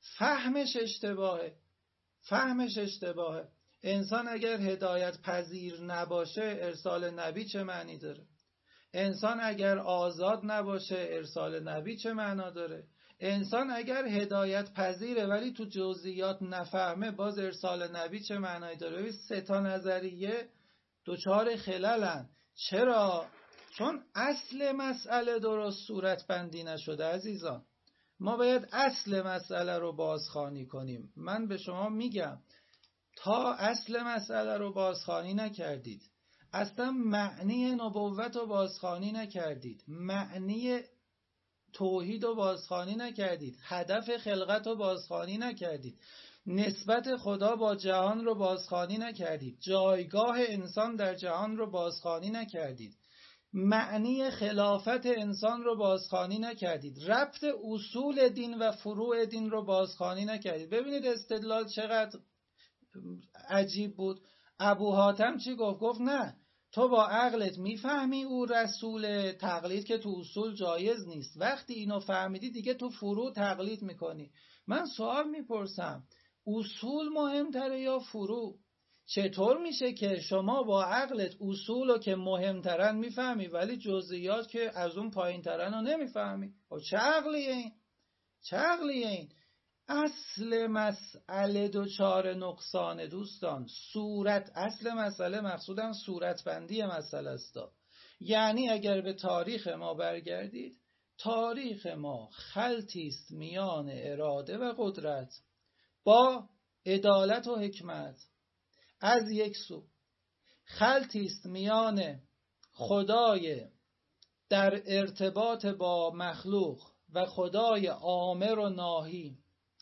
[SPEAKER 1] فهمش اشتباهه. انسان اگر هدایت پذیر نباشه ارسال نبی چه معنی داره؟ انسان اگر آزاد نباشه ارسال نبی چه معنا داره؟ انسان اگر هدایت پذیره ولی تو جزئیات نفهمه باز ارسال نبی چه معنی داره؟ ببین 3 نظریه دوچار خللن. چرا؟ چون اصل مسئله درست صورت بندی نشده عزیزان. ما باید اصل مسئله رو بازخوانی کنیم. من به شما میگم تا اصل مسئله رو بازخوانی نکردید، اصلا معنی نبوت رو بازخوانی نکردید، معنی توحید رو بازخوانی نکردید، هدف خلقت رو بازخوانی نکردید، نسبت خدا با جهان رو بازخوانی نکردید، جایگاه انسان در جهان رو بازخوانی نکردید، معنی خلافت انسان رو بازخوانی نکردید، ربط اصول دین و فروع دین رو بازخوانی نکردید. ببینید استدلال چقدر عجیب بود. ابو حاتم چی گفت؟ گفت نه تو با عقلت میفهمی او رسول، تقلید که تو اصول جایز نیست، وقتی اینو فهمیدی دیگه تو فروع تقلید میکنی. من سوال میپرسم اصول مهمتره یا فروع؟ چطور میشه که شما با عقلت اصولو که مهمترن میفهمی ولی جزئیات که از اون پایینترن رو نمیفهمی؟ چه عقلیه این؟ اصل مسئله دوچار نقصان دوستان. اصل مسئله مقصودم صورتبندی مسئله است. یعنی اگر به تاریخ ما برگردید، تاریخ ما خلطی است میان اراده و قدرت با عدالت و حکمت از یک سو، خلطی است میان خدای در ارتباط با مخلوق و خدای آمر و ناهی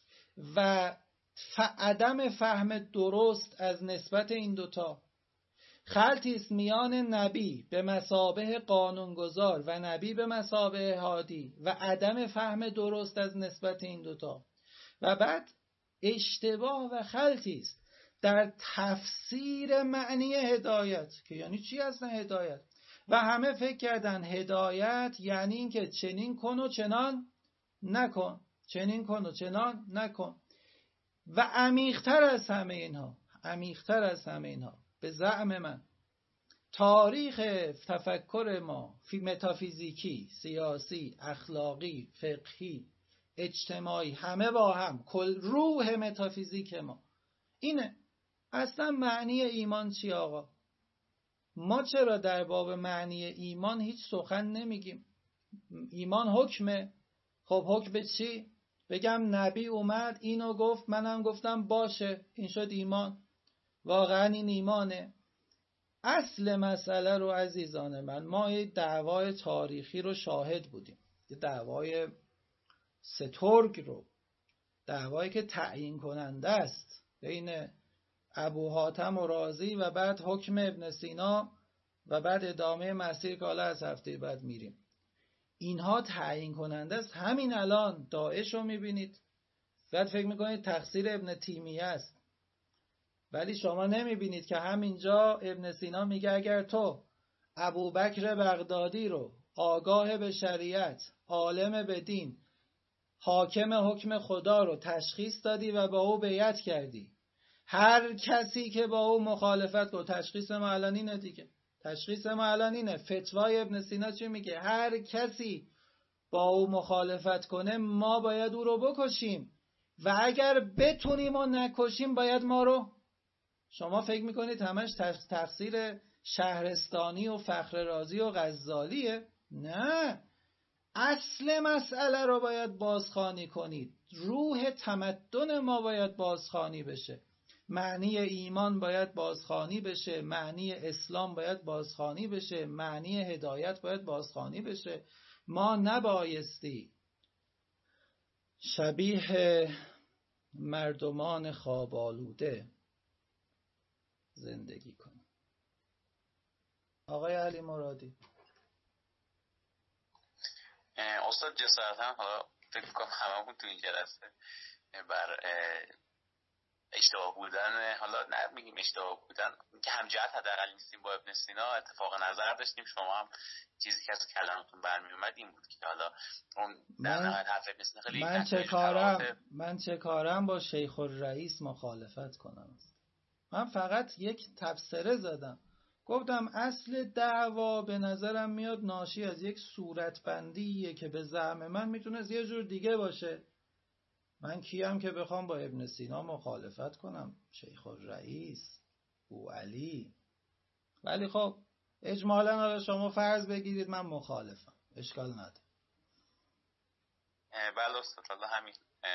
[SPEAKER 1] و عدم فهم درست از نسبت این دوتا، خلطی است میان نبی به مثابه قانونگذار و نبی به مثابه هادی و عدم فهم درست از نسبت این دوتا، و بعد اشتباه و خلطی است در تفسیر معنی هدایت، که یعنی چی اصلا هدایت؟ و همه فکر کردن هدایت یعنی این که چنین کن و چنان نکن، چنین کن و چنان نکن. و عمیق‌تر از همه اینها به زعم من تاریخ تفکر ما متافیزیکی، سیاسی، اخلاقی، فقهی، اجتماعی، همه با هم، کل روح متافیزیک ما اینه. اصلا معنی ایمان چی آقا؟ ما چرا در باب معنی ایمان هیچ سخن نمیگیم؟ ایمان حکمه. خب حکم به چی؟ بگم نبی اومد اینو گفت، منم گفتم باشه، این شد ایمان. واقعا این ایمانه؟ اصل مسئله رو عزیزان من، ما یه دعوای تاریخی رو شاهد بودیم، یه دعوای سترگ رو، دعوایی که تعیین کننده است بین ابو حاتم رازی و بعد حکم ابن سینا و بعد ادامه مسیر که حالا از هفته بعد میریم. اینها تعیین کننده است. همین الان داعش رو میبینید، بعد فکر میکنید تقصیر ابن تیمیه است، ولی شما نمیبینید که همینجا ابن سینا میگه اگر تو ابوبکر بغدادی رو آگاه به شریعت، عالم به دین، حاکم حکم خدا رو تشخیص دادی و با او بیعت کردی، هر کسی که با او مخالفت کنه، تشخیص ما الان اینه دیگه، تشخیص ما الان اینه. فتوای ابن سینا چی میگه؟ هر کسی با او مخالفت کنه ما باید او رو بکشیم و اگر بتونیم و نکشیم باید ما رو. شما فکر میکنید همش تقصیر شهرستانی و فخر رازی و غزالیه؟ نه، اصل مسئله رو باید بازخوانی کنید. روح تمدن ما باید بازخوانی بشه، معنی ایمان باید بازخوانی بشه، معنی اسلام باید بازخوانی بشه، معنی هدایت باید بازخوانی بشه. ما نبایستی شبیه مردمان خواب آلوده زندگی کنیم. آقای علی مرادی.
[SPEAKER 4] استاد جسارتا حالا فکر کنم هممون تو این جلسه بر اشتباه بودن، حالا نه میگیم اشتباه بودن، که همجهت حداقل نیستیم با ابن سینا، اتفاق نظر داشتیم. شما هم چیزی که از کلامتون برمی اومد این بود که حالا اون در نهایت حرف ابن سینا خیلی
[SPEAKER 1] من چه کارم با شیخ الرئیس مخالفت کنم؟ من فقط یک تبصره زدم، گفتم اصل دعوا به نظرم میاد ناشی از یک صورتبندیه که به زعم من میتونه یه جور دیگه باشه. من کیم که بخوام با ابن سینا مخالفت کنم؟ شیخ الرئیس، بوعلی. ولی خب اجمالاً شما فرض بگیرید من مخالفم، اشکال نداره.
[SPEAKER 4] بله استاد، حالا همین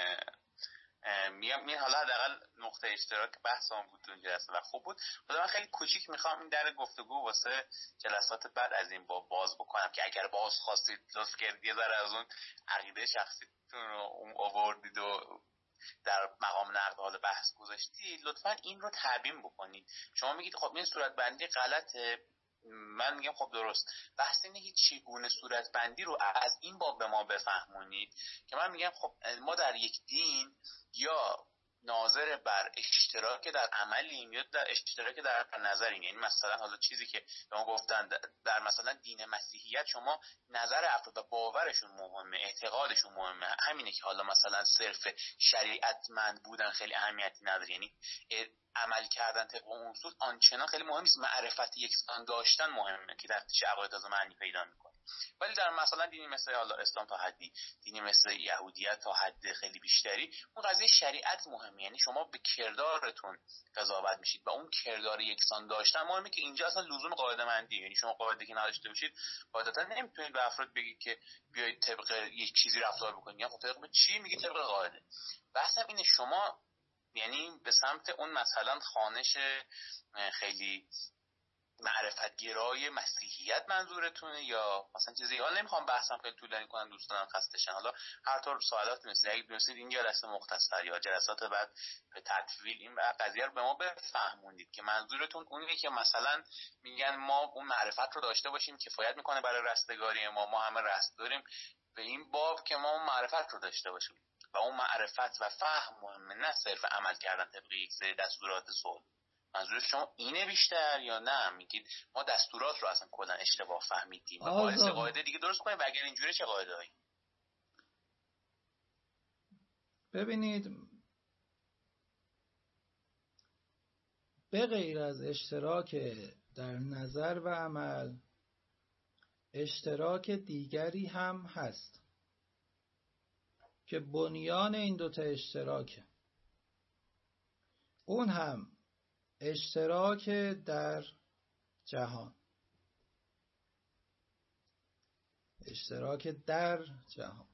[SPEAKER 4] میگم حالا حداقل نقطه اشتراک بحثمون بود اون جلسه و خوب بود. خدا من خیلی کوچیک میخوام این در گفتگو واسه جلسات بعد از این باز بکنم که اگر باز خواستید لطف کردید یه ذره از اون عقیده شخصیتون رو آوردید و در مقام نقد حال بحث گذاشتید، لطفا این رو تبیین بکنید. شما میگید خب این صورت بندی غلطه، من میگم خب درست. بحث اینه که چگونه صورت بندی رو از این باب به ما بفهمونید که من میگم خب ما در یک دین یا ناظر بر اشتراک در عملیم یا در اشتراک در نظریم. یعنی مثلا حالا چیزی که به ما گفتن در مثلا دین مسیحیت شما نظر افراد و باورشون مهمه، اعتقادشون مهمه، همینه که حالا مثلا صرف شریعتمند بودن خیلی اهمیتی نداره. یعنی عمل کردن طبق اون اصول آنچنان خیلی مهم نیست، معرفت یکسان داشتن مهمه که در عقاید از معنی پیدا میکنه. ولی در مثلا دینی مثل حالا اسلام تا حدی، دینی مثل یهودیت تا حد خیلی بیشتری، اون قضیه شریعت مهمه. یعنی شما به کردارتون قضاوت میشید و اون کردار یکسان داشتن مهمه که اینجا اصلا لزوم قاعده مندی. یعنی شما قاعده که نداشته باشید قاعدتا نمیتونید به افراد بگید که بیایید طبق یک چیزی رفتار بکنید. یا خب طبق چی میگید؟ طبق قاعده. بحثم اینه شما یعنی به سمت اون مثلا خوانش خیلی معرفت گرای مسیحیت منظورتونه یا مثلا چیزی؟ حالا نمیخوام بحثم خیلی طولانی کنم، دوستان خسته شن. حالا هر طور سوالات مثل اگه دونستید این جلسه مختصر یا جلسات بعد به تطویل این قضیه رو به ما بفهمونید که منظورتون اونیه که مثلا میگن ما اون معرفت رو داشته باشیم کفایت میکنه برای رستگاری ما همه رست داریم به این باب که ما اون معرفت رو داشته باشیم و اون معرفت و فهم مهمه، نه صرف عمل کردن طبق یک سری دستورات صلح. منظور شما اینه بیشتر یا نه میگید ما دستورات رو اصلا کلا اشتباه فهمیدیم و باید قاعده دیگه درست کنیم و اگر اینجوری چه قاعده‌ای؟
[SPEAKER 1] ببینید، به غیر از اشتراک در نظر و عمل، اشتراک دیگری هم هست که بنیان این دوتا اشتراکه. اون هم اشتراک در جهان. اشتراک در جهان.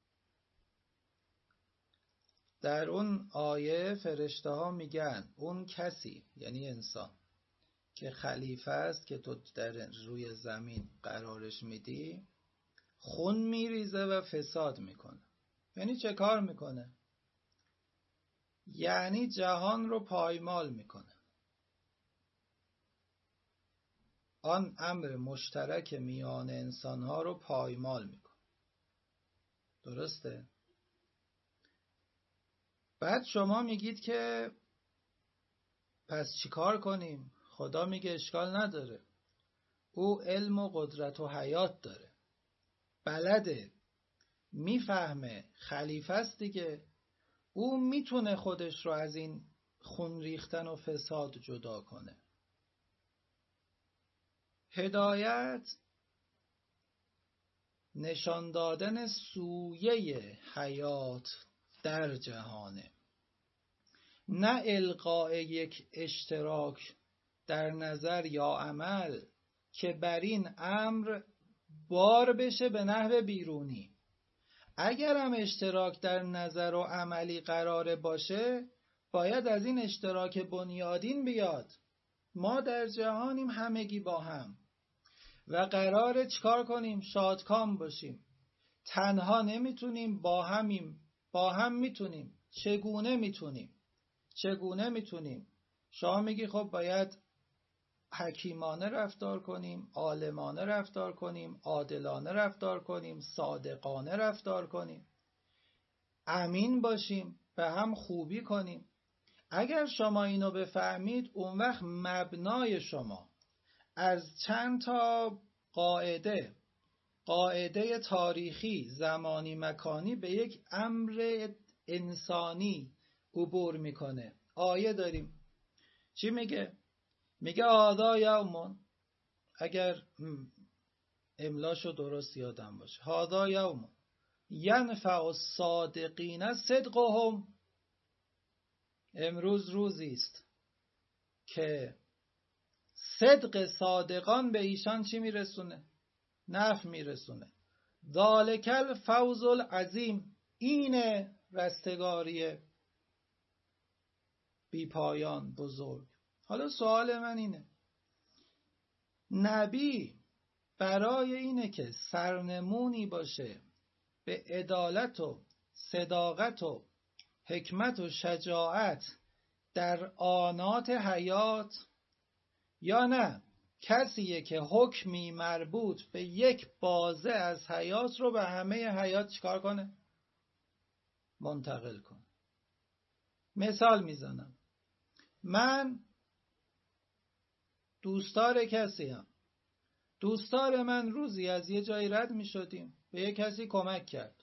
[SPEAKER 1] در اون آیه فرشته ها میگن اون کسی، یعنی انسان که خلیفه است که تو در روی زمین قرارش میدی، خون میریزه و فساد میکنه. یعنی چه کار میکنه؟ یعنی جهان رو پایمال میکنه. آن امر مشترک میان انسانها رو پایمال میکنه. درسته؟ بعد شما میگید که پس چیکار کنیم؟ خدا میگه اشکال نداره، او علم و قدرت و حیات داره، بلده، میفهمه، خلیفه است دیگه، او میتونه خودش رو از این خون ریختن و فساد جدا کنه. هدایت نشان دادن سویه حیات در جهانه، نه القاء یک اشتراک در نظر یا عمل که بر این امر بار بشه به نحو بیرونی. اگر هم اشتراک در نظر و عملی قراره باشه، باید از این اشتراک بنیادین بیاد. ما در جهانیم همگی با هم و قراره چکار کنیم؟ شادکام باشیم. تنها نمیتونیم، با همیم. با هم میتونیم. چگونه میتونیم؟ شما میگی خب باید حکیمانه رفتار کنیم، عالمانه رفتار کنیم، عادلانه رفتار کنیم، صادقانه رفتار کنیم، امین باشیم، به هم خوبی کنیم. اگر شما اینو بفهمید، اون وقت مبنای شما از چند تا قاعده تاریخی، زمانی، مکانی به یک امر انسانی عبور میکنه. آیه داریم چی میگه؟ میگه هذا یوم، اگر املاشو درست یادم باشه، هذا یوم ینفع الصادقین صدقهم، امروز روزی است که صدق صادقان به ایشان چی میرسونه؟ نفع میرسونه. ذالک الفوز العظیم، این رستگاری بی پایان بزرگ. حالا سوال من اینه، نبی برای اینه که سرنمونی باشه به عدالت و صداقت و حکمت و شجاعت در آنات حیات، یا نه کسیه که حکمی مربوط به یک بازه از حیات رو به همه حیات چیکار کنه؟ منتقل کنه. مثال میزنم، من دوستار کسیم، دوستار من روزی از یه جایی رد می شدیم، به یه کسی کمک کرد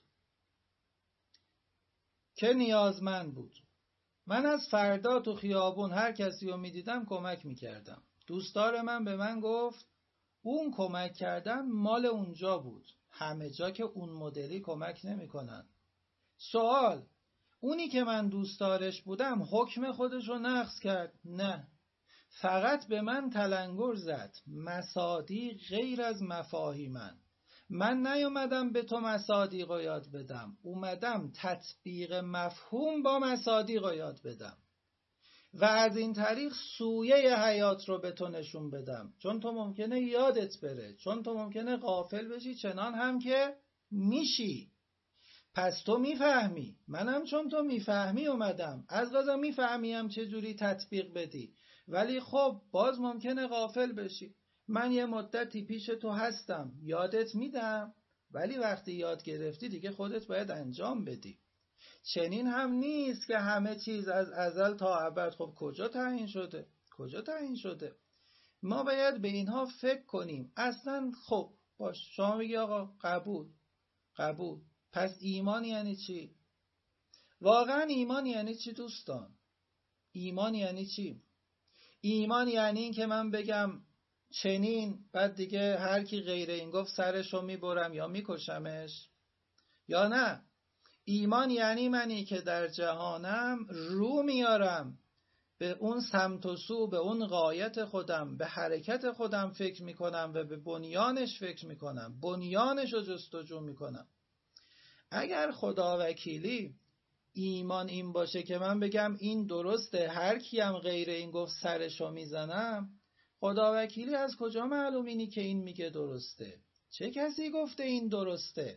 [SPEAKER 1] که نیازمند بود. من از فردا تو خیابون هر کسی رو می دیدم کمک می کردم. دوستار من به من گفت اون کمک کردن مال اونجا بود، همه جا که اون مدلی کمک نمی کنن. سوال، اونی که من دوستارش بودم حکم خودش رو نقض کرد؟ نه، فقط به من تلنگر زد. مصادیق غیر از مفاهیمن. من نیومدم به تو مصادیق رو یاد بدم، اومدم تطبیق مفهوم با مصادیق رو یاد بدم. و از این طریق سویه حیات رو به تو نشون بدم، چون تو ممکنه یادت بره، چون تو ممکنه غافل بشی، چنان هم که میشی. پس تو میفهمی، منم چون تو میفهمی اومدم، از قضا میفهمیم چجوری تطبیق بدی، ولی خب باز ممکنه غافل بشی. من یه مدتی پیش تو هستم، یادت میدم، ولی وقتی یاد گرفتی دیگه خودت باید انجام بدی. چنین هم نیست که همه چیز از ازل تا ابد. خب کجا تعیین شده؟ کجا تعیین شده؟ ما باید به اینها فکر کنیم. اصلا خب باش، شما میگی آقا قبول. پس ایمان یعنی چی؟ واقعا ایمان یعنی چی دوستان؟ ایمان یعنی چی؟ ایمان یعنی این که من بگم چنین، بعد دیگه هر کی غیر این گفت سرشو میبرم یا میکشمش؟ یا نه، ایمان یعنی منی که در جهانم رو میارم به اون سمت و سو، به اون غایت خودم، به حرکت خودم فکر میکنم و به بنیانش فکر میکنم، بنیانش رو جستجو میکنم. اگر خدا وکیلی ایمان این باشه که من بگم این درسته، هر کیم غیر این گفت سرشو میزنم، خدا وکیلی از کجا معلوم اینی که این میگه درسته؟ چه کسی گفته این درسته؟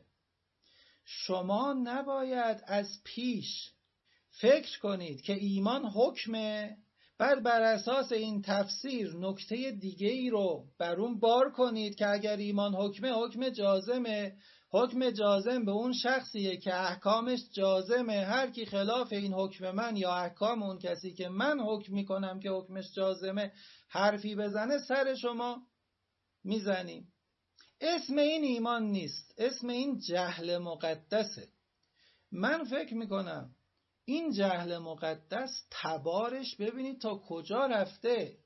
[SPEAKER 1] شما نباید از پیش فکر کنید که ایمان حکمه، بعد بر اساس این تفسیر نکته دیگه ای رو بر اون بار کنید که اگر ایمان حکمه، حکم جازمه، حکم جازم به اون شخصیه که احکامش جازمه، هر کی خلاف این حکم من یا احکام اون کسی که من حکم میکنم که حکمش جازمه حرفی بزنه، سر شما میزنیم. اسم این ایمان نیست، اسم این جهل مقدسه. من فکر میکنم این جهل مقدس تبارش ببینید تا کجا رفته.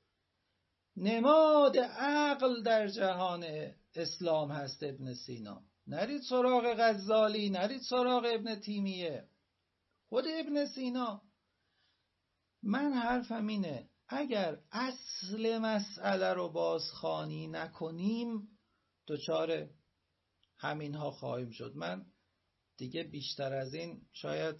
[SPEAKER 1] نماد عقل در جهان اسلام هست ابن سینا. نرید سراغ غزالی، نرید سراغ ابن تیمیه، خود ابن سینا. من حرفم اینه اگر اصل مسئله رو بازخوانی نکنیم دچار همینها خواهیم شد. من دیگه بیشتر از این شاید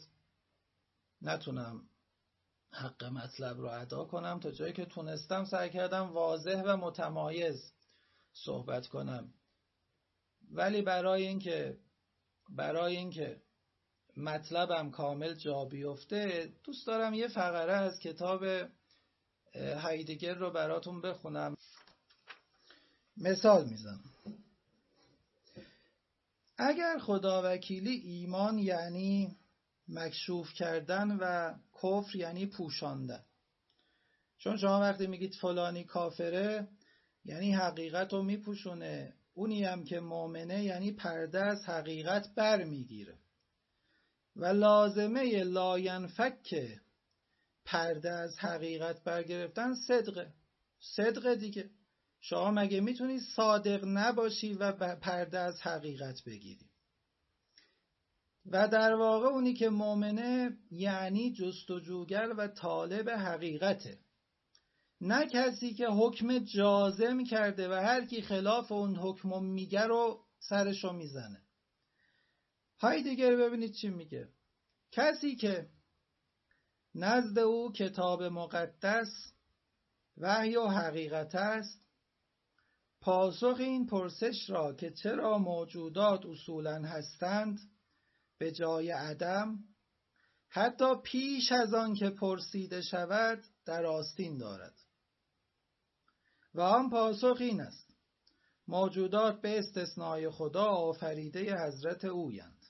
[SPEAKER 1] نتونم حق مطلب رو ادا کنم. تا جایی که تونستم سعی کردم واضح و متمایز صحبت کنم، ولی برای اینکه مطلبم کامل جا بیفته دوست دارم یه فقره از کتاب هایدگر رو براتون بخونم. مثال میزنم. اگر خدا وکیلی ایمان یعنی مکشوف کردن و کفر یعنی پوشاندن، چون شما وقتی میگید فلانی کافره یعنی حقیقت رو میپوشونه، اونی هم که مؤمنه یعنی پرده از حقیقت بر میگیره و لازمه لاینفک پرده از حقیقت برگرفتن صدقه دیگه. شما مگه میتونی صادق نباشی و پرده از حقیقت بگیری؟ و در واقع اونی که مؤمنه یعنی جستجوگر و طالب حقیقته، نه کسی که حکم جازم کرده و هر کی خلاف اون حکم میگه رو سرشو میزنه. هایدگر ببینید چی میگه. کسی که نزد او کتاب مقدس وحی و حقیقت است، پاسخ این پرسش را که چرا موجودات اصولاً هستند به جای عدم، حتی پیش از آن که پرسیده شود در آستین دارد. و آن پاسخ این است: موجودات به استثنای خدا آفریده حضرت اویند.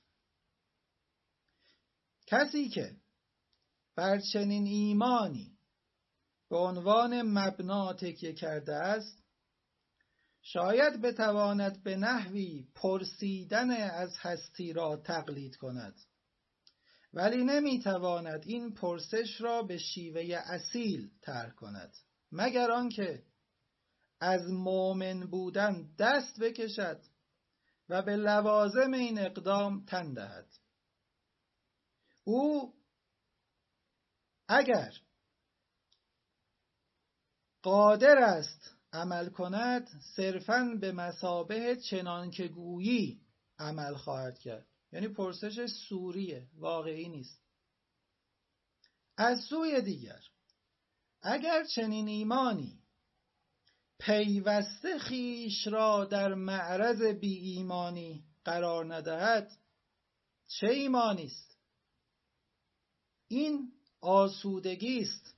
[SPEAKER 1] کسی که بر چنین ایمانی به عنوان مبنا تکیه کرده است، شاید بتواند به نحوی پرسیدن از هستی را تقلید کند، ولی نمیتواند این پرسش را به شیوه اصیل ترک کند، مگر آنکه از مؤمن بودن دست بکشد و به لوازم این اقدام تن دهد. او اگر قادر است عمل کند، صرفاً به مثابه چنان که گویی عمل خواهد کرد. یعنی پرسش سوریه، واقعی نیست. از سوی دیگر اگر چنین ایمانی پیوسته خیش را در معرض بی ایمانی قرار ندهد، چه ایمانی است؟ این آسودگی است،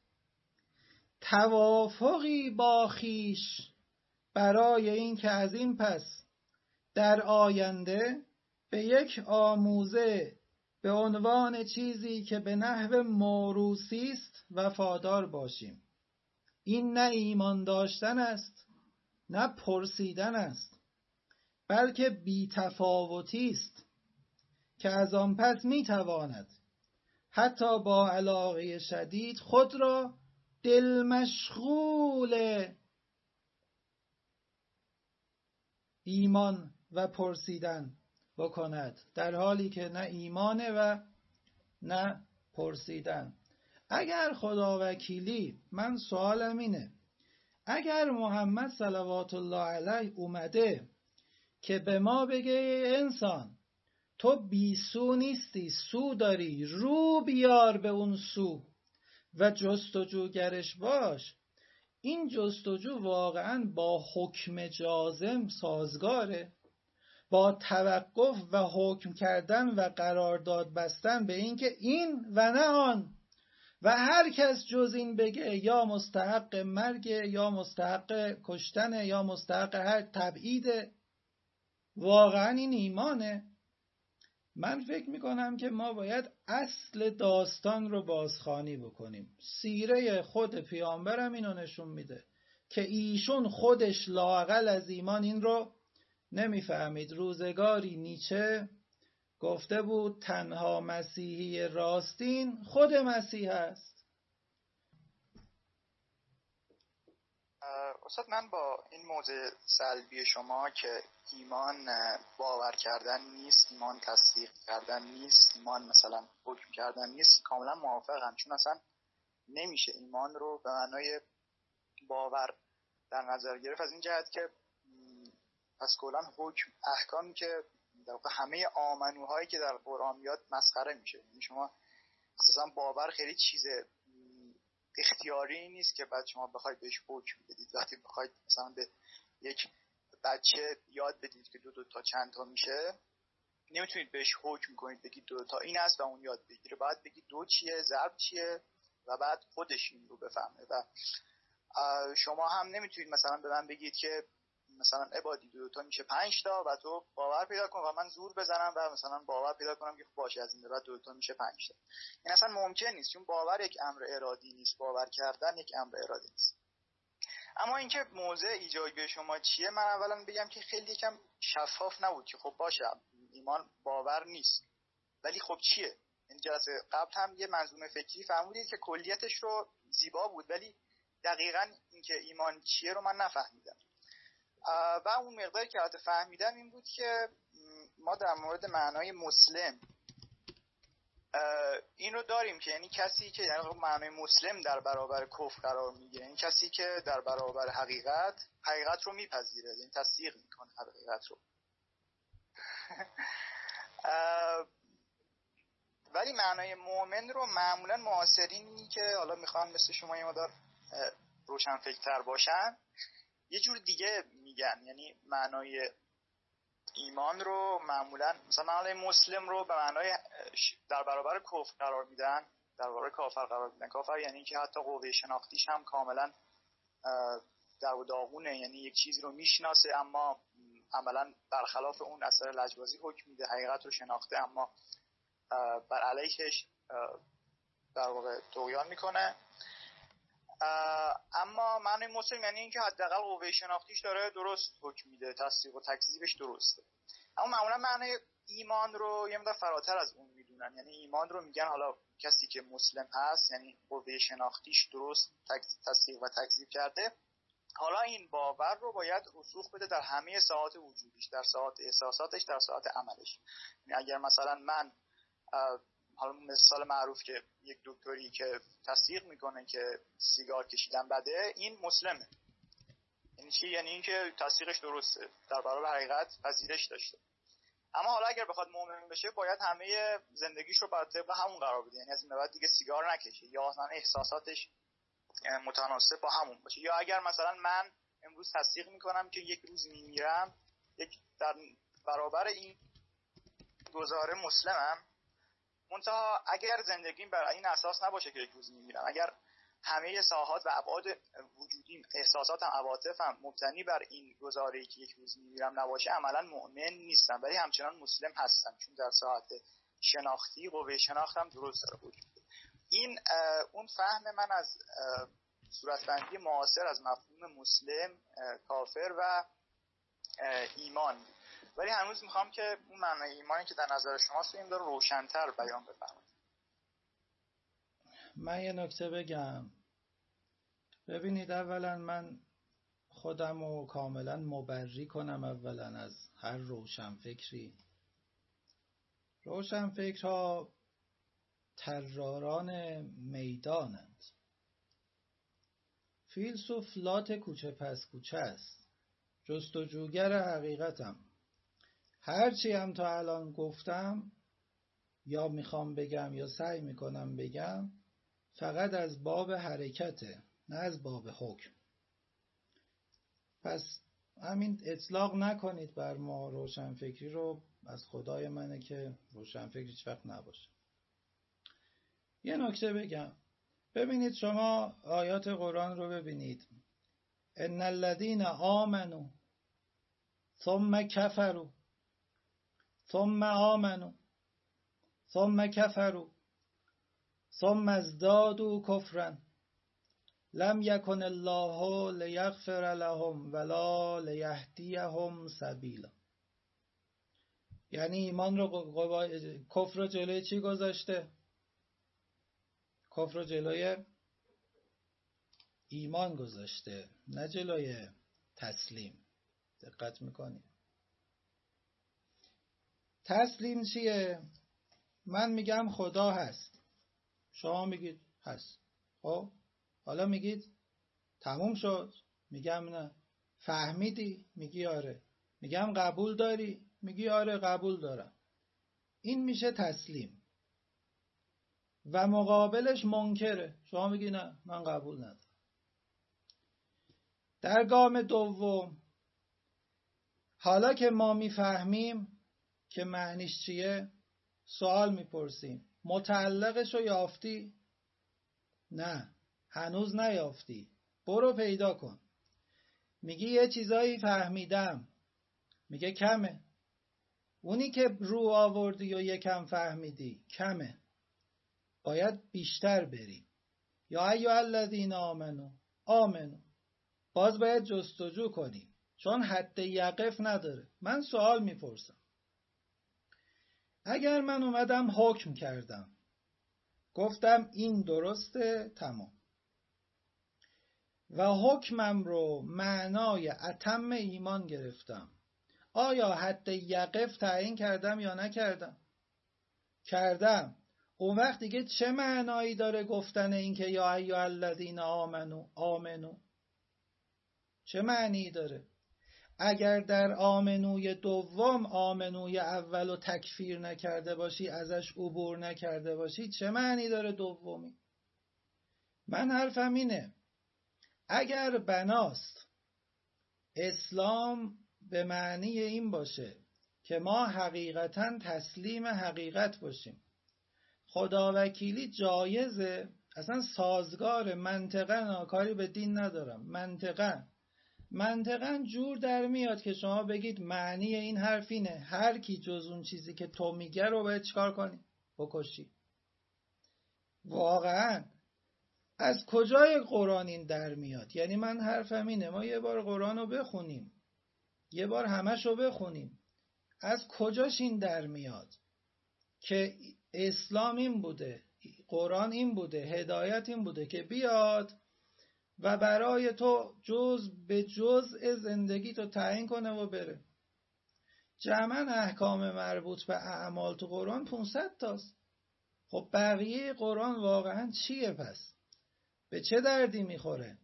[SPEAKER 1] توافقی با خیش برای این که از این پس در آینده به یک آموزه به عنوان چیزی که به نحو موروثی است وفادار باشیم. این نه ایمان داشتن است، نه پرسیدن است، بلکه بی‌تفاوتی است که از آن پس میتواند حتی با علاقه شدید خود را دل مشغول ایمان و پرسیدن بکند، در حالی که نه ایمانه و نه پرسیدن. اگر خدا وکیلی، من سوالم اینه، اگر محمد صلوات الله علیه اومده که به ما بگه انسان تو بی سو نیستی، سو داری، رو بیار به اون سو و جستجوگرش باش، این جستجو واقعا با حکم جازم سازگاره؟ با توقف و حکم کردن و قرارداد بستن به این که این و نه آن و هر کس جز این بگه یا مستحق مرگ یا مستحق کشتن یا مستحق هر تبعید، واقعا این ایمانه؟ من فکر میکنم که ما باید اصل داستان رو بازخوانی بکنیم. سیره خود پیامبرم اینو نشون میده که ایشون خودش لااقل از ایمان این رو نمیفهمید. روزگاری نیچه گفته بود تنها مسیحی راستین خود مسیح است.
[SPEAKER 5] استاد، من با این موضع سلبی شما که ایمان باور کردن نیست، ایمان تصدیق کردن نیست، ایمان مثلا حکم کردن نیست، کاملا موافقم. چون اصلا نمیشه ایمان رو به معنای باور در نظر گرفت، از این جهت که پس کلا حکم احکامی که در واقع همه آمنوهایی که در قرآن میاد مسخره میشه. یعنی شما اصلا باور خیلی چیز اختیاری نیست که بعد شما بخواید بهش حکم بدید. وقتی بخواید مثلا به یک بچه یاد بدید که دو تا چند تا میشه، نمیتونید بهش حکم کنید بگید 2 تا این است و اون یاد بگیره. باید بگید 2 چیه، ضرب چیه و بعد خودش این رو بفهمه. و شما هم نمیتونید مثلا به من بگید که مثلا عبادی 2 تا میشه 5 تا و تو باور پیدا کن و من زور بزنم و مثلا باور پیدا کنم که باشه از این به بعد 2 تا میشه 5 تا. این اصلا ممکن نیست، چون باور یک امر ارادی نیست، باور کردن یک امر ارادی نیست. اما اینکه موضع ایجابی شما چیه، من اولا بگم که خیلی یکم شفاف نبود که خب باشه ایمان باور نیست، ولی خب چیه؟ این جلسه قبل هم یه منظومه فکری فرمودید که کلیتش رو زیبا بود، ولی دقیقاً اینکه ایمان چیه رو من نفهمیدم. و اون مقداری که البته فهمیدم این بود که ما در مورد معنای مسلم این رو داریم که یعنی کسی که یعنی معنای مسلم در برابر کفر قرار میگیره، یعنی کسی که در برابر حقیقت رو میپذیره، یعنی تصدیق میکنه حقیقت رو. ولی معنای مؤمن رو معمولا معاصرینی که حالا میخوان مثل شما یه مقدار روشنفکرتر باشن یه جور دیگه میگن. یعنی معنای ایمان رو معمولا مثلا معنای مسلم رو به معنای در برابر کفر قرار میدن، در برابر کافر قرار میدن. کافر یعنی که حتی قوه شناختیش هم کاملا در و داغونه، یعنی یک چیزی رو میشناسه اما عملا برخلاف اون اثر لجبازی حکم میده، حقیقت رو شناخته اما بر علیهش در واقع طغیان میکنه. اما معنی مسلم یعنی اینکه حداقل قوه شناختیش داره درست حکم میده، تصدیق و تکذیبش درسته. اما معمولا معنی ایمان رو یه مقدار فراتر از اون میدونن. یعنی ایمان رو میگن حالا کسی که مسلم هست یعنی قوه شناختیش درست تصدیق و تکذیب کرده، حالا این باور رو باید رسوخ بده در همه ساعات وجودیش، در ساعات احساساتش، در ساعات عملش. یعنی اگر مثلا من حالا مثال معروف که یک دکتری که تصدیق میکنه که سیگار کشیدن بده، این مسلمه. یعنی چی؟ یعنی این که تصدیقش درسته، در برابر حقیقت پذیرش داشته. اما حالا اگر بخواد مؤمن بشه باید همه زندگیش رو بر طبق همون قرار بده، یعنی از این به بعد دیگه سیگار نکشه یا اصلا احساساتش متناسب با همون باشه. یا اگر مثلا من امروز تصدیق میکنم که یک روز میمیرم، یک در برابر این گزاره مسلمم، منتها اگر زندگیم بر این اساس نباشه که یک روز میمیرم، اگر همه ساحات و ابعاد وجودیم، احساساتم، عواطفم مبتنی بر این گزاره‌ای که یک روز میمیرم نباشه، عملا مؤمن نیستم، ولی همچنان مسلم هستم، چون در ساعت شناختی قوه شناختم درست داره وجود. این اون فهم من از صورتبندی معاصر از مفهوم مسلم، کافر و ایمان. ولی هنوز میخوام که اون معنای ایمانی که در نظر شماست این رو روشن‌تر بیان بفرمایید.
[SPEAKER 1] من یه نکته بگم. ببینید، اولا من خودم رو کاملا مبری کنم اولا از هر روشنفکری. روشنفکرها طراران میدانند. فیلسوف لات کوچه پس کوچه است، جستجوگر حقیقتم. هرچی هم تا الان گفتم یا میخوام بگم یا سعی میکنم بگم فقط از باب حرکته، نه از باب حکم. پس همین اطلاق نکنید بر ما روشنفکری رو، از خدای منه که روشنفکری هیچ وقت نباشه. یه نکته بگم. ببینید، شما آیات قرآن رو ببینید. ان الذین آمنوا ثم کفروا ثم آمنوا ثم کفروا ثم ازدادوا کفرا لم یکن الله لیغفر لهم ولا لیهدیهم سبیلا. یعنی ایمان رو کفر رو جلوی چی گذاشته؟ کفر رو جلوی ایمان گذاشته، نه جلوی تسلیم. دقت میکنی؟ تسلیم چیه؟ من میگم خدا هست، شما میگید هست. خب حالا میگید تموم شد، میگم نه. فهمیدی؟ میگی آره. میگم قبول داری؟ میگی آره قبول دارم. این میشه تسلیم. و مقابلش منکره، شما میگی نه من قبول ندارم. در گام دوم، حالا که ما میفهمیم که معنیش چیه، سوال میپرسیم متعلقش رو یافتی؟ نه هنوز نیافتی، برو پیدا کن. میگی یه چیزایی فهمیدم، میگه کمه. اونی که رو آوردی و یکم فهمیدی کمه، باید بیشتر بری. یا ایها الذین آمنو آمنو، باز باید جستجو کنی، چون حد یقف نداره. من سوال میپرسم، اگر من اومدم حکم کردم، گفتم این درسته، تمام، و حکمم رو معنای اتم ایمان گرفتم، آیا حد یقف تعیین کردم یا نکردم؟ کردم. اون وقت دیگه چه معنایی داره گفتن این که یا ایها الذین آمنو آمنو؟ چه معنی داره؟ اگر در آمنوی دوم آمنوی اول رو تکفیر نکرده باشی، ازش عبور نکرده باشی، چه معنی داره دومی؟ من حرفم اینه، اگر بناست اسلام به معنی این باشه که ما حقیقتا تسلیم حقیقت باشیم، خداوکیلی جایزه، اصلا سازگار، منطقاً کاری به دین ندارم، منطقاً جور در میاد که شما بگید معنی این حرف اینه، هر کی جز اون چیزی که تو میگه رو باید چیکار کنی؟ بکشی. واقعاً از کجای قرآن این در میاد؟ یعنی من حرفم اینه، ما یه بار قرآن رو بخونیم، یه بار همش رو بخونیم، از کجاش این در میاد که اسلام این بوده، قرآن این بوده، هدایت این بوده که بیاد و برای تو جز به جزء زندگی تو تعیین کنه و بره. جمعاً احکام مربوط به اعمال تو قرآن 500 تاست. خب بقیه قرآن واقعاً چیه پس؟ به چه دردی میخوره؟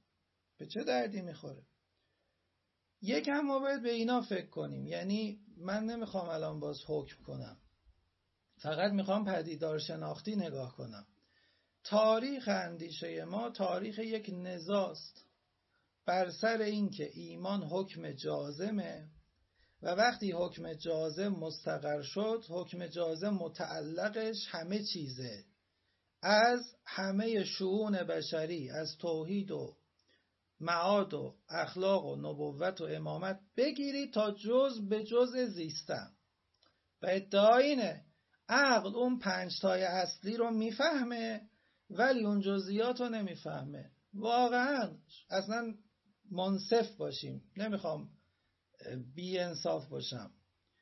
[SPEAKER 1] یکم ما باید به اینا فکر کنیم. یعنی من نمیخوام الان باز حکم کنم، فقط میخوام پدیدار شناختی نگاه کنم. تاریخ اندیشه ما تاریخ یک نزاست بر سر این که ایمان حکم جازمه و وقتی حکم جازم مستقر شد، حکم جازم متعلقش همه چیزه، از همه شؤون بشری، از توحید و معاد و اخلاق و نبوت و امامت بگیری تا جز به جز زیستن. و ادعا اینه عقل اون 5 تای اصلی رو میفهمه ولی اون جزئیات رو نمیفهمه. واقعا اصلا منصف باشیم، نمیخوام بی انصاف باشم.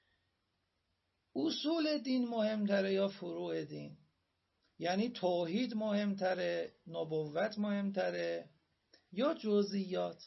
[SPEAKER 1] اصول دین مهمتره یا فروع دین؟ یعنی توحید مهمتره، نبوت مهمتره یا جزئیات؟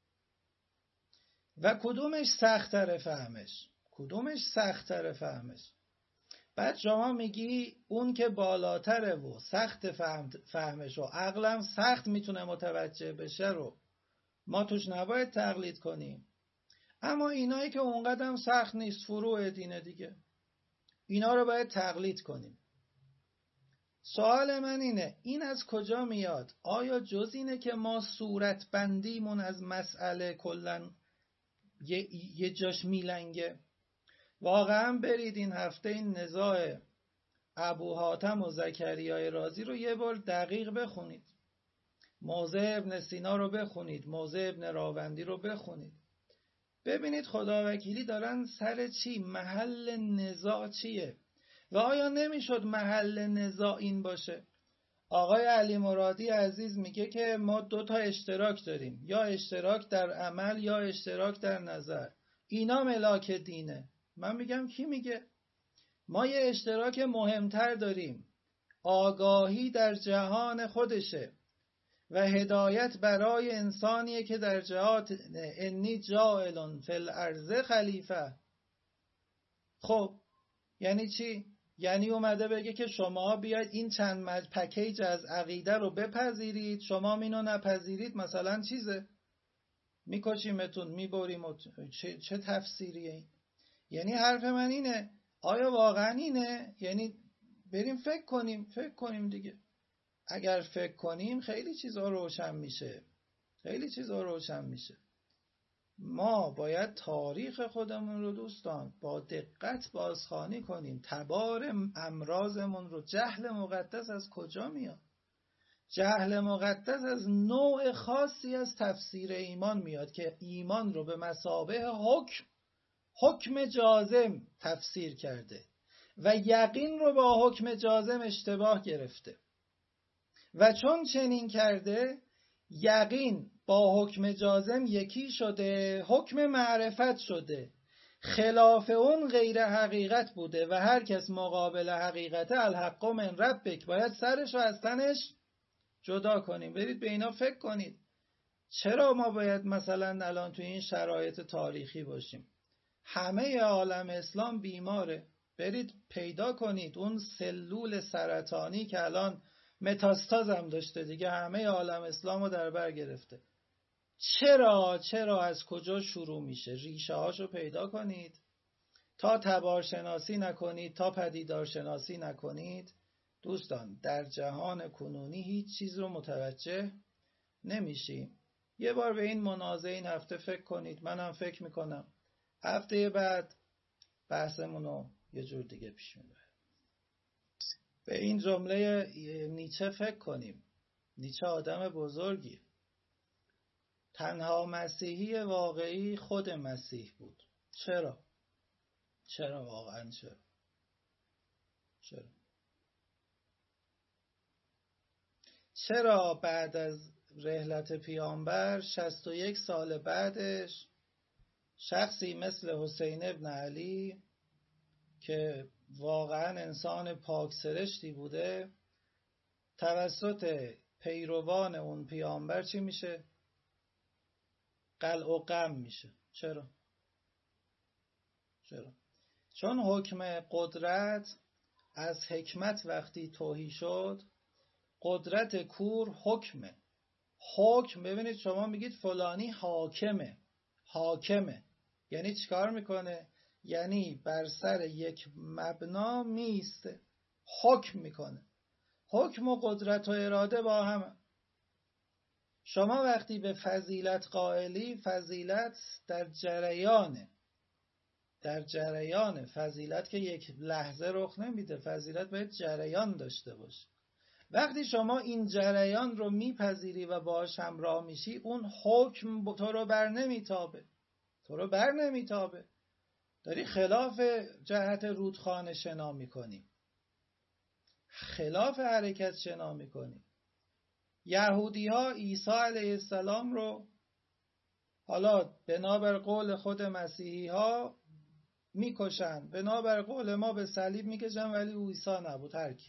[SPEAKER 1] و کدومش سخت‌تره فهمش؟ کدومش سخت‌تره فهمش؟ بعد شما میگی اون که بالاتره و سخت فهمش و عقلم سخت میتونه متوجه بشه رو ما توش نباید تقلید کنیم. اما اینایی که اونقدر سخت نیست، فروع دینه دیگه، اینا رو باید تقلید کنیم. سوال من اینه، این از کجا میاد؟ آیا جز اینه که ما صورت بندیمون از مسئله کلن یه جاش میلنگه؟ واقعا برید این هفته این نزاع ابو حاتم و زکریای رازی رو یه بار دقیق بخونید. موضع ابن سینا رو بخونید، موضع ابن راوندی رو بخونید، ببینید خداوکیلی دارن سر چی، محل نزاع چیه. و آیا نمیشد محل نزاع این باشه؟ آقای علی مرادی عزیز میگه که ما 2 تا اشتراک داریم، یا اشتراک در عمل یا اشتراک در نظر، اینا ملاک دینه. من میگم کی میگه؟ ما یه اشتراک مهمتر داریم، آگاهی در جهان خودشه و هدایت برای انسانیه که در جهات انی جاعل فی الارض خلیفه. خب یعنی چی؟ یعنی اومده بگه که شما بیاید این چند پکیج از عقیده رو بپذیرید، شما اینو نپذیرید مثلا چیزه میکشیمتون، میبریم. چه تفسیریه این؟ یعنی حرف من اینه، آیا واقعا اینه؟ یعنی بریم فکر کنیم دیگه. اگر فکر کنیم خیلی چیزا روشن میشه. ما باید تاریخ خودمون رو دوستان با دقت بازخوانی کنیم. تبار امراضمون رو، جهل مقدس از کجا میاد؟ جهل مقدس از نوع خاصی از تفسیر ایمان میاد که ایمان رو به مثابه حکم جازم تفسیر کرده و یقین رو با حکم جازم اشتباه گرفته و چون چنین کرده یقین با حکم جازم یکی شده، حکم معرفت شده، خلاف اون غیر حقیقت بوده و هر کس مقابل حقیقت الحق من ربک باید سرش و از تنش جدا کنیم. برید به اینا فکر کنید. چرا ما باید مثلا الان توی این شرایط تاریخی باشیم؟ همه عالم اسلام بیماره. برید پیدا کنید اون سلول سرطانی که الان متاستاز هم داشته دیگه، همه عالم اسلام رو در بر گرفته. چرا از کجا شروع میشه؟ ریشه هاشو پیدا کنید. تا تبارشناسی نکنید، تا پدیدارشناسی نکنید دوستان در جهان کنونی هیچ چیز رو متوجه نمیشیم. یه بار به این منازعه این هفته فکر کنید، منم فکر میکنم هفته بعد بحثمون رو یه جور دیگه پیش میبریم. به این جمله نیچه فکر کنیم. نیچه آدم بزرگی، تنها مسیحی واقعی خود مسیح بود. چرا واقعا چرا بعد از رحلت پیامبر 61 سال بعدش شخصی مثل حسین ابن علی که واقعا انسان پاکسرشتی بوده توسط پیروان اون پیامبر چی میشه؟ قلع و قم میشه. چرا؟ چون حکم قدرت از حکمت وقتی تهی شد، قدرت کور حکمه. حکم، ببینید شما میگید فلانی حاکمه یعنی چیکار میکنه؟ یعنی بر سر یک مبنا میسته، حکم میکنه. حکم و قدرت و اراده با هم. شما وقتی به فضیلت قائلی، فضیلت در جریانه. فضیلت که یک لحظه رخ نمیده، فضیلت باید جریان داشته باشه. وقتی شما این جریان رو میپذیری و باهاش همراه میشی، اون حکم تو رو بر نمیتابه. داری خلاف جهت رودخانه شنا میکنی، خلاف حرکت شنا میکنی. یهودی ها عیسی علیه السلام رو حالا بنابر قول خود مسیحی ها میکشن، بنابر قول ما به صلیب میکشن، ولی او عیسی نبود. هرکی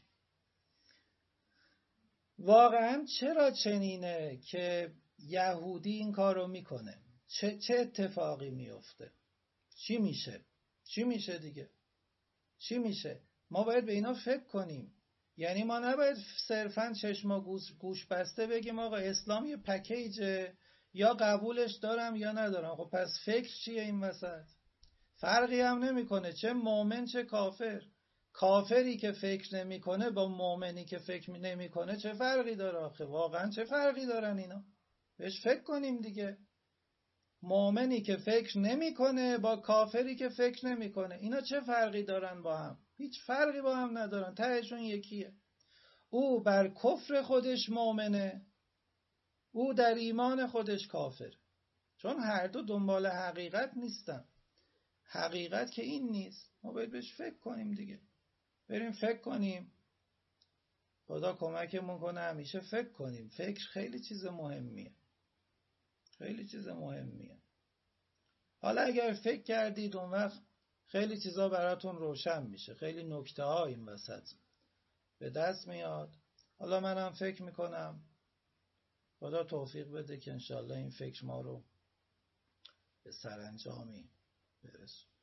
[SPEAKER 1] واقعا چرا چنینه که یهودی این کار رو میکنه؟ چه اتفاقی میفته؟ چی میشه دیگه؟ چی میشه؟ ما باید به اینا فکر کنیم. یعنی ما نباید صرفاً چشم و گوش بسته بگیم آقا اسلام یه پکیجه، یا قبولش دارم یا ندارم. خب پس فکر چیه این وسط؟ فرقی هم نمیکنه چه مؤمن چه کافر. کافری که فکر نمیکنه با مؤمنی که فکر نمیکنه چه فرقی داره آخه؟ واقعا چه فرقی دارن اینا؟ بهش فکر کنیم دیگه. مؤمنی که فکر نمیکنه با کافری که فکر نمیکنه، اینا چه فرقی دارن با هم؟ هیچ فرقی با هم ندارن، تهشون یکیه. او بر کفر خودش مؤمنه، او در ایمان خودش کافر. چون هر دو دنبال حقیقت نیستن. حقیقت که این نیست. ما باید بهش فکر کنیم دیگه. بریم فکر کنیم. خدا کمکمون کنه همیشه فکر کنیم. فکر خیلی چیز مهمیه. حالا اگر فکر کردید اون وقت خیلی چیزا براتون روشن میشه. خیلی نکته ها این وسط به دست میاد. حالا منم فکر میکنم. خدا توفیق بده که انشالله این فکر ما رو به سرانجامی برسونه.